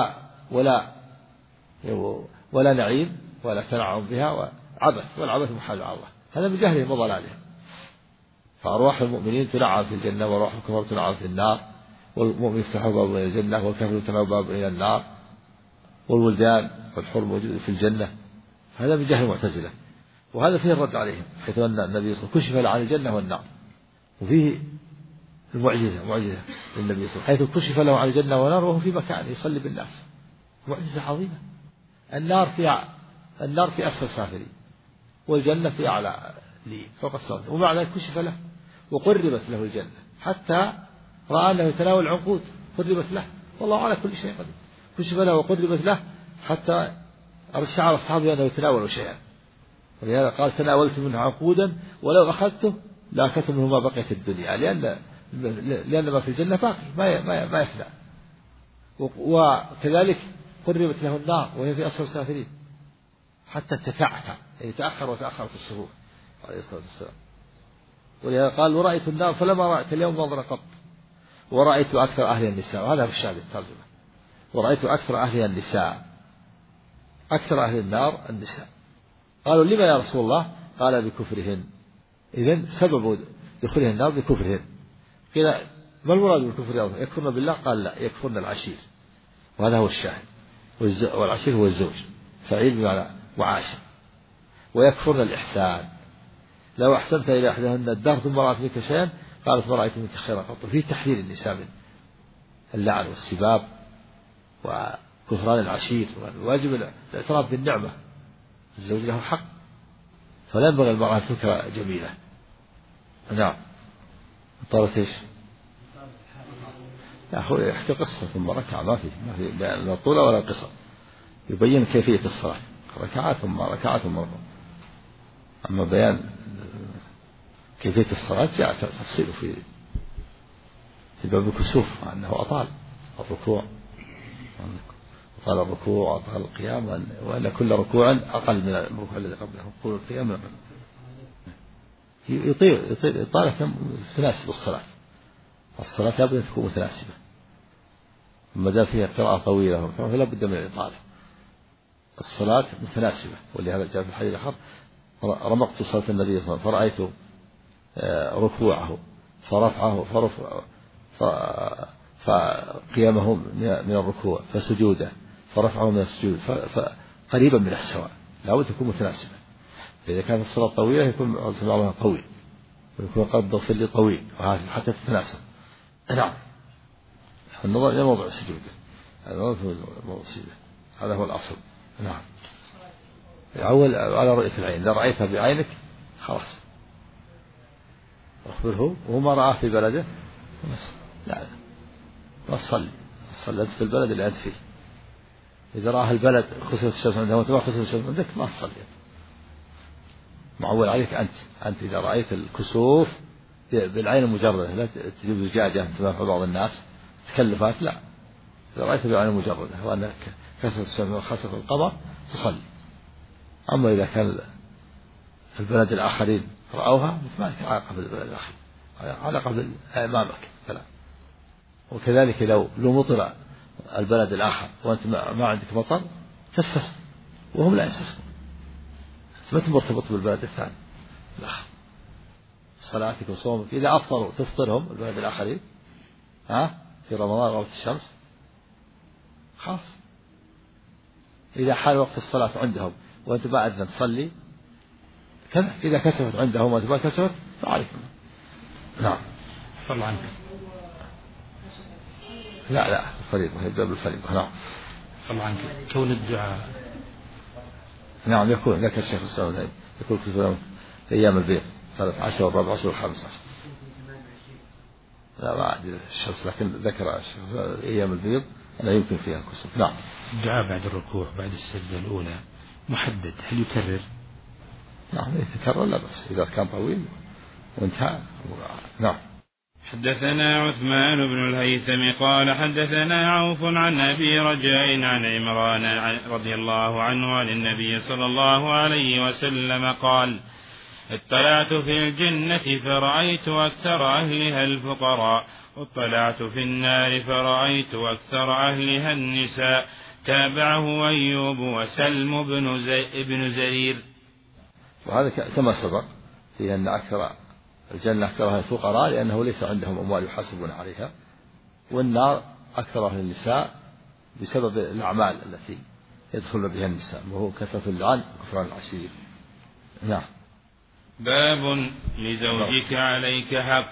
ولا نعيم ولا تنعم بها وعبث، والعبث محال على الله، هذا من جهلهم وضلالهم. فأرواح المؤمنين تنعم في الجنة، وأرواح الكفار تنعم في النار، والمؤمن يفتح باب إلى الجنة، والكافر يفتح باب إلى النار، والولدان والحر موجود في الجنة، هذا من جهل المعتزلة. وهذا فيه الرد عليهم، حيث أن النبي صلى الله عليه وسلم كشف له عن الجنة والنار. وفيه معجزة للنبي صلى الله عليه وسلم، حيث كشف له عن الجنة والنار وهو في مكان يصلي بالناس، معجزة عظيمة. النار في أسفل سافلين، والجنة في أعلى لي فوق السافلين، ومع ذلك كشف له وقربت له الجنة حتى رأى أنه يتناول العنقود، قربت له، والله على كل شيء قدير. كشف له وقربت له حتى شعر الصحابي أنه يتناول شيئا، ولهذا قال تناولت منه عنقودا ولو أخذته لأكلت منه ما بقي في الدنيا، لأن ما في الجنة باقي ما يفنى. وكذلك قربت له النار وهي في أسفل سافلين حتى تتعثر، يتأخر وتأخرت الصفوف عليه الصلاة والسلام. ولهذا قال ورأيت النار فلما رأيت اليوم منظر قط، ورأيت أكثر أهل النساء، وهذا في الشاهد الترجمة، ورأيت أكثر أهل النساء، أكثر أهل النار النساء. قالوا لما يا رسول الله؟ قال بكفرهن. إذن سبب دخولهن النار بكفرهن. قيل ما المراد بالكفر؟ يكفرن بالله؟ قال لا، يكفرن العشير، وهذا هو الشاهد، والعشير هو الزوج، فعيل بمعنى وعاشر. ويكفرن الإحسان، لو أحسنت إلى إحداهن الدهر ثم رأت منك شيئا قالت ما رأيت منك خيرا قط. فيه تحذير النساء من اللعن والسباب وكفران العشير، والواجب الاعتراف بالنعمة، الزوج له حق، فلا ينبغي المرأة أن تنكر جميلة. نعم. طالت ايش؟ يحكي قصة ثم ركع، ما في لا طول ولا قصر، يبين كيفية الصلاة، ركعة ثم ركعة ثم ركع. أما بيان كيفية الصلاة جاء تفصيله في باب الكسوف، أنه أطال الركوع، أطال الركوع وأطال القيام، وأن كل ركوع أقل من الركوع الذي قبله، طول القيام يطيل إطالة تناسب الصلاة لابد أن تكون متناسبة، ما دام فيها قراءة طويلة فلا بد من الإطالة. الصلاة متناسبة، ولهذا جاء في الحديث الآخر رمقت صلاة النبي صلى الله عليه وسلم فرأيت ركوعه فرفعه فقيامه من الركوع فسجوده فرفعه من السجود فقريبا من السواء، لابد تكون متناسبة. إذا كانت الصلاة طويلة يكون سماعها طويل، ويكون قد ضفر طويل، وهذا حتى تتناسب. نعم. النظر إلى موضع سجوده، هذا هو الأصل. نعم. يعول على رؤية العين، إذا رأيتها بعينك خلاص أخبره، وما رآه في بلده لا ما تصلي أنت في البلد اللي أنت فيه. إذا رآه البلد خسرت الشمس عنده وتبع خسرت الشمس عندك ما تصلي، معول عليك أنت إذا رأيت الكسوف بالعين المجردة، لا تجيب زجاجة مثل بعض الناس تكلفات، لا، إذا رأيت بالعين المجردة وأنك كسرت الشمس وخسف القمر تصلي. أما إذا كان البلد الآخرين رأوها ما لك علاقة بالبلد الآخر، علاقة أمامك فلا. وكذلك لو مطر البلد الآخر وأنت ما عندك مطر تستسقي وهم لا يستسقون، ما مرتبط بالبلد الثاني الآخر. صلاتك وصومك إذا أفطروا تفطرهم البلد الآخرين في رمضان غربت الشمس خلاص. إذا حال وقت الصلاة عندهم وأنت ما أذن تصلي كذا، إذا كسفت عندهم وأنت ما كسفت فعليك. نعم. صلى عنك. لا الفريضة يبدأ بالفريضة. نعم. صلى عنك. كون الدعاء نعم يكون لك الشيخ السعودي يقول في أيام البيض 13 و14 و15. لا ما عندي الشمس، لكن ذكر أيام البيض أنه يمكن فيها الكسوف. نعم. الدعاء بعد الركوع بعد السجدة الأولى محدد، هل يكرر؟ نعم يتكرر لا بأس إذا كان طويل وانتهى. نعم. حدثنا عثمان بن الهيثم قال حدثنا عوف عن أبي رجاء عن عمران رضي الله عنه عن النبي صلى الله عليه وسلم قال اطلعت في الجنة فرأيت أكثر أهلها الفقراء، واطلعت في النار فرأيت أكثر أهلها النساء. تابعه أيوب وسلم بن زرير. وهذا كما سبق في أن أكثر الجنة أكثرها الفقراء لأنه ليس عندهم أموال يحاسبون عليها، والنار أكثرها النساء بسبب الأعمال التي يدخل بها النساء، وهو كثرة اللعن وكفران العشير. نعم. باب لزوجك عليك حق.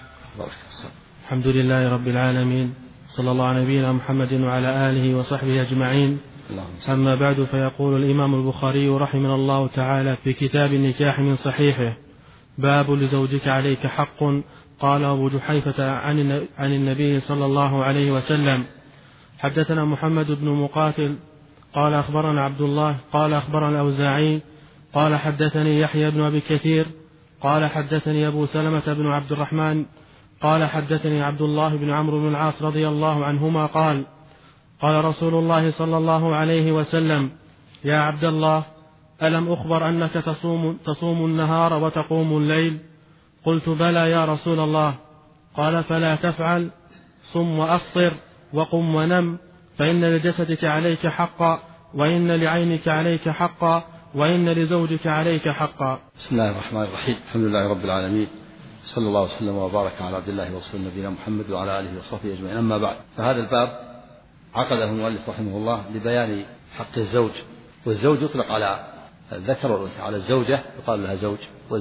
الحمد لله رب العالمين، صلى الله على نبينا محمد وعلى آله وصحبه أجمعين. أما بعد، فيقول الإمام البخاري رحمه الله تعالى في كتاب النكاح من صحيحه: باب لزوجك عليك حق. قال أبو جحيفة عن النبي صلى الله عليه وسلم: حدثنا محمد بن مقاتل قال أخبرنا عبد الله قال أخبرنا الأوزاعي قال حدثني يحيى بن أبي كثير قال حدثني أبو سلمة بن عبد الرحمن قال حدثني عبد الله بن عمرو بن العاص رضي الله عنهما قال: قال رسول الله صلى الله عليه وسلم: يا عبد الله، ألم أخبر أنك تصوم النهار وتقوم الليل؟ قلت: بلى يا رسول الله. قال: فلا تفعل، صم وأفطر وقم ونم، فإن لجسدك عليك حقا، وإن لعينك عليك حقا، وإن لزوجك عليك حقا. بسم الله الرحمن الرحيم. الحمد لله رب العالمين، صلى الله وسلم وبارك على عبد الله ورسوله نبينا محمد وعلى آله وصحبه أجمعين. أما بعد، فهذا الباب عقده المؤلف رحمه الله لبيان حق الزوج. والزوج يطلق على الذكر والأنثى، على الزوجة يقال لها زوج،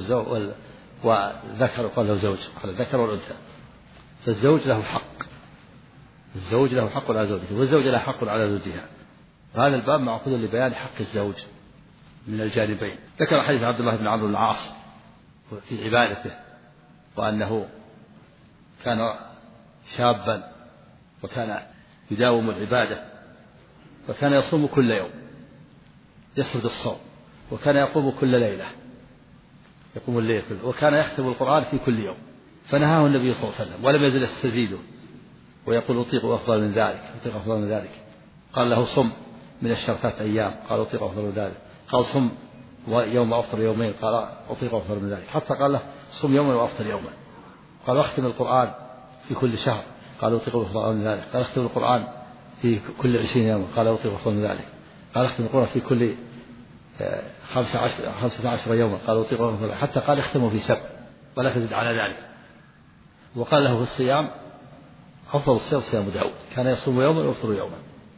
والذكر يقال له زوج، على الذكر والأنثى. فالزوج له حق، الزوج له حق على زوجته، والزوجة لها حق على زوجها. وهذا الباب معقود لبيان حق الزوج من الجانبين. ذكر حديث عبد الله بن عمرو بن العاص في عبادته، وأنه كان شابا وكان يداوم العبادة، وكان يصوم كل يوم، يسرد الصوم، وكان يقوم كل ليلة، يقوم الليل كله، وكان يختم القرآن في كل يوم. فنهاه النبي صلى الله عليه وسلم ولم يزل يستزيده ويقول: أطيق أفضل من ذلك، أطيق أفضل من ذلك. قال له: صم من الشهر 3 أيام، قال: أطيق أفضل من ذلك. قال: صم يوم وأفطر يومين، قال: أطيق أفضل من ذلك. حتى قال له: صم يوما وأفطر يوما. قال: أختم القرآن في كل شهر، قال: أطيق أفضل من ذلك. قال: أختم القرآن في كل 20 يوما، قال: أطيق أفضل من ذلك. قال: أختم القرآن في كل 15 يوما، قال: أطيق أفضل من ذلك. حتى قال: اختمه في 7 ولا تزد على ذلك. وقال له في الصيام: أفضل الصيام صيام داود، كان يصوم يوما ويفطر يوما.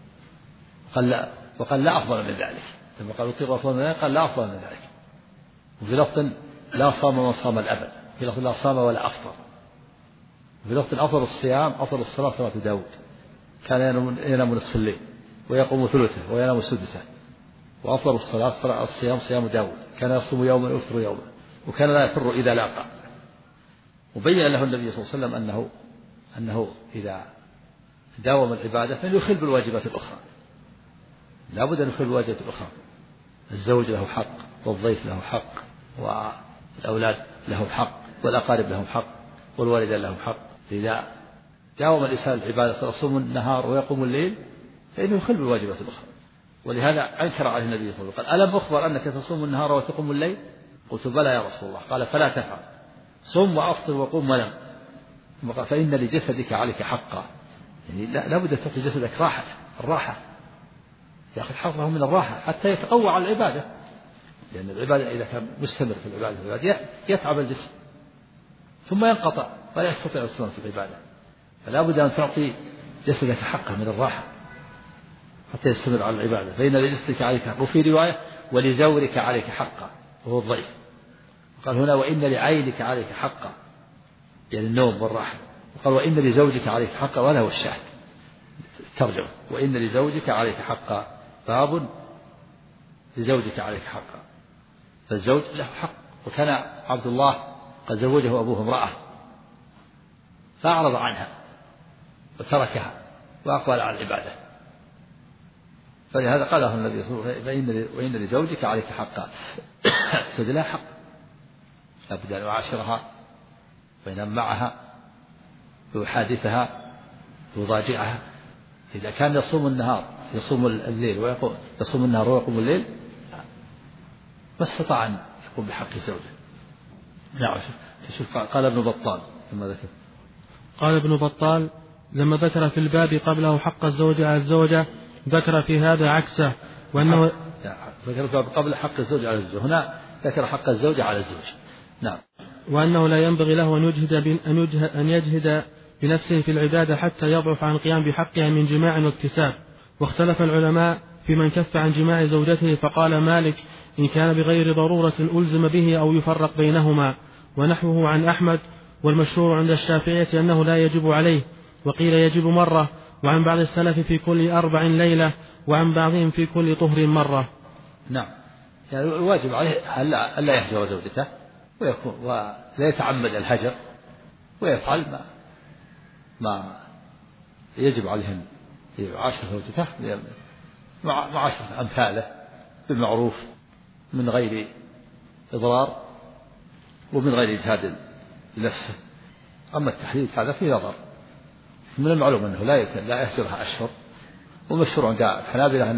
وقال: لا أفضل من ذلك. لما قال: أطيق أفضل من ذلك، قال: لا أفضل من ذلك. وفي لفظ: لا صام من صام الأبد. في لفظ: لا صام ولا أفطر. وفي لفظ: أفضل الصيام أفضل الصلاة صلاة داود، كان ينام نصف الليل ويقوم ثلثه وينام سدسه. وأفضل الصلاة الصيام صيام داود، كان يصوم يوما ويفطر يوما، وكان لا يفر إذا لاقى. وبين له النبي صلى الله عليه وسلم أنه إذا داوم العبادة فليخل بالواجبات الأخرى، لا بد أن يخل بالواجبات الأخرى. الزوج له حق، والضيف له حق، والأولاد له حق، والأقارب لهم حق، والوالدين لهم حق. إذا داوم الإنسان العبادة فيصوم النهار ويقوم الليل فإنه يخل بالواجبات الأخرى. ولهذا أنكر عليه النبي صلى الله عليه وسلم، قال: ألم أخبر أنك تصوم النهار وتقوم الليل؟ قلت: بلى يا رسول الله. قال: فلا تفعل، صم وأفطر وقم ونم. ثم قال: فإن لجسدك عليك حقا. يعني لا بد أن تعطي جسدك الراحة، يأخذ حظه من الراحة حتى يتقوى على العبادة، لأن العبادة إذا كان مستمر في العبادة يتعب الجسم ثم ينقطع ولا يستطيع الاستمرار في العبادة. فلا بد أن تعطي جسدك حقه من الراحة حتى يستمر على العبادة. فإن لجسدك عليك حقا، وفي رواية: ولزورك عليك حقا، وهو الضيف. قال هنا: وإن لعينك عليك حقا، يعني النوم والراحة. وقال: وإن لزوجك عليك حقا، ولا هو الشاهد ترجمة: وإن لزوجك عليك حقا، باب لزوجك عليك حقا. فالزوج له حق. وكان عبد الله قد زوجه أبوه امرأة فأعرض عنها وتركها وأقبل على العبادة، فلهذا قاله النبي صلى الله عليه وسلم: وإن لزوجك عليك حقا. الزوج لها حق، لابد أن يعاشرها وينام معها ويحادثها ويضاجعها. إذا كان يصوم النهار يصوم الليل يصوم النهار ويقوم الليل ما استطاع أن يقوم بحق زوجه. نعم. شوف قال ابن بطال ثم ذكر. قال ابن بطال: لما ذكر في الباب قبله حق الزوج على الزوجة ذكر في هذا عكسه، وأنه ذكر قبل حق الزوج على الزوج، هنا ذكر حق الزوج على الزوج. نعم. وأنه لا ينبغي له أن يجهد بنفسه في العبادة حتى يضعف عن القيام بحقها من جماع واكتساب. واختلف العلماء في من كف عن جماع زوجته، فقال مالك: إن كان بغير ضرورة ألزم به أو يفرق بينهما، ونحوه عن أحمد. والمشهور عند الشافعية أنه لا يجب عليه، وقيل يجب مرة، وعن بعض السلف في كل 4 ليلة، وعن بعضهم في كل طهر مرة. نعم، يعني الواجب عليه ألا يهجر زوجته ولا يتعمد الهجر، ويفعل ما يجب عليه أن يعاشر زوجته معاشرة أمثاله بالمعروف من غير إضرار ومن غير إجهاد لنفسه. أما التحديد هذا فيه نظر. من المعلوم أنه لا يهجرها أشهر، ومشهور عند الحنابلة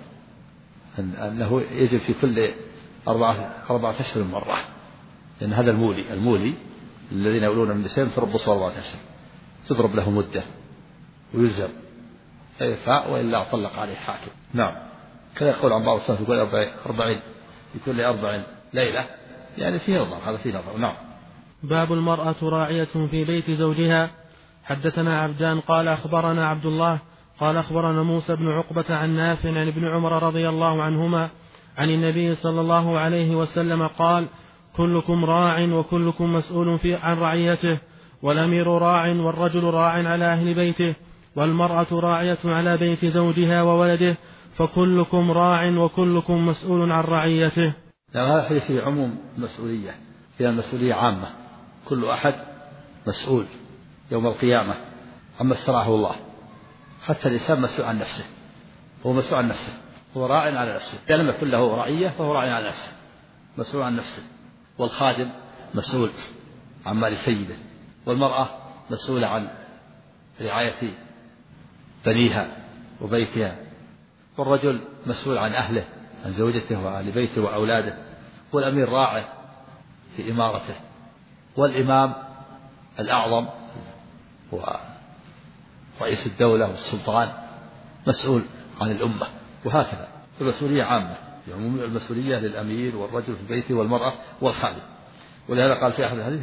أنه يجب في كل 4 أشهر مرة، لأن هذا المولي الذين يولون من النساء تربصوا 4 أشهر، تضرب له مدة ويلزم فيفاء وإلا طلق عليه حاكم. نعم، كذا يقول عن بعض السلف يقول 40 في كل 40 ليلة، يعني فيه نظر، هذا فيه نظر. نعم. باب المرأة راعية في بيت زوجها. حدثنا عبدان قال أخبرنا عبد الله قال أخبرنا موسى بن عقبة عن نافع عن ابن عمر رضي الله عنهما عن النبي صلى الله عليه وسلم قال: كلكم راع وكلكم مسؤول عن رعيته، والأمير راع والرجل راع على أهل بيته، والمرأة راعية على بيت زوجها وولده، فكلكم راع وكلكم مسؤول عن رعيته. هذا حديث في عموم مسؤولية، فيها المسؤولية عامة، كل أحد مسؤول يوم القيامة عما استرعاه الله، حتى الإنسان مسؤول عن نفسه، هو مسؤول عن نفسه، هو راع على نفسه، إذا لم يكن له رعية فهو راع على نفسه، مسؤول عن نفسه. والخادم مسؤول عن مال سيده، والمرأة مسؤولة عن رعاية بنيها وبيتها، والرجل مسؤول عن أهله، عن زوجته وأهل بيته وأولاده، والأمير راع في إمارته، والإمام الأعظم ورئيس الدولة والسلطان مسؤول عن الأمة، وهكذا. المسؤولية عامة، يعني المسؤولية للأمير والرجل في بيته والمرأة والخادم. ولهذا قال في أحد الحديث: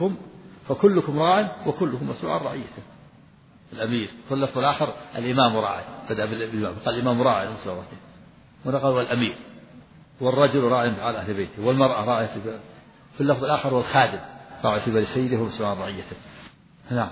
فكلكم راع وكلكم مسؤول عن رعيته. الأمير، واللفظ الآخر الإمام راع، بدأ بالإمام قال الإمام راع مسؤولته، ونقل والأمير، والرجل راع على أهل بيته، والمرأة راعية في اللفظ الآخر والخادم راعي في بيت سيده ومسؤول عن رعيته. نعم.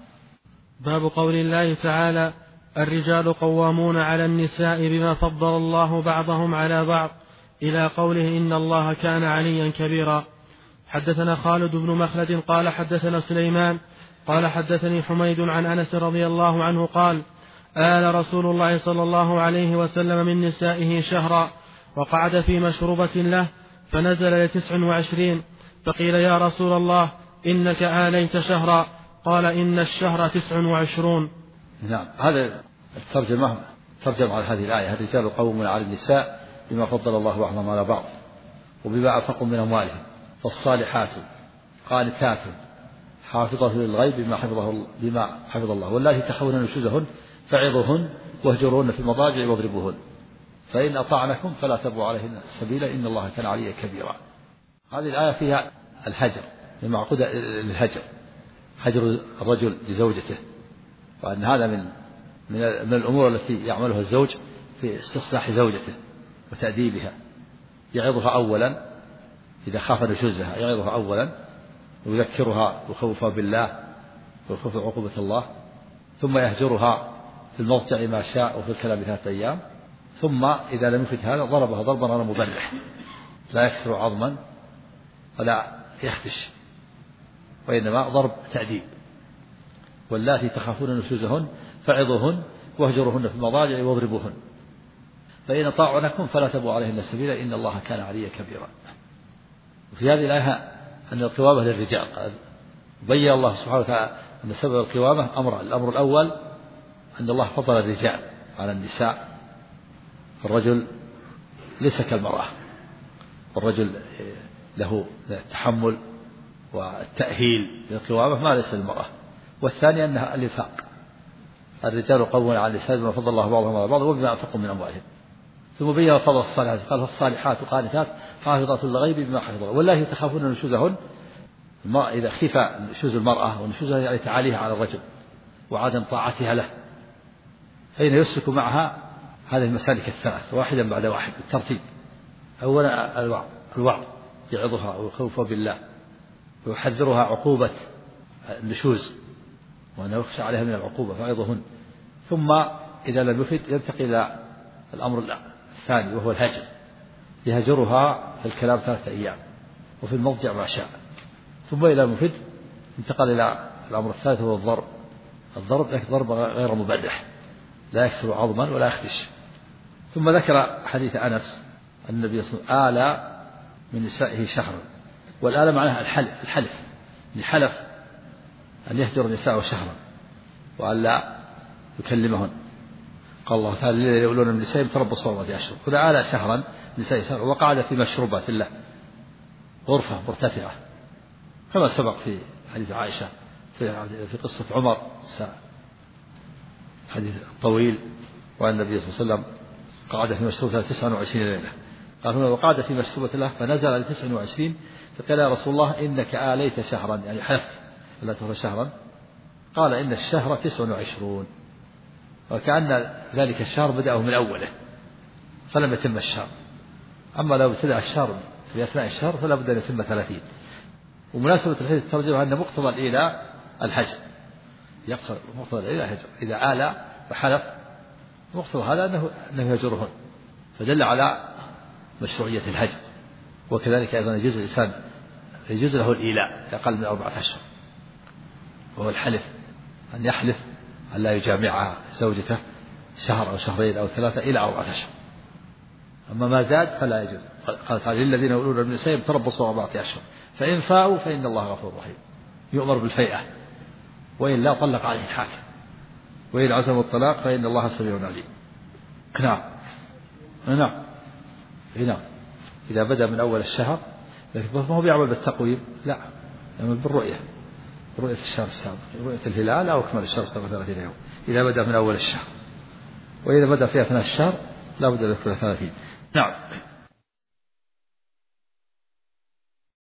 باب قول الله تعالى: الرجال قوامون على النساء بما فضل الله بعضهم على بعض، إلى قوله: إن الله كان عليا كبيرا. حدثنا خالد بن مخلد قال حدثنا سليمان قال حدثني حميد عن أنس رضي الله عنه قال: آل رسول الله صلى الله عليه وسلم من نسائه شهرا، وقعد في مشروبة له فنزل ل29، فقيل: يا رسول الله إنك آليت شهرا، قال: إن الشهر 29. نعم. هذا الترجمة على هذه الآية: الرجال قوامون على النساء بما فضل الله بعضهم على بعض وبما أنفقوا من أموالهم، فالصالحات قانتات حافظة للغيب بما حفظ الله، واللاتي تخافون نشوزهن فعظوهن واهجروهن في المضاجع واضربوهن، فإن أطعنكم فلا تبغوا عليهن السبيل إن الله كان عليا كبيرا. هذه الآية فيها الهجر، المعقودة للهجر، هجر الرجل لزوجته، وأن هذا من الأمور التي يعملها الزوج في استصلاح زوجته وتأديبها. يعظها أولا إذا خاف نشوزها، يعظها أولا ويذكرها ويخوفها بالله ويخوف عقوبة الله، ثم يهجرها في المضجع ما شاء وفي الكلام 3 أيام، ثم إذا لم يفد هذا ضربها ضربا غير مبرح، لا يكسر عظما ولا يخدش، وإنما ضرب تأديب. واللاتي تخافون نشوزهن فعظوهن واهجروهن في المضاجع واضربوهن، فإن أطاعنكم فلا تبغوا عليهن السبيل إن الله كان عليا كبيرا. وفي هذه الآية أن القوامة للرجال. بين الله سبحانه وتعالى أن سبب القوامة أمران: الأمر الأول أن الله فضل الرجال على النساء، الرجل ليس كالمرأة، والرجل له التحمل والتأهيل للقوامة ما ليس للمرأة. والثاني أنها الإنفاق، الرجال قوامون على النساء بما فضل الله بعضهم على بعض وبما أنفقوا من أموالهم. ثم بين فضل الصالحات قال: فالصالحات قانتات حافظات للغيب بما حفظ الله، واللاتي تخافون نشوزهن، إذا خيف نشوز المرأة ونشوزها يعني تعاليها على الرجل وعدم طاعتها له، حين يسلك معها هذه المسالك الثلاث واحدا بعد واحد بالترتيب. أولا الوعظ، يعظها ويخوفها بالله ويحذرها عقوبة النشوز وأنه يخشى عليها من العقوبة فعظهن. ثم إذا لم يفد ينتقل إلى الأمر الثاني وهو الهجر، يهجرها في الكلام 3 أيام وفي المضجع ما شاء. ثم إلى المفد انتقل إلى الأمر الثالث وهو الضرب. الضرب ضرب غير مبرح، لا يكسر عظما ولا يخدش. ثم ذكر حديث أنس أن النبي صلى الله عليه وسلم آل من نسائه شهرا، والآل معناها الحلف، لحلف أن يهجر نساءه شهرا وأن لا يكلمهن. قال الله تعالى الذين يؤلون من نسائهم تربصوا 4 أشهر. هنا آل شهرا نساء شهرا، وقعد في مشروبات الله غرفة مرتفعة كما سبق في حديث عائشة في قصة عمر حديث طويل، وأن النبي صلى الله عليه وسلم قعد في مشروبة 29 ليلة. قال هنا وقعد في مشروبة الله فنزل على 29 فقال يا رسول الله إنك آليت شهرا، يعني حلفت ألا تهر شهرا. قال إن الشهر 29، وكأن ذلك الشهر بدأه من أوله فلم يتم الشهر. أما لو ابتدأ الشهر في أثناء الشهر فلا بد أن يتم 30. ومناسبة الحديث الترجمة أن مقتضى الإيلاء الحجر، يقتضي مقتضى الإيلاء الحجر. إذا آل وحلف مقتضى هذا أنه يهجرهن، فدل على مشروعية الهجر. وكذلك أيضا يجوز الإنسان يجوز له الإيلاء أقل من 4 أشهر، وهو الحلف، أن يحلف أن لا يجامعها زوجته شهر أو شهرين أو 3 إلى 4 أشهر. أما ما زاد فلا يجوز. قال تعالى للذين يؤلون من نسائهم تربصوا 4 أشهر فإن فاءوا فإن الله غفور رحيم. يؤمر بالفيئة، وإن لا طلق عليه الحاكم، وإن عزموا الطلاق فإن الله سميع عليم. نعم إذا بدأ من أول الشهر، لكن ما هو بيعمل بالتقويم، لا، يعمل بالرؤية، رؤية الشهر السابق، رؤية الهلال أو أكمل الشهر السابق 30 يوم إذا بدأ من أول الشهر. وإذا بدأ في أثناء الشهر لا بد أن يكون 30. نعم.